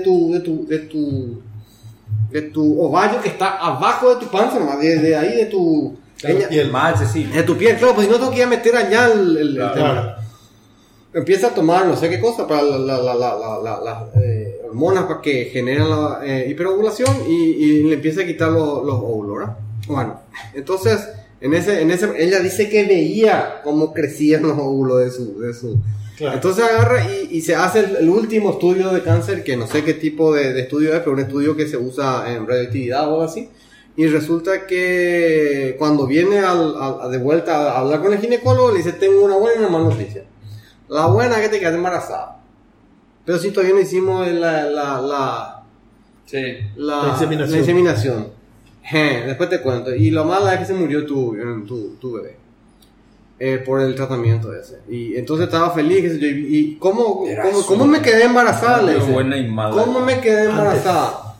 tu ovario que está abajo de tu panza nomás, de ahí de tu... Y el más accesible. De tu piel, claro, pues si no tengo que ir a meter allá el Claro. tema. Empieza a tomar no sé qué cosa para las hormonas para que generen la hiperovulación y le empieza a quitar los óvulos, ¿verdad? Bueno, entonces en ese ella dice que veía cómo crecían los óvulos de su Claro. Entonces agarra y se hace el último estudio de cáncer, que no sé qué tipo de estudio es, pero un estudio que se usa en radioactividad o algo así. Y resulta que cuando viene de vuelta a hablar con el ginecólogo, le dice, tengo una buena y una mala noticia. La buena es que te quedas embarazada. Pero si todavía no hicimos la inseminación. Después te cuento. Y lo malo es que se murió tu bebé. Por el tratamiento ese. Y entonces estaba feliz. Qué sé yo, y ¿cómo me quedé embarazada? Le dice. Buena y mala. ¿Cómo me quedé embarazada?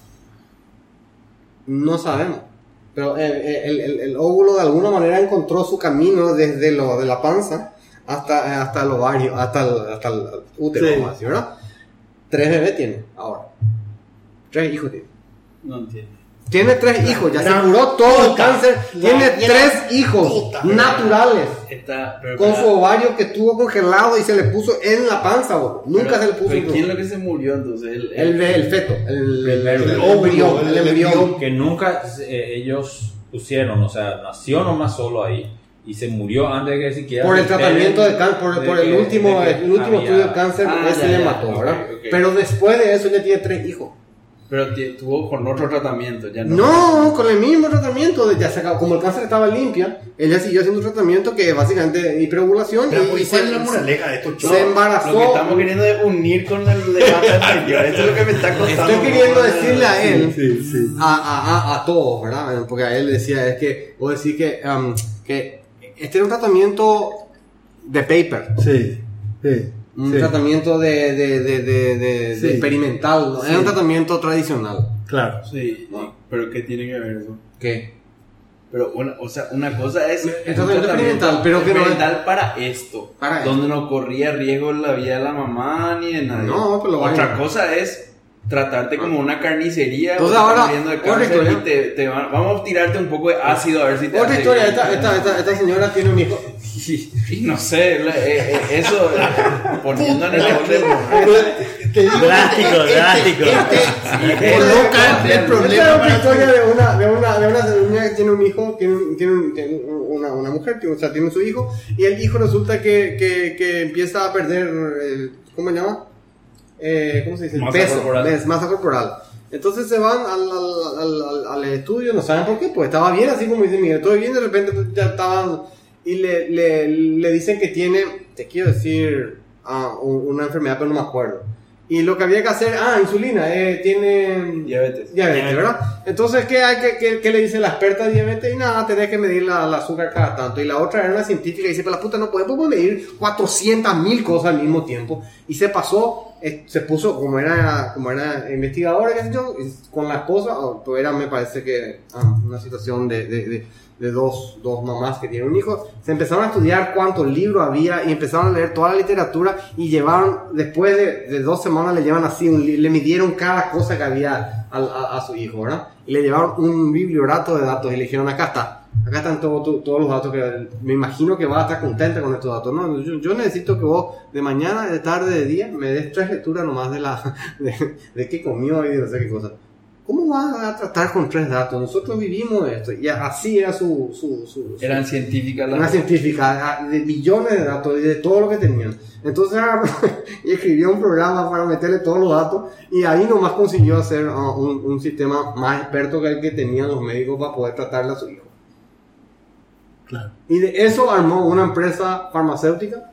No sabemos. Pero el óvulo de alguna manera encontró su camino desde de la panza hasta el ovario, hasta el útero, Sí. así, ¿verdad? 3 bebés tiene ahora. 3 hijos tiene. No entiendo. Tiene 3 hijos, ya La se curó todo el puta. cáncer. Tiene La 3 hijos puta. naturales. Pero Con su ovario que estuvo congelado y se le puso en la panza, boludo. Nunca se le puso. ¿Pero quién es lo que se murió entonces? El feto, el óvulo, embrión, el el embrión. Que nunca ellos pusieron, o sea, nació nomás solo ahí y se murió antes de que siquiera Por el se tratamiento de enteren cáncer, por de el que- último de que estudio de había- cáncer, ese ya, le ya, mató, ok, ¿verdad? ok. Pero después de eso ya tiene 3 hijos. Pero tuvo con otro tratamiento, ya no. No, con el mismo tratamiento, ya se acabó. Como el cáncer estaba limpia, ella siguió haciendo un tratamiento que es básicamente hiperovulación. Pero y ¿cuál es la moraleja de esto? se embarazó. Lo que estamos queriendo es unir con el debate anterior. Esto es lo que me está costando. Estoy queriendo decirle a él, Sí. a todos, ¿verdad? Porque a él decía, es que, vos decís que este es un tratamiento de paper. Sí. Un tratamiento de Sí. experimental, ¿no? Sí. Es un tratamiento tradicional. Claro. Sí, pero ¿qué tiene que ver eso? ¿Qué? Pero una cosa es Esto es experimental, pero que no es- experimental para esto, Para donde no corría riesgo la vida de la mamá ni de nadie. No, pero otra vaya. cosa es tratarte como una carnicería. Entonces o te ahora, están muriendo de otra cáncer historia. y vamos a tirarte un poco de ácido a ver si te Otra hace historia, bien. esta señora tiene un hijo. Y no sé, eso poniendo en el extremo. Te digo que Drástico. coloca el problema. Esta es otra para historia de una señora que tiene un hijo, tiene una mujer, o sea, tiene su hijo, y el hijo resulta que empieza a perder, ¿cómo se llama? ¿Cómo se dice? Masa Peso, corporal. masa corporal. Entonces se van al estudio, no saben por qué, pues estaba bien, así como dice Miguel, todo bien, de repente pues, ya estaban, y le dicen que tiene, te quiero decir, una enfermedad, pero no me acuerdo. Y lo que había que hacer, insulina, tiene Diabetes. diabetes, ¿verdad? Entonces, ¿qué le dice la experta de diabetes? Y nada, tenés que medir la azúcar cada tanto. Y la otra era una científica y dice, pero la puta, no podemos medir 400.000 cosas al mismo tiempo. Y se pasó, se puso, como era investigadora, qué sé yo, con la esposa, pues era, me parece que, una situación de dos mamás que tienen un hijo, se empezaron a estudiar cuántos libros había y empezaron a leer toda la literatura y llevaron, después de 2 semanas le llevan así, le midieron cada cosa que había a su hijo, ¿verdad? Y le llevaron un bibliorato de datos y le dijeron, acá están todos los datos que me imagino que vas a estar contenta con estos datos, ¿no? Yo necesito que vos de mañana, de tarde, de día, me des 3 lecturas nomás de qué comió y de no sé qué cosa. ¿Cómo vas a tratar con 3 datos? Nosotros vivimos esto. Y así era Eran científicas una científica de millones de datos y de todo lo que tenían. Entonces y escribió un programa para meterle todos los datos y ahí nomás consiguió hacer un sistema más experto que el que tenían los médicos para poder tratarle a su hijo. Claro. Y de eso armó una empresa farmacéutica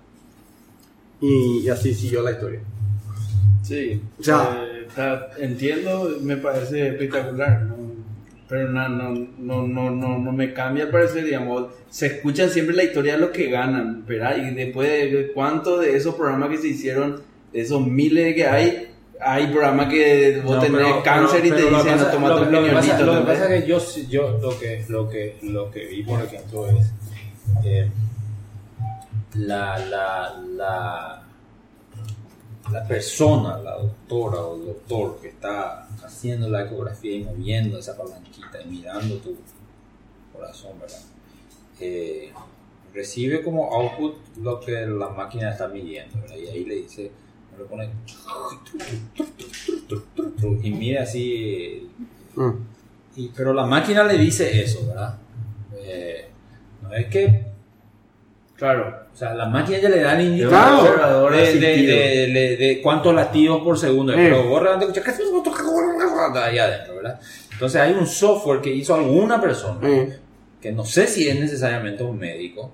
y así siguió la historia. Sí, O sea, entiendo, me parece espectacular, ¿no? Pero no me cambia el parecer, digamos, se escuchan siempre la historia de los que ganan, ¿verdad? Y después de cuántos de esos programas que se hicieron, de esos miles que hay programas que vos tenés cáncer y te dicen, no, tomate un riñonito. Lo que pasa es que yo lo que vi, por ejemplo, es la persona, la doctora o el doctor que está haciendo la ecografía y moviendo esa palanquita y mirando tu corazón, ¿verdad? Recibe como output lo que la máquina está midiendo, ¿verdad? Y ahí le dice, le pone y mira así, pero la máquina le dice eso, ¿verdad? No es que, Claro. o sea, la máquina ya le da el Claro. indicador de cuántos latidos por segundo. Pero vos realmente escuchas ahí adentro, ¿verdad? Entonces hay un software que hizo alguna persona, que no sé si es necesariamente un médico,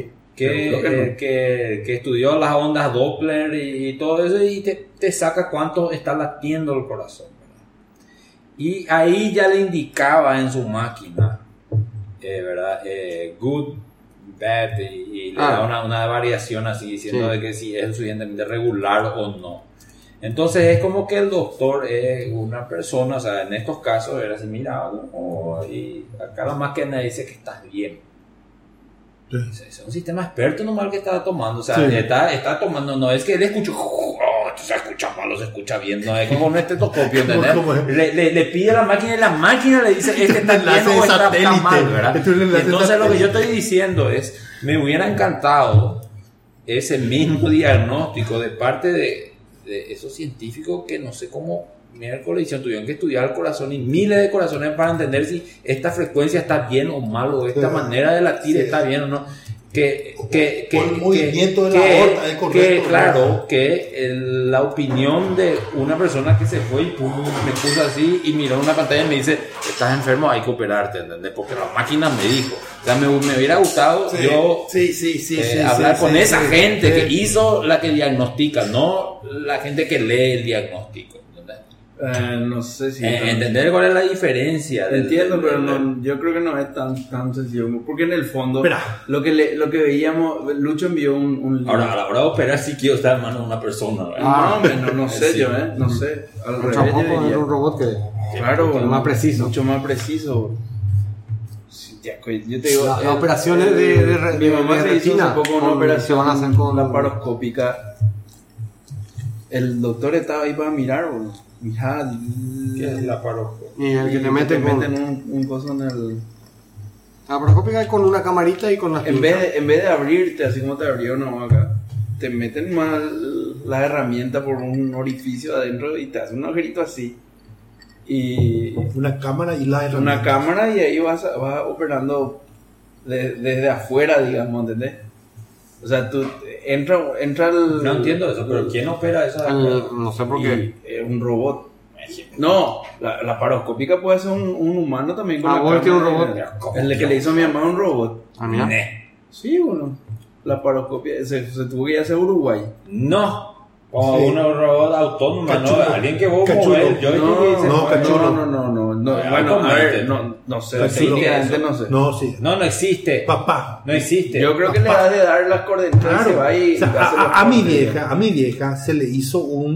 que estudió las ondas Doppler y todo eso y te saca cuánto está latiendo el corazón, ¿verdad? Y ahí ya le indicaba en su máquina, ¿verdad? Good, bad, y le da una variación así diciendo de que si es lo suficientemente regular o no. Entonces es como que el doctor es una persona, o sea, en estos casos era así, mira, y acá la máquina dice que estás bien. Es un sistema experto nomás el que está tomando, o sea, está tomando, no es que él escucha, se escucha malo, se escucha bien, no es como un estetoscopio, ¿entendés? Le pide a la máquina y la máquina le dice, está bien o está mal, ¿verdad? Entonces lo que yo estoy diciendo es, me hubiera encantado ese mismo diagnóstico de parte de esos científicos que no sé cómo miércoles tuvieron que estudiar el corazón y miles de corazones para entender si esta frecuencia está bien o mal o esta manera de latir está bien o no. Por el movimiento de la aorta, es correcto. Claro, la opinión de una persona que se fue y me puso así y miró una pantalla y me dice, estás enfermo, hay que operarte, ¿entendés? Porque la máquina me dijo. O sea, me hubiera gustado hablar con esa gente que hizo la que diagnostica, no la gente que lee el diagnóstico. No sé si... entender cuál es la diferencia. Entiendo, pero no, yo creo que no es tan sencillo. Porque en el fondo, Espera. lo que veíamos, Lucho envió un libro. Ahora, a la hora de operar sí quiero estar en manos de una persona. No sé Sí. yo, no sé. Al revés, yo Tampoco diría. es un robot que Claro, más preciso. Mucho más preciso. Sí, yo te digo, Las operaciones de mi mamá de se hizo retina hace poco una se operación van a hacer con laparoscópica. El doctor estaba ahí para mirar, boludo. Mirá, ¿Qué es la paroscopia? y el que te meten un coso en el... la paroscópica es con una camarita y con las En vez de abrirte así como te abrió una acá, te meten más la herramienta por un orificio adentro y te hacen un agujerito así. Y Una cámara y la herramienta. una cámara y ahí vas operando desde afuera, digamos, ¿entendés? O sea, tú entra el... No entiendo eso, pero ¿quién opera esa? no sé por qué. un robot. No, la paroscópica puede ser un humano también con la vos tienes un cámara. robot. El que le hizo a mi mamá un robot. Mira. Sí, bueno. La paroscopia se tuvo que ir a hacer Uruguay. No, como Sí. un robot autónomo, Cachulo. ¿no? Alguien que vos Cachulo. movés, yo No, cachulo. No, bueno, a ver, no sé, Cachulo. técnicamente no sé. No, sí. no existe. Papá. No existe. Yo creo que le has de dar las coordenadas y se Claro. va y O sea, hace los a mi cortes. vieja, se le hizo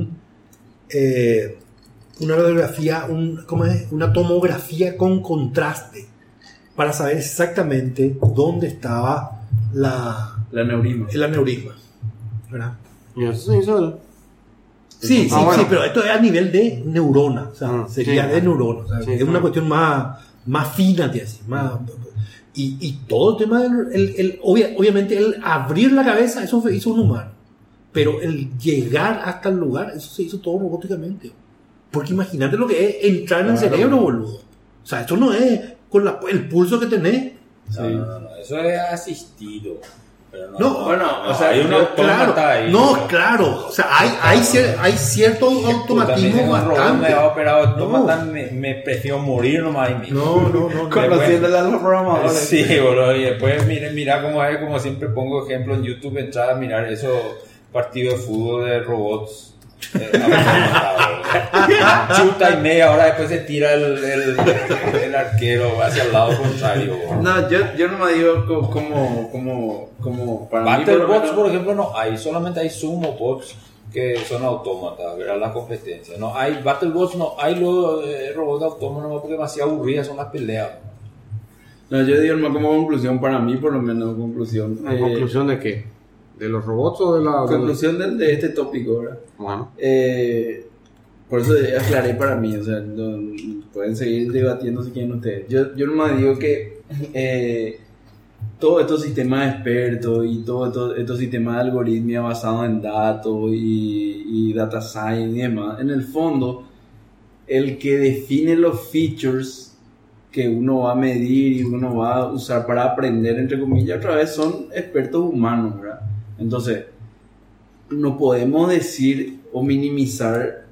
una radiografía, ¿cómo es? Una tomografía con contraste para saber exactamente dónde estaba La neurisma. el aneurisma, ¿verdad? Y eso se hizo Sí, bueno. sí, pero esto es a nivel de neurona, o sea, sería sí. de neurona, o sea, Sí, es una claro. cuestión más fina, te decía, y todo el tema obviamente el abrir la cabeza, eso se hizo un humano, pero el llegar hasta el lugar, eso se hizo todo robóticamente, porque imagínate lo que es entrar en el cerebro, boludo, o sea, esto no es con el pulso que tenés. No, eso es asistido. Pero No, bueno, o sea, hay un autómata ahí. Claro, o sea, hay cierto automatismo Un robot me bastante. ha operado autómata, me prefiero morir nomás ahí mismo. No. Conociendo a los programadores. Sí, boludo, y después mira cómo es, como siempre pongo ejemplo en YouTube, entrar a mirar esos partidos de fútbol de robots. Chuta y media hora después se tira el arquero hacia el lado contrario. No, yo no me digo como para mí, Battle por lo Box, menos- por ejemplo, no hay, solamente hay Sumo Box que son autómatas, ¿verdad? La competencia. No hay Battle Box, no hay los robots autónomos porque demasiado aburridas son las peleas. No, yo digo nomás como conclusión para mí, por lo menos conclusión. ¿La conclusión de qué? ¿De los robots o de la...? Conclusión de este tópico, ¿verdad? Bueno. Por eso aclaré para mí, o sea, pueden seguir debatiendo si quieren ustedes. Yo nomás digo que todos estos sistemas expertos y todos estos sistemas de algoritmia basados en datos y data science y demás, en el fondo, el que define los features que uno va a medir y uno va a usar para aprender, entre comillas, otra vez son expertos humanos, ¿verdad? Entonces, no podemos decir o minimizar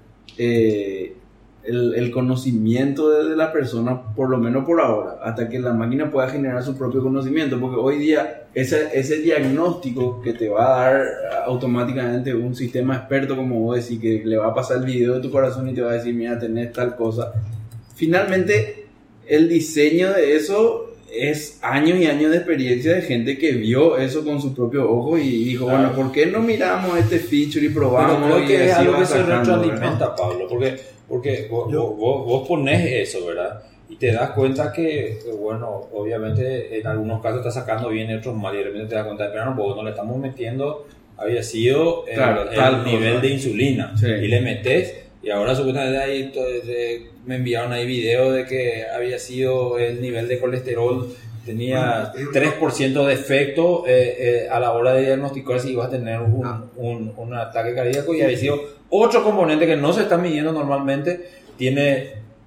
el conocimiento de la persona, por lo menos por ahora, hasta que la máquina pueda generar su propio conocimiento, porque hoy día ese diagnóstico que te va a dar automáticamente un sistema experto, como vos decís, que le va a pasar el video de tu corazón y te va a decir, mira, tenés tal cosa, finalmente el diseño de eso es años y años de experiencia de gente que vio eso con su propio ojo y dijo, Claro. bueno, ¿por qué no miramos este feature y Pero probamos? creo que y es así algo va que se sacando, ¿verdad? retroalimenta, Pablo, porque vos pones eso, ¿verdad? Y te das cuenta que, bueno, obviamente en algunos casos está sacando bien, en otros mal, y de repente te das cuenta, pero no, porque no le estamos metiendo, había sido Claro, el tal nivel cosa. de insulina, Sí. y le metes, y ahora supuestamente ahí me enviaron ahí video de que había sido el nivel de colesterol, tenía 3% de efecto a la hora de diagnosticar si ibas a tener un ataque cardíaco, y había sido otro componente que no se está midiendo normalmente, tiene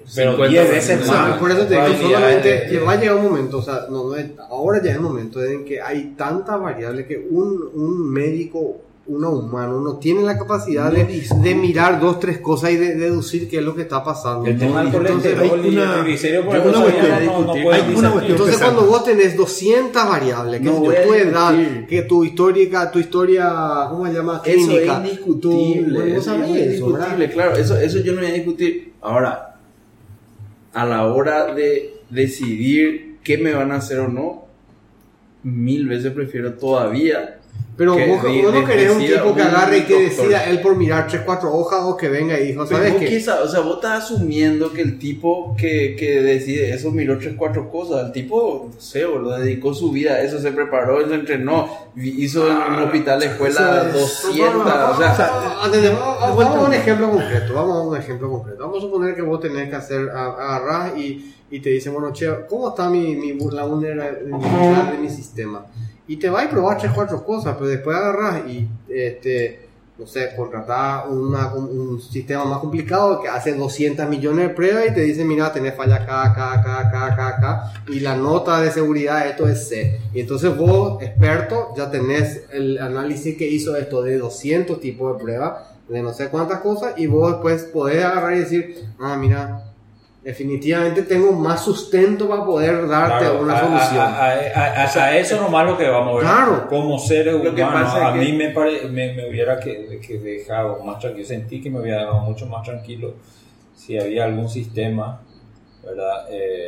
pero 50 10 veces veces más. más. Por eso te digo, Probabilidades solamente de- va a llegar un momento, o sea, ahora ya es el momento en que hay tantas variables que un médico, uno humano, no tiene la capacidad de mirar 2, 3 cosas y de deducir qué es lo que está pasando. El tema del Entonces, colesterol y el una- triglicérido, por yo ejemplo, una todavía cuestión- no hay puedes una discernir. cuestión- Entonces empezando. cuando vos tenés 200 variables, que No es voy a tu edad, discutir. que tu historia, ¿cómo se llama? Eso Clínica. es indiscutible. Bueno, vos Eso sabés es eso, indiscutible, ¿verdad? claro. Eso yo no voy a discutir. Ahora, a la hora de decidir qué me van a hacer o no, 1000 veces prefiero todavía. Pero que vos no querés un decida tipo que un agarre y que doctor. decida él por mirar 3, 4 hojas o que venga y dijo, Pero ¿sabes vos qué? qué sabes? O sea, vos estás asumiendo que el tipo que decide eso miró 3, 4 cosas. El tipo, no sé, boludo, dedicó su vida a eso, se preparó, se entrenó, hizo en un hospital de escuela Eso es. 200. O sea, Vamos a un ejemplo concreto. Vamos a suponer que vos tenés que agarrar y te dicen, bueno, che, ¿cómo está la vulnerabilidad de mi sistema? Y te va a probar 3, 4 cosas, pero después agarras y, no sé, contratar un sistema más complicado que hace 200 millones de pruebas y te dice, mira, tenés falla acá, y la nota de seguridad de esto es C. Y entonces vos, experto, ya tenés el análisis que hizo esto de 200 tipos de pruebas, de no sé cuántas cosas, y vos después podés agarrar y decir, mira, definitivamente tengo más sustento para poder darte Claro, una solución. A eso nomás lo que vamos a ver. Claro. Como seres Lo que humanos, pasa es a que- mí me hubiera que dejado más tranquilo. Sentí que me hubiera dejado mucho más tranquilo si había algún sistema, ¿verdad?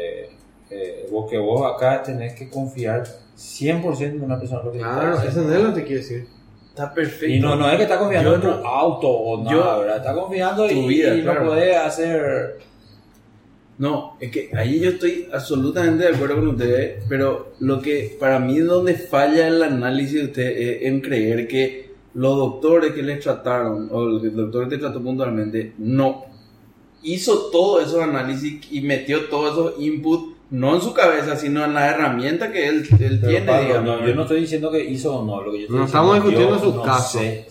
Vos acá tenés que confiar 100% en una persona lo que te está Claro, diciendo. eso no es lo que quiero decir. está perfecto. Y no es que está confiando Yo en tu no- auto o nada, yo- ¿verdad? Está confiando tu y, vida, y claro. no podés hacer... No, es que ahí yo estoy absolutamente de acuerdo con ustedes, pero lo que para mí donde falla el análisis de ustedes es en creer que los doctores que les trataron, o el doctor que te trató puntualmente, no hizo todos esos análisis y metió todos esos inputs, no en su cabeza, sino en la herramienta que él Pero, tiene, Pablo, digamos. no, yo no estoy diciendo que hizo o no, lo que yo estoy No diciendo estamos es que discutiendo yo su no caso. sé.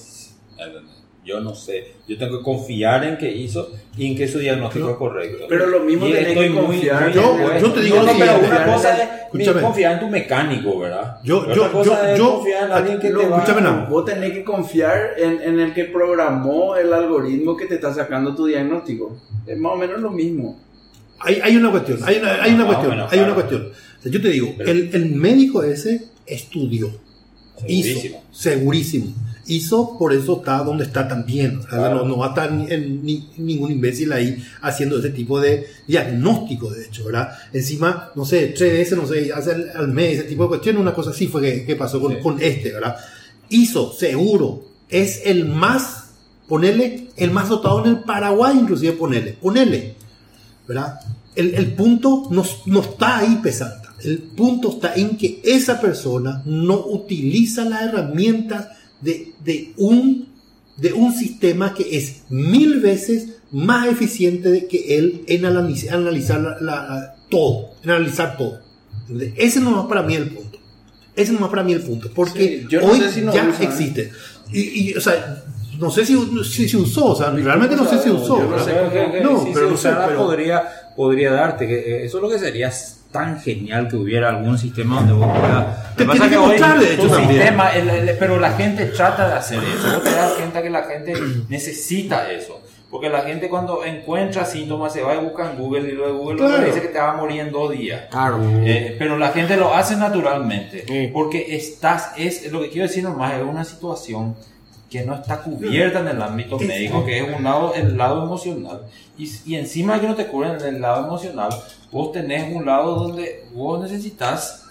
Yo no sé, yo tengo que confiar en que hizo y en que su diagnóstico es correcto. Pero lo mismo Y tenés estoy que confiar. Yo te digo no, lo pero siguiente. una cosa es Escúchame. confiar en tu mecánico, ¿verdad? Yo- Otra yo- cosa yo- es yo- confiar en alguien que No, te va... escúchame, no. Vos tenés que confiar en el que programó el algoritmo que te está sacando tu diagnóstico. Es más o menos lo mismo. Hay una cuestión, hay una cuestión, bueno, hay una claro. cuestión. O sea, yo te digo, Pero- el médico ese estudió, Segurísimo. hizo, segurísimo. Hizo, por eso está donde está también. O sea, Claro. no va a estar ningún imbécil ahí haciendo ese tipo de diagnóstico, de hecho, ¿verdad? Encima, no sé, 3 veces, no sé, hace al mes, ese tipo de cuestiones, una cosa así fue que pasó Sí. con este, ¿verdad? Hizo, seguro, es el más, ponele, el más dotado en el Paraguay, inclusive ponele, ¿verdad? El punto no está ahí, Pesanta. El punto está en que esa persona no utiliza las herramientas de un sistema que es 1000 veces más eficiente que él en analizar todo. En analizar todo. ¿Entendés? Ese no es para mí el punto. Ese no es para mí el punto. Porque Sí, yo no hoy sé si no ya usan. existe. O sea, no sé si usó. O sea, realmente no sé si usó. Yo no ¿verdad? sé No, si pero se no sé, usara, pero- podría darte, que eso es lo que sería tan genial que hubiera algún sistema donde vos puedas... Te Lo que tiene pasa es que hoy mostrar, de hecho, tu también. sistema, pero la gente trata de hacer eso. Vos te das cuenta que la gente necesita eso. Porque la gente cuando encuentra síntomas se va y busca en Google y luego Google Claro. te dice que te va a morir en 2 días. Claro. Pero la gente lo hace naturalmente. Sí. Porque es lo que quiero decir nomás, es una situación que no está cubierta en el ámbito médico, que es el lado emocional. Y encima de que no te cubren en el lado emocional, vos tenés un lado donde vos necesitas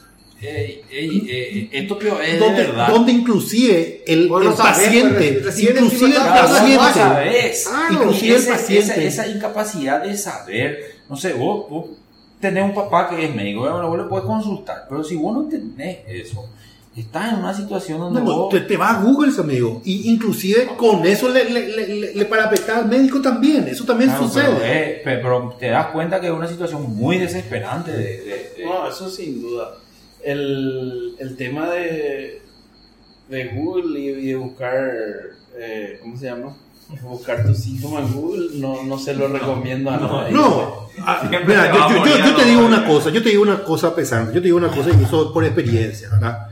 esto que es de verdad. donde inclusive el Vos no sabés, paciente, pero recién inclusive el encima Claro, vos no paciente, sabés. Claro. inclusive el paciente, Esa incapacidad de saber, no sé, vos tenés un papá que es médico, bueno, vos le puedes consultar, pero si vos no tenés eso, estás en una situación donde no, vos... te va a Google, amigo, y inclusive con eso le parapetas al médico también, eso también Claro, sucede. pero te das cuenta que es una situación muy desesperante No, eso sin duda. El tema de Google y de buscar, ¿cómo se llama? buscar tus síntomas en Google no se lo recomiendo a nadie. No, mira, yo te digo una cosa, pesando, yo te digo una cosa y eso por experiencia, ¿verdad?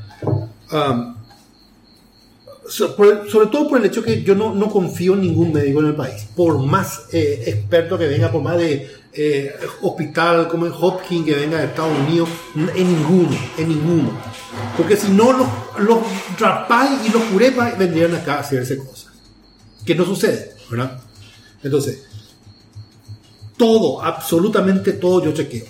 Sobre todo por el hecho que yo no confío en ningún médico en el país, por más experto que venga, por más de hospital como en Hopkins que venga de Estados Unidos, en ninguno, porque si no los rapaz y los curepas vendrían acá a hacerse cosas que no sucede, ¿verdad? Entonces, absolutamente todo yo chequeo,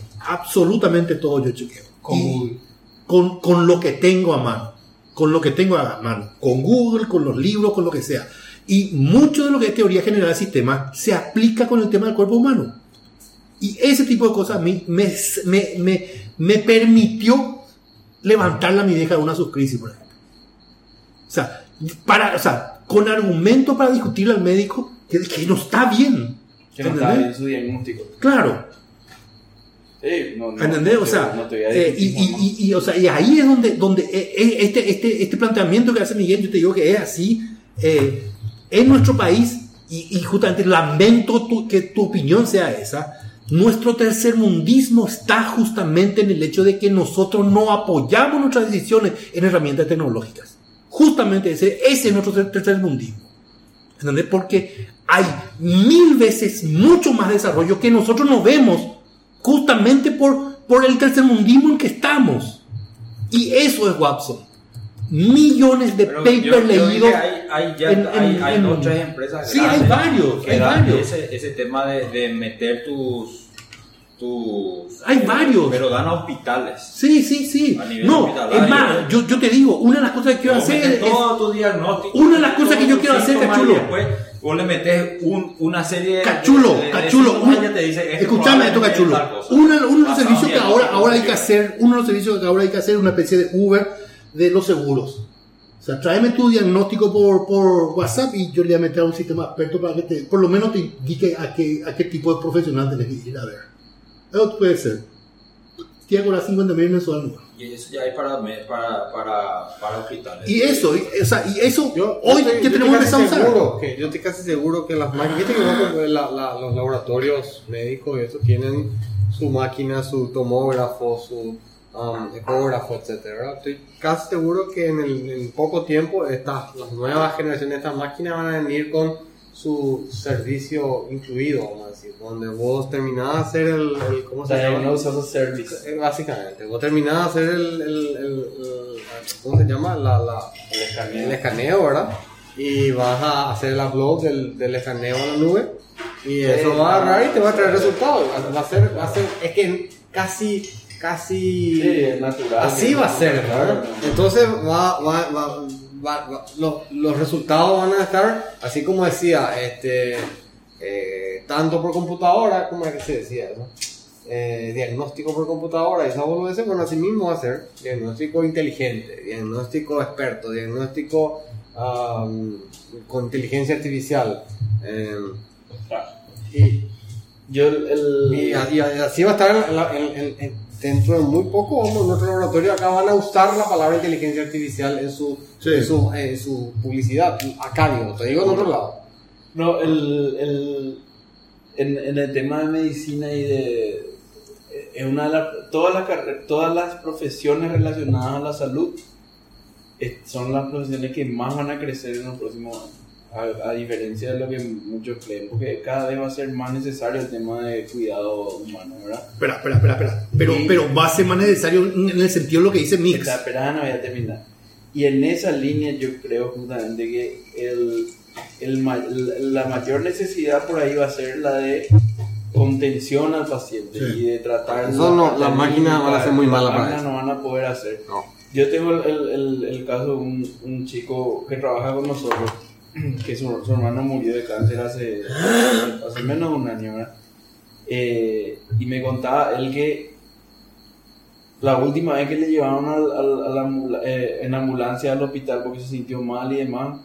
con lo que tengo a mano, con Google, con los libros, con lo que sea. Y mucho de lo que es teoría general del sistema se aplica con el tema del cuerpo humano. Y ese tipo de cosas a mí me permitió levantar la mideja de una subcrisis, por ejemplo. O sea, con argumentos para discutirle al médico que no está bien. Que no está bien su diagnóstico. Claro. Sí, ¿entendés? O sea, y ahí es donde este planteamiento que hace Miguel, yo te digo que es así, en nuestro país, y justamente lamento que tu opinión sea esa. Nuestro tercermundismo está justamente en el hecho de que nosotros no apoyamos nuestras decisiones en herramientas tecnológicas. Justamente ese es nuestro tercermundismo. ¿Entendés? Porque hay 1000 veces mucho más desarrollo que nosotros no vemos justamente por el tercermundismo en que estamos. Y eso es Watson. Millones de papers leídos. Hay otras empresas. Sí, hay varios. Ese tema de meter tus. Hay varios. Pero dan a hospitales. Sí. No, es más, yo te digo, una de las cosas que quiero hacer es. Todo tu diagnóstico. Una de las cosas que yo quiero hacer, Cachulo. Después vos le metes una serie de. Cachulo. Escúchame esto, Cachulo. Uno de los servicios que ahora hay que hacer, es una especie de Uber de los seguros. O sea, tráeme tu diagnóstico por WhatsApp y yo le voy a meter a un sistema experto para que por lo menos te indique a qué tipo de profesional tenés que ir a ver. Eso puede ser. Tiene que cobrar 50,000 mensuales. Y eso ya hay para hospitales. Y eso, hoy que tenemos que empezar a usar. Yo estoy casi seguro que las máquinas, los laboratorios médicos, eso tienen su máquina, su tomógrafo, su ecógrafo, etcétera. Estoy casi seguro que en poco tiempo las nuevas generaciones de estas máquinas van a venir con su servicio incluido, vamos a decir, donde vos terminás de hacer el ¿cómo se llama? Diagnosis as a Service. Básicamente, vos terminás de hacer el ¿cómo se llama? El escaneo, ¿verdad? Y vas a hacer el upload del escaneo a la nube y eso va a agarrar y te va a traer resultados. Va a ser, es que casi natural. Así va a ser, ¿verdad? Entonces los resultados van a estar, así como decía, tanto por computadora, como es que se decía, ¿no? Diagnóstico por computadora, y esa boludez, bueno, así mismo va a ser diagnóstico inteligente, diagnóstico experto, diagnóstico con inteligencia artificial. Y así va a estar dentro de muy poco. En nuestro laboratorio acá van a usar la palabra inteligencia artificial en su publicidad. Acá digo, te digo en otro lado. No, en el tema de medicina y de todas las profesiones relacionadas a la salud son las profesiones que más van a crecer en los próximos años. A diferencia de lo que muchos creen, porque cada vez va a ser más necesario el tema de cuidado humano, ¿verdad? Espera. Pero va a ser más necesario en el sentido de lo que dice Mix. Espera, no voy a terminar. Y en esa línea yo creo justamente que la mayor necesidad por ahí va a ser la de contención al paciente, sí. Y de tratar. Eso no, las máquinas van a ser muy malas para eso. No van a poder hacer. No. Yo tengo el caso de un chico que trabaja con nosotros, que su hermano murió de cáncer hace menos de un año, ¿verdad? Y me contaba él que la última vez que le llevaron en ambulancia al hospital porque se sintió mal y demás,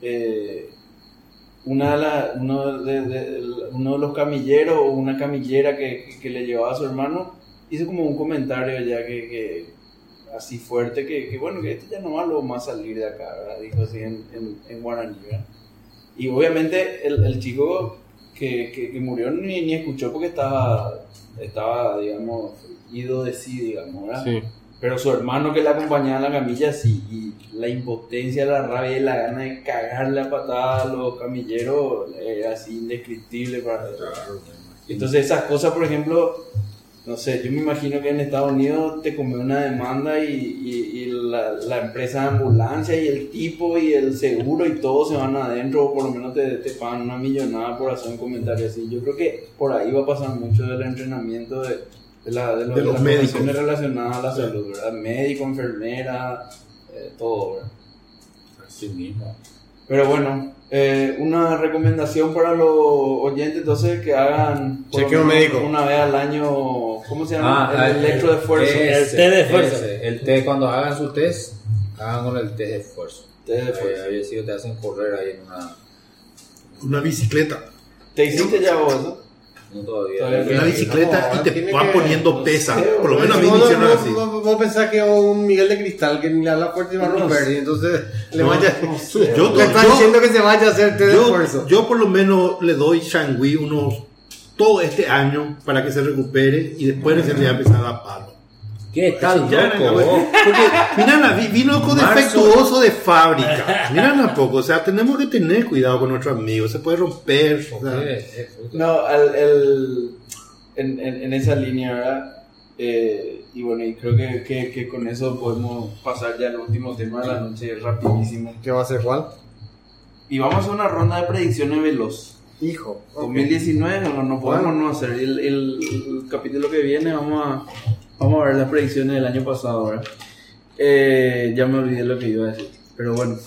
uno de los camilleros o una camillera que le llevaba a su hermano hizo como un comentario ya que así fuerte que bueno, que este ya no va a salir de acá, ¿verdad? Dijo así en guaraní, ¿verdad? Y obviamente el chico que murió ni escuchó porque estaba, digamos, ido de sí, digamos, ¿verdad? Sí. Pero su hermano que le acompañaba en la camilla, sí, y la impotencia, la rabia y la gana de cagarle a patada a los camilleros era así indescriptible para él. Entonces esas cosas, por ejemplo, no sé, yo me imagino que en Estados Unidos te come una demanda y la empresa de ambulancia y el tipo y el seguro y todo se van adentro, o por lo menos te pagan una millonada por hacer un comentario así. Yo creo que por ahí va a pasar mucho del entrenamiento de los médicos profesiones relacionadas a la salud, ¿verdad? Médico, enfermera, todo, ¿verdad? Así mismo. Pero bueno, una recomendación para los oyentes, entonces, que hagan por chequeo lo menos médico una vez al año, ¿cómo se llama? el electro de esfuerzo. El té de esfuerzo. El té, cuando hagan su test, hagan con el té de esfuerzo. Té de esfuerzo. Había sido, te hacen correr ahí en una bicicleta. ¿Te hiciste ya vos eso? no todavía. Una bicicleta No, y te tiene van que- poniendo pesa. Por lo menos a mí No, me hicieron así. vos pensás que es un Miguel de Cristal que ni le habla fuerte y va a romper, y entonces le vaya. Yo Le está diciendo que se vaya a hacer té de esfuerzo. yo por lo menos le doy Shangui todo este año para que se recupere y después recién le voy a empezar a dar palo. ¿Qué tal, Ya, loco? porque mira, vino con Marzo. defectuoso de fábrica. Mira un poco, o sea, tenemos que tener cuidado con nuestros amigos, se puede romper. O sea, No, en esa línea, ¿verdad? Y bueno, y creo que con eso podemos pasar ya al último tema de la noche rapidísimo. ¿Qué va a hacer Juan? Y vamos a hacer una ronda de predicciones veloz. Hijo. 2019 no podemos no hacer. El capítulo que viene vamos a ver las predicciones del año pasado, ¿verdad? Ya me olvidé lo que iba a decir, pero bueno.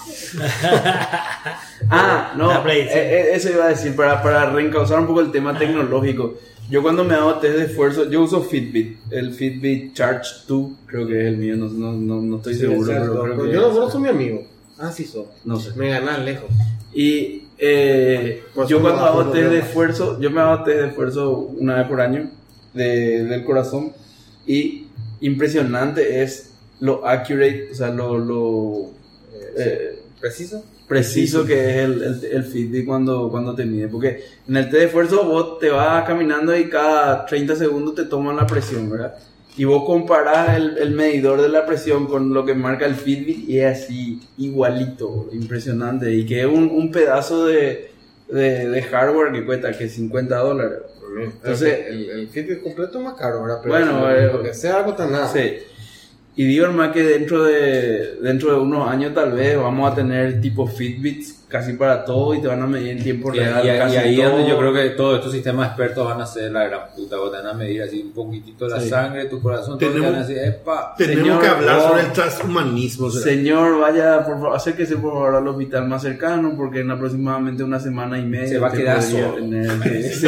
No, La predicción. eso iba a decir, para reencauzar un poco el tema tecnológico. Yo cuando me hago test de esfuerzo, yo uso Fitbit, el Fitbit Charge 2, creo que es el mío, no estoy seguro, pero creo que Yo no conozco a mi amigo. Ah, sí, sos. no sé. Me ganan lejos. Y Pues yo cuando no, hago no, test no. de esfuerzo, yo me hago test de esfuerzo una vez por año del corazón, y impresionante es lo accurate, o sea, lo ¿Preciso? que es el Fitbit cuando te mide, porque en el test de esfuerzo vos te vas caminando y cada 30 segundos te toman la presión, ¿verdad? Y vos comparás el medidor de la presión con lo que marca el Fitbit y es así, igualito, impresionante. Y que es un pedazo de hardware que cuesta que $50. Entonces, el Fitbit completo es más caro, ¿verdad? Pero Bueno, lo que sea algo tan nada. sí. Y digo, hermano, que dentro de unos años tal vez vamos a tener tipo Fitbits casi para todo y te van a medir en tiempo Y real. ahí casi es todo. donde yo creo que todos estos sistemas expertos van a ser la gran puta. Te van a medir así un poquitito la Sí. sangre, tu corazón, todo, y Tenemos- van a decir, epa. tenemos Señor, que hablar oh, sobre el transhumanismo. o sea. Señor, vaya, por favor, acérquese por favor al hospital más cercano, porque en aproximadamente una semana y media Se va a usted quedar podría solo. tener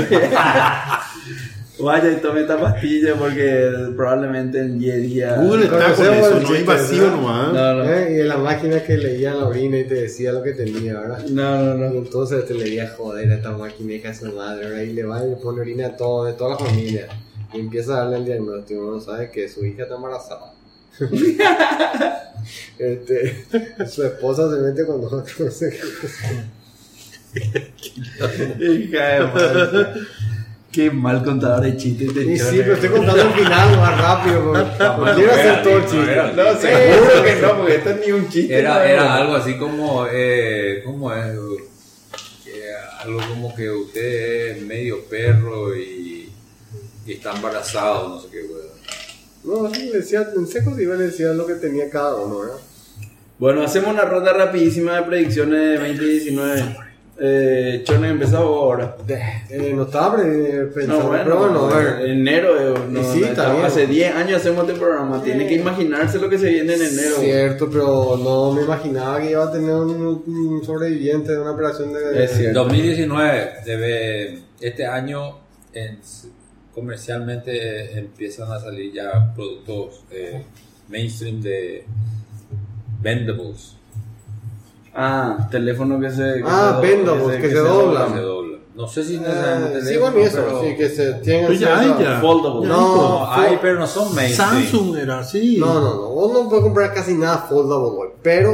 vaya y tome esta pastilla porque probablemente en 10 días. Google está con Conocemos eso, el no chiste, invasivo ¿verdad? nomás. No. Y en la máquina que leía la orina y te decía lo que tenía, ¿verdad? No. Y entonces te leía, joder, esta máquina que hace madre, ¿verdad? Y le va y le pone orina de toda la familia. Y empieza a darle el diagnóstico, uno sabe que su hija está embarazada. Su esposa se mete con nosotros, no sé qué. Hija de madre. Qué mal contador de chistes. Y sí, pero estoy contando el final más rápido, porque quiero hacer todo el chiste. No, seguro que no, porque esto es ni un chiste. Era algo así como, ¿cómo es? Algo como que usted es medio perro y está embarazado, no sé qué, weón. No, sí, decía, en seco sí iba a decir lo que tenía cada uno, ¿verdad? Bueno, hacemos una ronda rapidísima de predicciones de 2019. Chone, empezamos ahora. No estaba pensando, No, bueno, pero bueno, a ver. enero. Y sí, está bien. Hace 10 años hacemos este programa. Tiene que imaginarse lo que se viene en enero. Cierto, pero no me imaginaba que iba a tener un sobreviviente de una operación de... Es cierto. 2019 este año comercialmente empiezan a salir ya productos mainstream de vendables. Teléfono que se. Vendables, que se doblan. Se dobla. No sé si necesariamente sí, bueno, y eso, pero- sí, que se tienen Pues ya hay ya. Foldable. No, hay, pero no son mainstream. Samsung era así. No, vos no puedes comprar casi nada foldable hoy, pero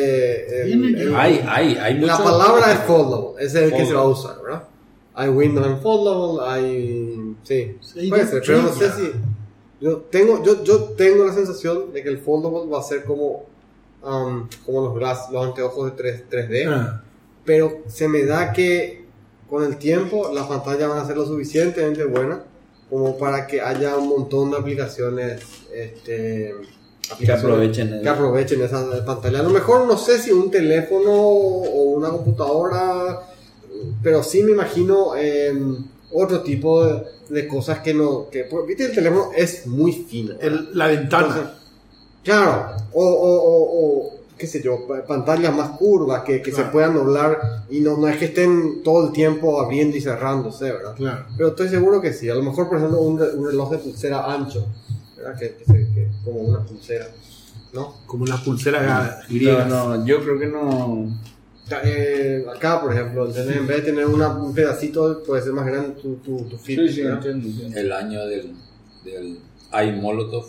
Hay mucho. la palabra es foldable, ese es el que Foldable. se va a usar, ¿verdad? Hay Windows en foldable, hay... Sí, Sí, puede ya, ser, pero sí, no sé ya. si... Yo tengo la sensación de que el foldable va a ser como los anteojos de 3D, Ah, pero se me da que con el tiempo las pantallas van a ser lo suficientemente buenas como para que haya un montón de aplicaciones aprovechen que aprovechen esa pantalla. A lo mejor no sé si un teléfono o una computadora, pero sí me imagino otro tipo de cosas que no... Porque, viste, el teléfono es muy fino. la ventana. Entonces, claro, o qué sé yo, pantallas más curvas que se Claro. puedan doblar y no es que estén todo el tiempo abriendo y cerrándose, ¿verdad? Claro. Pero estoy seguro que sí. A lo mejor, por ejemplo, un reloj de pulsera ancho, ¿verdad? Que como una pulsera, ¿no? Como las pulseras griegas. No, yo creo que no. Acá, por ejemplo, ¿entendés? En vez de tener un pedacito, puede ser más grande tu fit, Sí, ¿verdad? entiendo. El año del iMolotov.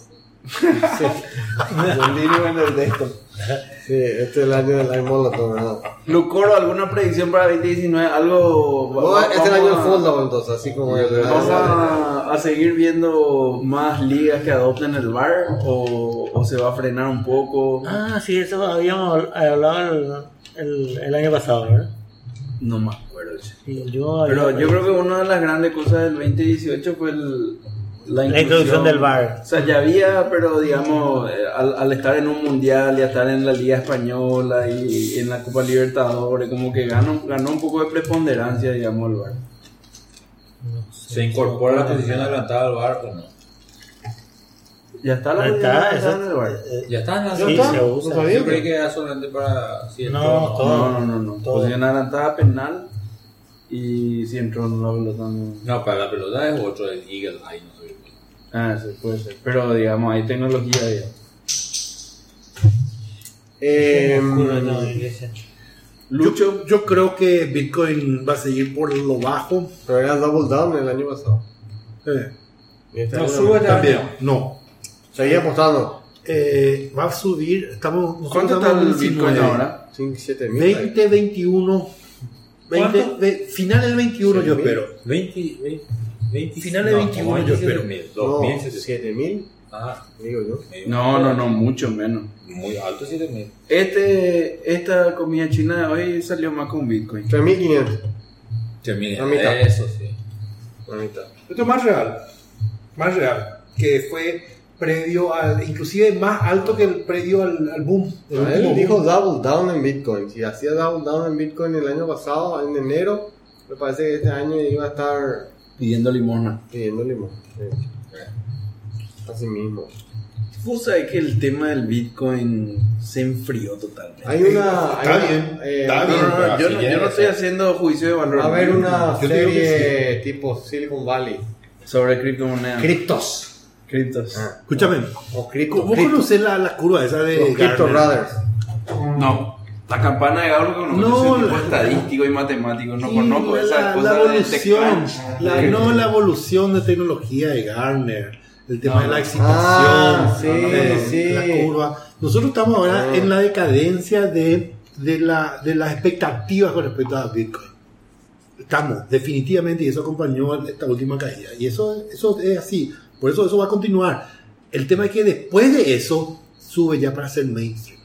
El dinero en el de esto. Sí, este es el año del iMolotov, ¿verdad? Lucoro, ¿alguna predicción para 2019? Algo. No, este es el año del a- foldable, entonces, así como el... ¿Vamos a seguir viendo más ligas que adopten el VAR o se va a frenar un poco? Ah, sí, eso habíamos hablado el año pasado, ¿verdad? No me acuerdo. Sí, Pero yo creo que una de las grandes cosas del 2018 fue la introducción del VAR. O sea, ya había, pero digamos, al estar en un mundial y estar en la Liga Española y en la Copa Libertadores, como que ganó un poco de preponderancia, digamos, el VAR. ¿Se incorpora la posición adelantada al VAR o no? Ya está la Está, posición eso- en el VAR. Ya está en Sí, la se ¿No usa. sabía? Yo creí que era solamente para. Si No, entró, todo. No. Todo. Posición adelantada penal y si entró en la pelota no. No, para la pelota es otro, el Eagle Eye, no sé. Ah, sí, puede ser. Pero digamos, hay tecnología ya. Lucho. Yo creo que Bitcoin va a seguir por lo bajo. Pero era double down el año pasado. Y este No año sube También. también. No. Seguía apostando. Va a subir. Nosotros ¿Cuánto está estamos el en Bitcoin 19. ahora? 7 mil. 20, 21. ¿Cuánto? Final del 21 yo espero. 20. Finales de 21 yo espero. 2.000. 7 mil, Ah, digo yo. No, mucho menos. Muy alto 7.000. Esta comida china de hoy salió más con Bitcoin. 3.500. La mitad. Eso sí. La mitad. Esto es más real, que fue previo al, inclusive más alto que el previo al boom. El último Él boom. dijo double down en Bitcoin. Si hacía double down en Bitcoin el año pasado, en enero, me parece que este año iba a estar Pidiendo limona. pidiendo limón. Sí. Así mismo. Vos sabés que el tema del Bitcoin se enfrió totalmente. Hay una. Está hay bien, una- está bien. No, yo Sí, no estoy haciendo juicio de valor. Va a haber una Yo digo que serie tipo Silicon Valley. Sobre criptomonedas. Criptos. Criptos. Escúchame, O cripto. ¿vos conocés la curva esa de Los Crypto Gartner? Brothers. No. La campana de Gauss que No, soy tipo la- estadístico y matemático. No Y conozco esas la cosas evolución, de la evolución de tecnología de Gartner, el tema de la excitación, Ah, sí, sí. la curva. Nosotros estamos ahora en la decadencia de las expectativas con respecto a Bitcoin. Estamos, definitivamente, y eso acompañó esta última caída. Y eso es así, por eso va a continuar. El tema es que después de eso, sube ya para ser mainstream.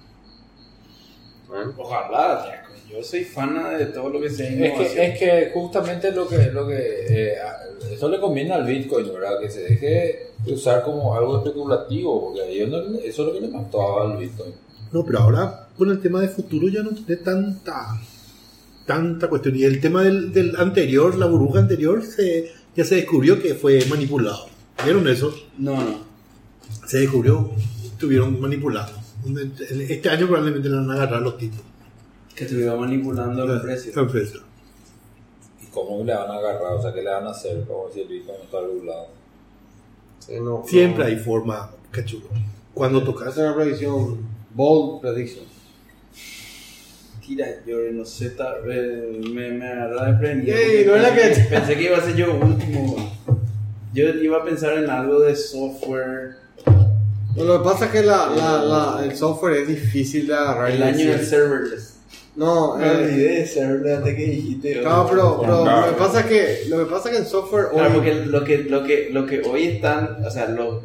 Ojalá, yo soy fan de todo lo que sea Es que justamente lo que eso le conviene al Bitcoin, ¿verdad? Que se deje de usar como algo especulativo, porque a ellos eso es lo que le mató al Bitcoin. No, pero ahora con el tema de futuro ya no tiene tanta cuestión. Y el tema del anterior, la burbuja anterior, ya se descubrió que fue manipulado. ¿Vieron eso? No. Se descubrió, estuvieron manipulados. Este año probablemente le van a agarrar los tipos. Que estuviera manipulando el precio. El precio. ¿Y cómo le van a agarrar? O sea, ¿qué le van a hacer? Como si el Bitcoin no está regulado. Sí, no, Siempre no. hay forma, cachulo. Cuando tocas. Es una predicción. Bold prediction. Mentira, yo no sé, me agarró desprevenido. Ey, no era que- Pensé que iba a ser yo último. Yo iba a pensar en algo de software. Lo que pasa es que el software es difícil de agarrar. El y año decir- del serverless. No, Me olvidé de serverless antes que dijiste. claro, pero Claro. lo que pasa es que el software Claro, hoy... porque lo que hoy están, o sea, los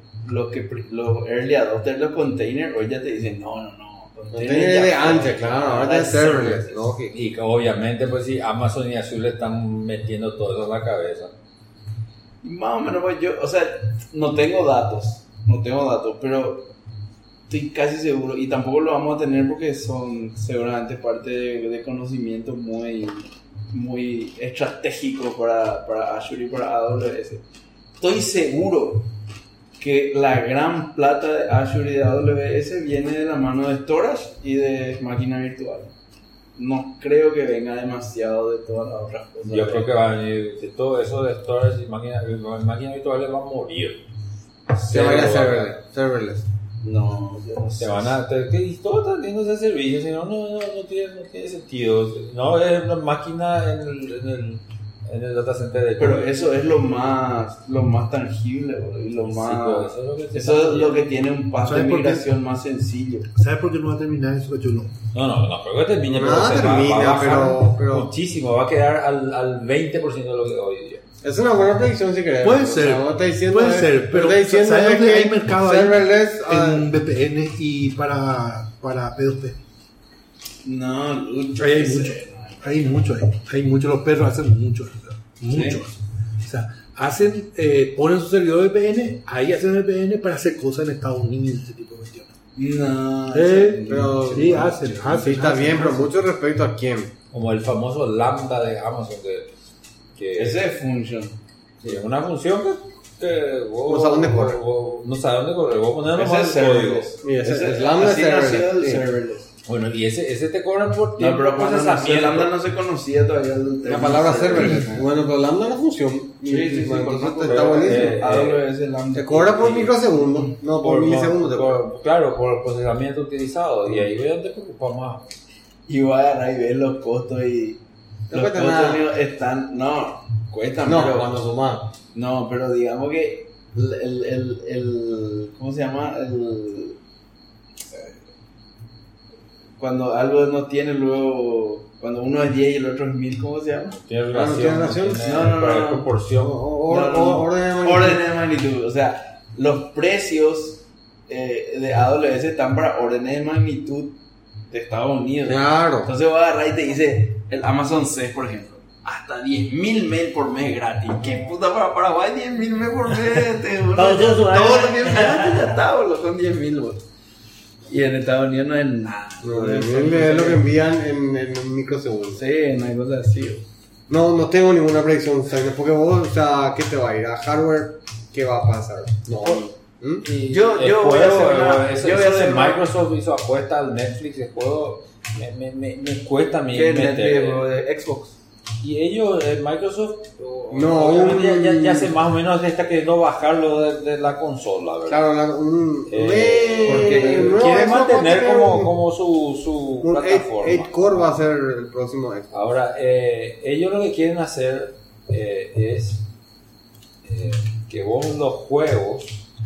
early adopters, los containers, hoy ya te dicen, no. Container es de antes, claro, ahora es serverless, lógico. Y que obviamente, pues sí, Amazon y Azure le están metiendo todo eso en la cabeza. Más o menos, pues yo, o sea, no tengo datos, pero estoy casi seguro, y tampoco lo vamos a tener porque son seguramente parte de conocimiento muy estratégico para Azure y para AWS. Estoy seguro que la gran plata de Azure y de AWS viene de la mano de storage y de máquina virtual. No creo que venga demasiado de todas las otras cosas. Yo creo que va a venir de todo eso de storage y máquinas virtuales va a morir. Se va a ir a serverless. No, yo no sé. Se van a y todos están teniendo ese servicio, si no tiene sentido. No es una máquina en el data center de Pero eso es lo más tangible, bro, y lo más... pues, eso es lo que tiene un paso de ¿Sabes por qué? migración más sencillo. ¿Sabes por qué no va a terminar eso, Cachulo? No creo que termine, pero Nada se termina, va a bajar pero- muchísimo, va a quedar al 20% de lo que hoy día. Es una buena predicción si querés. Puede O sea, ser, vos estás diciendo puede es- ser, pero estás diciendo ¿sabes es dónde que hay mercado ahí? serverless, En VPN y para P2P. No, Lucho, Ahí hay ese, mucho. no. Hay mucho, los perros hacen mucho. Mucho. O sea, ponen su servidor VPN, ahí hacen VPN para hacer cosas en Estados Unidos, ese tipo de cuestiones. No, pero Sí, hacen. sí está bien, pero mucho respecto a quién. Como el famoso Lambda de Amazon, que ese es function. es una función que vos No sabes dónde corre. vos no sabes dónde corre, vos pones Ese nomás es el código. serverless. Mira, ese Ese- es Lambda así nació serverless, el sí. serverless. Bueno, y ese te cobran por No, tiempo pero de cuando nació procesamiento. Lambda no se conocía todavía el La término palabra serverless. serverless. Bueno, pero Lambda es una función. Sí, Bueno, conozco, entonces está pero, buenísimo. AWS Lambda. Te cobra por microsegundos, no por milisegundos. te cobra. Claro, por procesamiento utilizado. Y ahí veo te preocupa más. Y voy a agarrar y ver los costos y... No los cuesta costos nada. míos están... No, cuestan, No, pero... cuando sumás. No, pero digamos que ¿cómo se llama? Cuando algo no tiene luego, cuando uno es 10 y el otro es 1000, ¿cómo se llama? Tiene no relación. tiene relación. No, pero es no. proporción. Orden de magnitud. Orden de magnitud. O sea, los precios de AWS están para órdenes de magnitud de Estados Unidos. Claro. Entonces voy a agarrar y te dice el Amazon C, por ejemplo. Hasta 10.000 mail por mes gratis. ¿Qué puta para Paraguay? 10.000 mail por mes. Todos los usuarios. Todos los que ya está, boludo, son 10.000, boludo. Y en Estados Unidos no es nada. No, es lo que envían en microsegundos. Sí, no hay cosa así, boludo. No tengo ninguna predicción, ¿sabes? Porque vos, o sea, ¿qué te va a ir? ¿A hardware? ¿Qué va a pasar? No. ¿Mm? Y Yo el voy a juego, hacer una- eso yo voy a hacer una- Microsoft hizo apuesta al Netflix, el juego me cuesta a mí ¿Qué meter. de Xbox? Y ellos, Microsoft, No, obviamente ya se más o menos está queriendo bajarlo de la consola, ¿verdad? Claro, Porque nuevo quiere Xbox mantener va a ser como su un plataforma. 8 core va a ser el próximo Xbox. Ahora, ellos lo que quieren hacer es que vos los juegos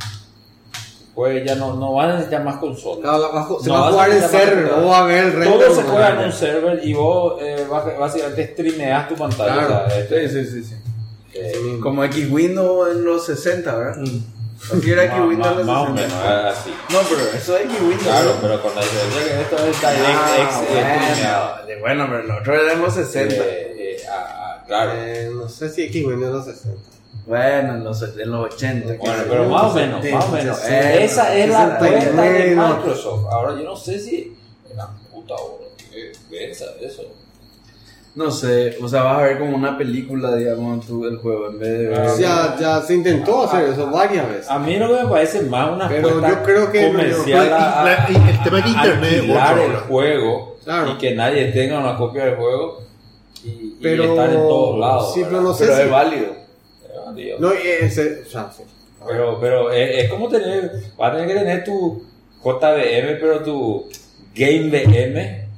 pues ya no van a necesitar más consolas. Claro, se No va a vas jugar a en necesitar server, más vos vas a ver el render. Todo se juega en un server y vos básicamente streameas tu pantalla. Claro. O sea, Sí. eh, Como X-Windows en los 60, ¿verdad? Así era X-Windows en los más o 60. menos, así. No, pero eso es X-Windows. Claro, pero con la diferencia que esto es DirectX streameado. bueno, pero el otro era en los 60. Claro. No sé si X-Windows en los 60. Bueno, en los 80. Bueno, pero más o menos. Esa es la apuesta de Microsoft. Ahora, yo no sé si. La puta, bro. ¿Qué piensa de eso? No sé, o sea, vas a ver como una película, digamos, el juego, en vez de ver... Ya se intentó hacer eso varias veces. A mí lo que me parece más una Pero apuesta yo creo que comercial el tema de internet es alquilar otro, el ¿verdad? juego Claro. y que nadie tenga una copia del juego y Pero estar en todos lados. sí, pero no sé Pero si es válido. Dios. no, o sea, sí. Pero es como vas a tener que tener tu JVM, pero tu Game VM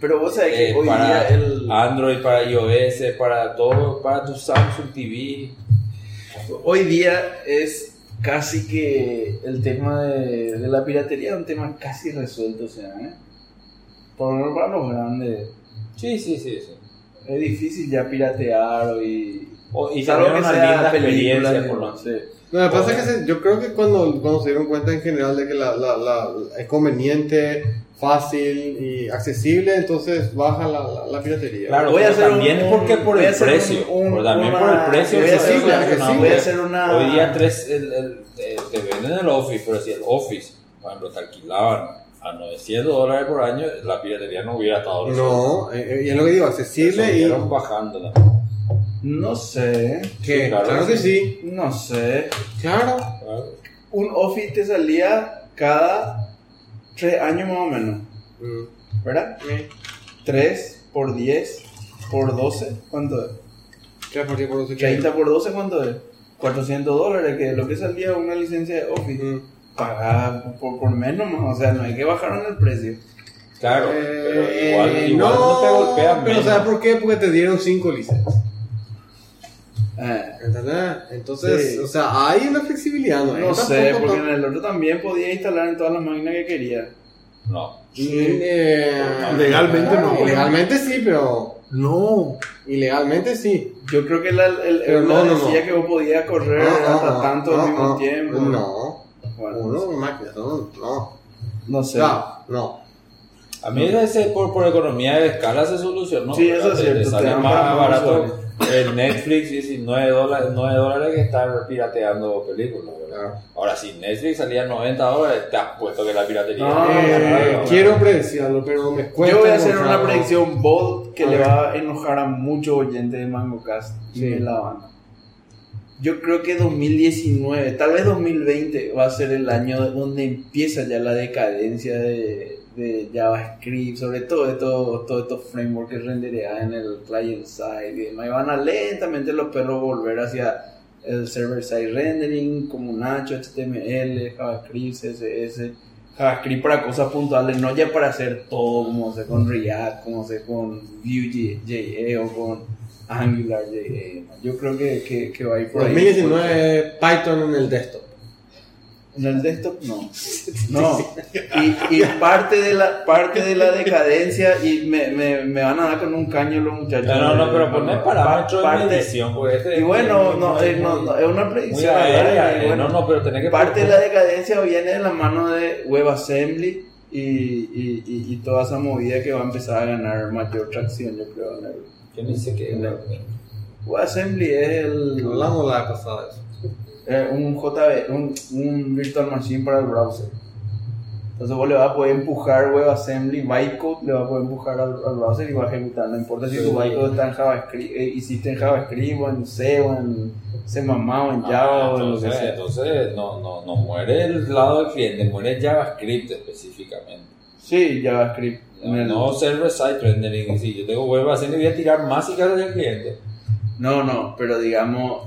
Pero vos sabés que hoy para día el... Android, para iOS, para todo, para tu Samsung TV. Hoy día es casi que el tema de la piratería es un tema casi resuelto, o sea, por lo menos para los grandes. Sí. Es difícil ya piratear y Salvo tener que una sea linda experiencia, película, por lo sí. Lo que pasa es que yo creo que cuando se dieron cuenta en general de que es conveniente, fácil y accesible, entonces baja la piratería. Claro, Voy a pero hacer también porque por voy a el hacer precio. Pero también por el precio voy a hacer accesible, una- accesible. voy a hacer una... Hoy día te venden el Office, pero si el Office, por ejemplo, te alquilaban a $900 por año, la piratería no hubiera estado No, y es lo que digo, accesible y... Estuvieron bajándola. No sé, ¿Qué? Sí, Claro que sí. no sé. Claro. Claro. Un Office te salía cada 3 años más o menos, ¿verdad? 3 por 10 por 12, ¿cuánto es? 3 partidos por 12. 30 por 12, ¿cuánto es? $400, que es lo que salía una licencia de Office. Pagar por menos más, o sea, no hay que bajar en el precio. Claro, pero igual no te golpean pero menos. ¿sabes por qué? Porque te dieron 5 licencias. Ah, ¿Entendés? Entonces, Sí. o sea, hay una flexibilidad, ¿no? no Es sé, tampoco porque tan- en el otro también podía instalar en todas las máquinas que quería. No. Legalmente no. Ilegalmente sí, pero... No. Ilegalmente sí. Yo creo que Pero no, no. decía que vos podías correr hasta tanto al mismo tiempo. No. Bueno, Uno, máquina, no. no sé. No. A mí ese por economía de escala se solucionó. Sí, eso ¿verdad? es cierto, Te te sale dan más para barato el Netflix y $9 que estar pirateando películas, ¿verdad? Claro. Ahora, si Netflix salía $90, te has puesto que la piratería. No, Quiero predecirlo, pero me cuesta. Yo voy a hacer una encontrarlo. predicción bold que A le ver. va a enojar a muchos oyentes de MangoCast y Sí. me la van. Yo creo que 2019, tal vez 2020 va a ser el año donde empieza ya la decadencia de JavaScript, sobre todo de todos estos frameworks que renderean en el client side y demás. Y van a lentamente los perros volver hacia el server side rendering, como Nacho, HTML, JavaScript, CSS. JavaScript para cosas puntuales, no ya para hacer todo como sé con React, como sé con Vue.js o con Angular.js. Yo creo que va a ir por ahí. 2019 Python en el desktop. En el desktop no. No. Y parte de la decadencia y me van a dar con un caño los muchachos. No, pero poner parámetros de Parte- medición, porque este Y bueno, es no, muy- es una muy predicción. aérea, ¿verdad? Y bueno, no, pero tenés que parte de la decadencia viene de la mano de WebAssembly y toda esa movida que va a empezar a ganar mayor tracción, yo creo. Yo ni sé qué. WebAssembly es Hablamos la vez pasada de eso. un JV, un virtual machine para el browser. Entonces vos le vas a poder empujar WebAssembly, bytecode, le vas a poder empujar al browser y va a ejecutar. No importa si tu bytecode está en JavaScript, hiciste en JavaScript o en C o en C++ o en Java o en lo que sea. Entonces no muere el lado del cliente, muere JavaScript específicamente. Sí, JavaScript. No server-side rendering. Si yo tengo web así, le voy a tirar más y cada del cliente. No, pero digamos,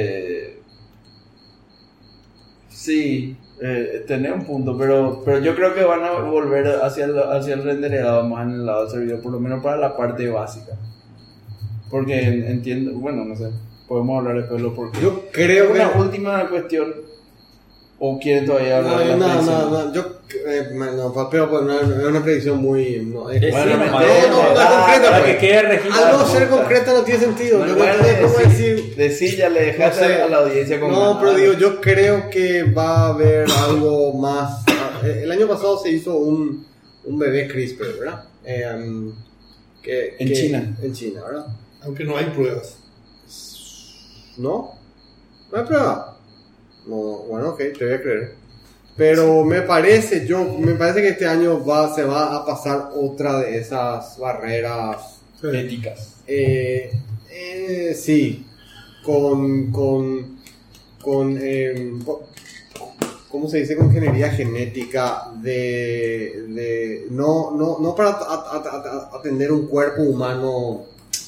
sí, tenés un punto, pero yo creo que van a volver hacia el rendereado más en el lado del servidor, por lo menos para la parte básica. Porque entiendo, bueno, no sé, podemos hablar después de lo por qué. Yo creo que... Una última cuestión, o quieren todavía hablar de la predicción? No, yo... pero pues, no, es una predicción muy... No, es, Bueno, no, no, no, concreta, para pues. que quede registro. Al no ser concreta no tiene sentido. No, Yo igual no sé cómo decir... decir, ya le dejaste No sé. a la audiencia con No, ganas. pero digo, yo creo que va a haber algo más. El año pasado se hizo un bebé CRISPR, ¿verdad? En China. En China, ¿verdad? Aunque no hay pruebas. ¿No? ¿No hay prueba? No, bueno, ok, te voy a creer. Pero me parece que este año se va a pasar otra de esas barreras éticas. Sí, con ¿cómo se dice? Con ingeniería genética no para atender un cuerpo humano,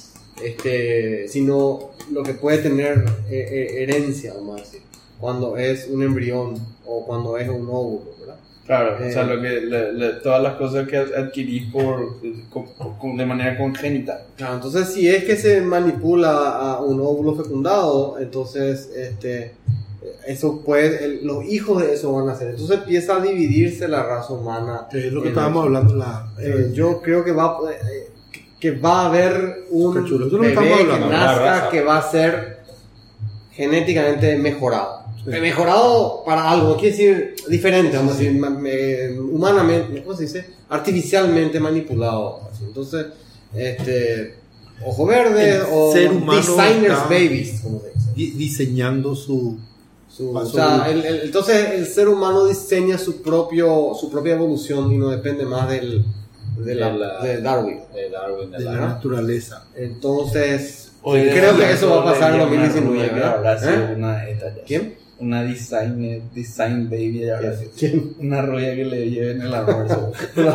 sino lo que puede tener herencia, vamos a decir, cuando es un embrión o cuando es un óvulo, ¿verdad? Claro, o sea, todas las cosas que adquirís de manera congénita. Claro, entonces si es que se manipula a un óvulo fecundado, entonces eso puede, los hijos de eso van a hacer. Entonces empieza a dividirse la raza humana. Que es lo que estábamos hablando. Yo creo que va a haber un bebé que nazca que va a ser genéticamente mejorado. Mejorado para algo, no quiere decir diferente, vamos a decir, humanamente, ¿cómo se dice? Artificialmente manipulado. Entonces, ojo verde o ser humano designers babies, como se dice. Diseñando su O sea, entonces el ser humano diseña su propia evolución y no depende más de Darwin. de la naturaleza. Entonces, creo que eso va a pasar en 2019. Habrá sido una de estas. ¿Quién? Una design baby. ¿Quién? Una rubia que le lleven el almuerzo.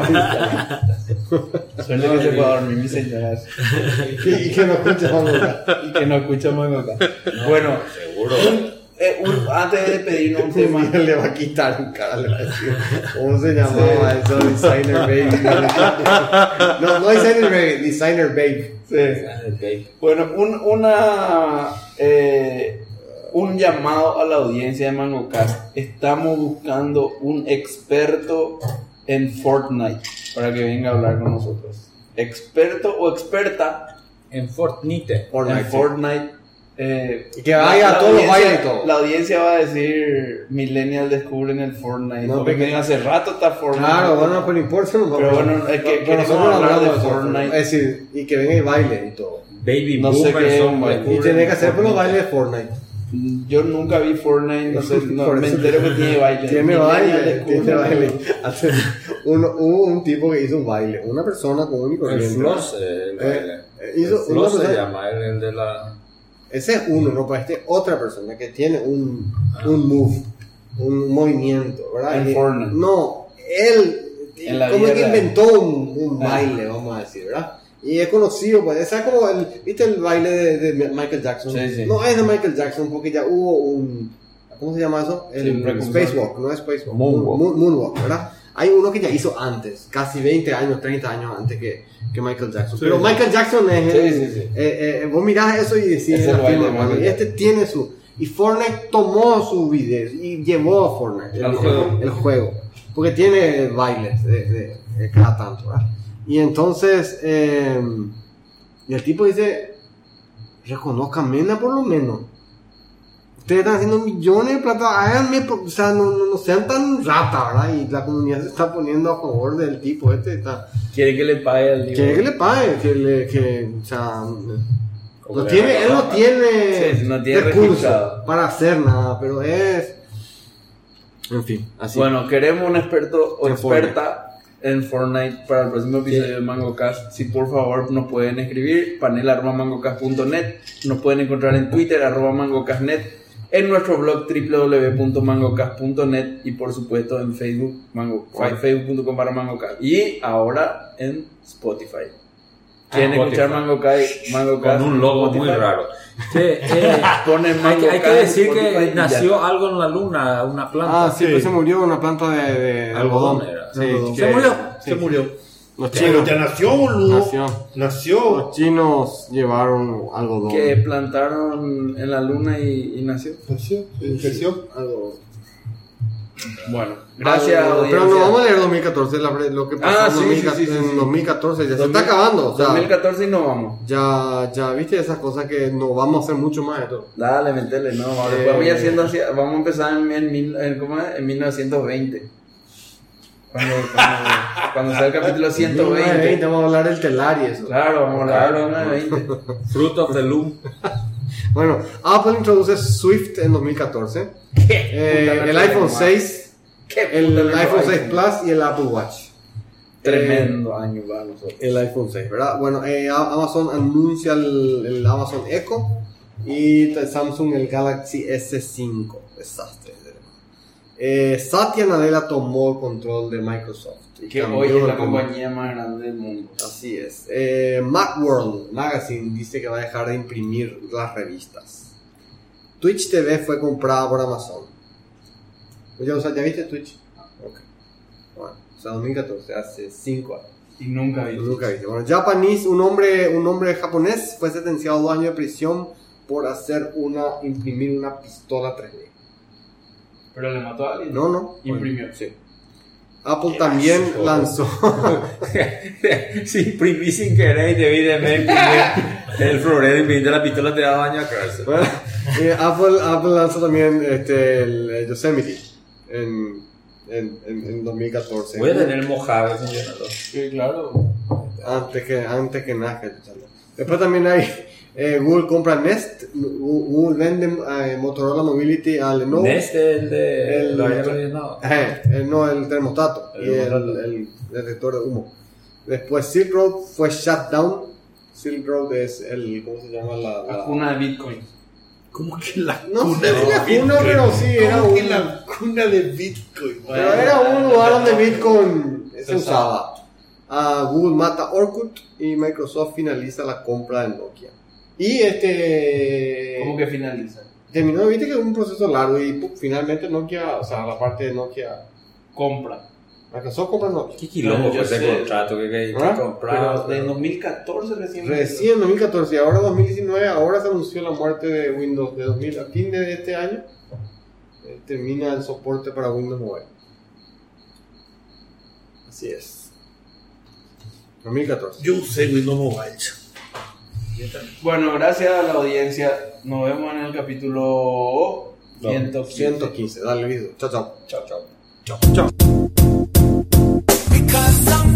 Suena que se pueda dormir mi señora. Y que no escucha Mangoka. Y que no escucha Mangoka. Bueno, Seguro. antes de despedirnos un tema. Le va a quitar un cara, le va a decir. ¿Cómo se llamaba eso? Designer baby. No designer baby, designer babe. Sí. Bueno, un llamado a la audiencia de MangoCast. Estamos buscando un experto en Fortnite para que venga a hablar con nosotros. Experto o experta En Fortnite. en Fortnite. Y que vaya a todos los bailes y todo. La audiencia va a decir Millennial descubren el Fortnite. No, porque hace rato está Fortnite. Claro, bueno, pero no importa. Pero bueno, es que pero queremos hablar de eso. Fortnite. Es decir, y que venga y baile y todo. Baby No sé boomers qué, son güey. Y tiene que hacer por los bailes de Fortnite. Yo nunca vi Fortnite, no sé, Por me eso entero que tiene baile. Tiene Millennial baile, descubren tiene el baile. Hubo un tipo que hizo un baile, una persona común y El corriente. Floss, el baile. Hizo El Floss una se persona- llama, el de la... Ese es uno, ¿no? Para otra persona que tiene un move, un movimiento, ¿verdad? En Fortnite. No, él En la como vida que real. inventó un baile, vamos a decir, ¿verdad? Y es conocido, pues, es como ¿viste el baile de Michael Jackson? Sí, sí. No es de Michael Jackson porque ya hubo ¿cómo se llama eso? Sí, un precursor. Spacewalk, no es Spacewalk. Moonwalk. Moonwalk, ¿verdad? Hay uno que ya hizo antes, casi 20 años, 30 años antes que Michael Jackson. Sí. Pero Michael Jackson es Sí. vos mirás eso y decís, Es el baile de Michael y este tiene y Fortnite tomó su video y llevó a Fortnite el juego, porque tiene bailes de cada tanto, ¿verdad? Y entonces y el tipo dice, reconozcan Mena por lo menos. Ustedes están haciendo millones de plata, háganme, o sea, no sean tan rata, ¿verdad? Y la comunidad se está poniendo a favor del tipo Quiere que le pague al quiere que le pague, o sea, Como él que no tiene, Sí, no tiene recursos registrado. para hacer nada, pero en fin, así. Bueno, queremos un experto o En experta en Fortnite para el próximo episodio de MangoCast. Si por favor nos pueden escribir, panel@mangocast.net. Nos pueden encontrar en Twitter @mangocastnet, en nuestro blog www.mangocast.net y por supuesto en Facebook, facebook.com/mangocast, y ahora en Spotify. ¿Quieren escuchar MangoCast? Con un logo muy raro. Ponen Hay MangoCast que decir en Spotify que y ya. nació algo en la luna, una planta. sí, pues se murió una planta de Algodón era. Sí, Algodón. que- Se murió. sí. Se murió. Los Pero chinos, ya nació, boludo. Nació. los chinos llevaron algodón. Que plantaron en la luna y nació. Nació. Creció. Algodón. Bueno, gracias. Pero audiencia. no vamos a leer 2014, lo que pasó en Sí, 2014, sí. en 2014, ya se 2000, está acabando. O sea, 2014 y no vamos. ya viste esas cosas que no vamos a hacer mucho más de todo. Dale, metele, no. Vamos a haciendo así, vamos a empezar ¿cómo es? En 1920. Cuando sea el capítulo 120. Vamos a hablar del telar y eso. Claro, vamos a hablar de 1920. Fruit of the Loom. Bueno, Apple introduce Swift en 2014. El iPhone 6, el iPhone 6 Plus y el Apple Watch. Tremendo año para nosotros. El iPhone 6, ¿verdad? Bueno, Amazon anuncia el Amazon Echo y Samsung el Galaxy S5. Desastre. Satya Nadella tomó el control de Microsoft. y Que cambió hoy es el la comando. compañía más grande del mundo. Así es. Macworld Magazine dice que va a dejar de imprimir las revistas. Twitch TV fue comprada por Amazon. ¿Ya viste Twitch? Ok. Bueno, o sea, 2014, hace 5 años. Y nunca vi. Nunca vi. Bueno, Japanese, un hombre japonés fue sentenciado a 2 años de prisión por imprimir una pistola 3D. Pero le mató a alguien. No. Imprimió. Sí. Apple también lanzó. Si imprimí sin querer y debí de me imprimir el florero imprimiendo la pistola te da daño a cárcel. Bueno, Apple lanzó también el Yosemite en 2014. Voy a tener Mojave, señor. Sí, claro. Antes que nazca el chalo. Después también hay Google compra Nest. Google vende Motorola Mobility a Lenovo. Nest el de El- lo había rellenado. No, el termostato El y termostato. el detector de humo. Después Silk Road fue shut down. Silk Road es ¿cómo se llama? La cuna de Bitcoin. ¿Cómo que la No cuna sé de si la Bitcoin? cuna, pero sí, era ¿Cómo que un- la cuna de Bitcoin? Pero era un lugar donde Bitcoin se usaba. Google mata Orkut y Microsoft finaliza la compra de Nokia. Y ¿Cómo que finaliza? terminó, viste que es un proceso largo y finalmente Nokia, o sea, la parte de Nokia, Compra. Microsoft compra Nokia. ¿Qué quilombo Yo fue ese sé. contrato que ¿Ah? compraba? Pero de 2014 recién. Recién en 2014 y ahora 2019, ahora se anunció la muerte de Windows de 2000 a fin de este año. Termina el soporte para Windows Mobile. Así es. 2014. Yo usé Windows Mobile. Bueno, gracias a la audiencia. Nos vemos en el capítulo 115. 115. Dale, listo. Chao, chao. Chao, chao. Chao, chao. Because I'm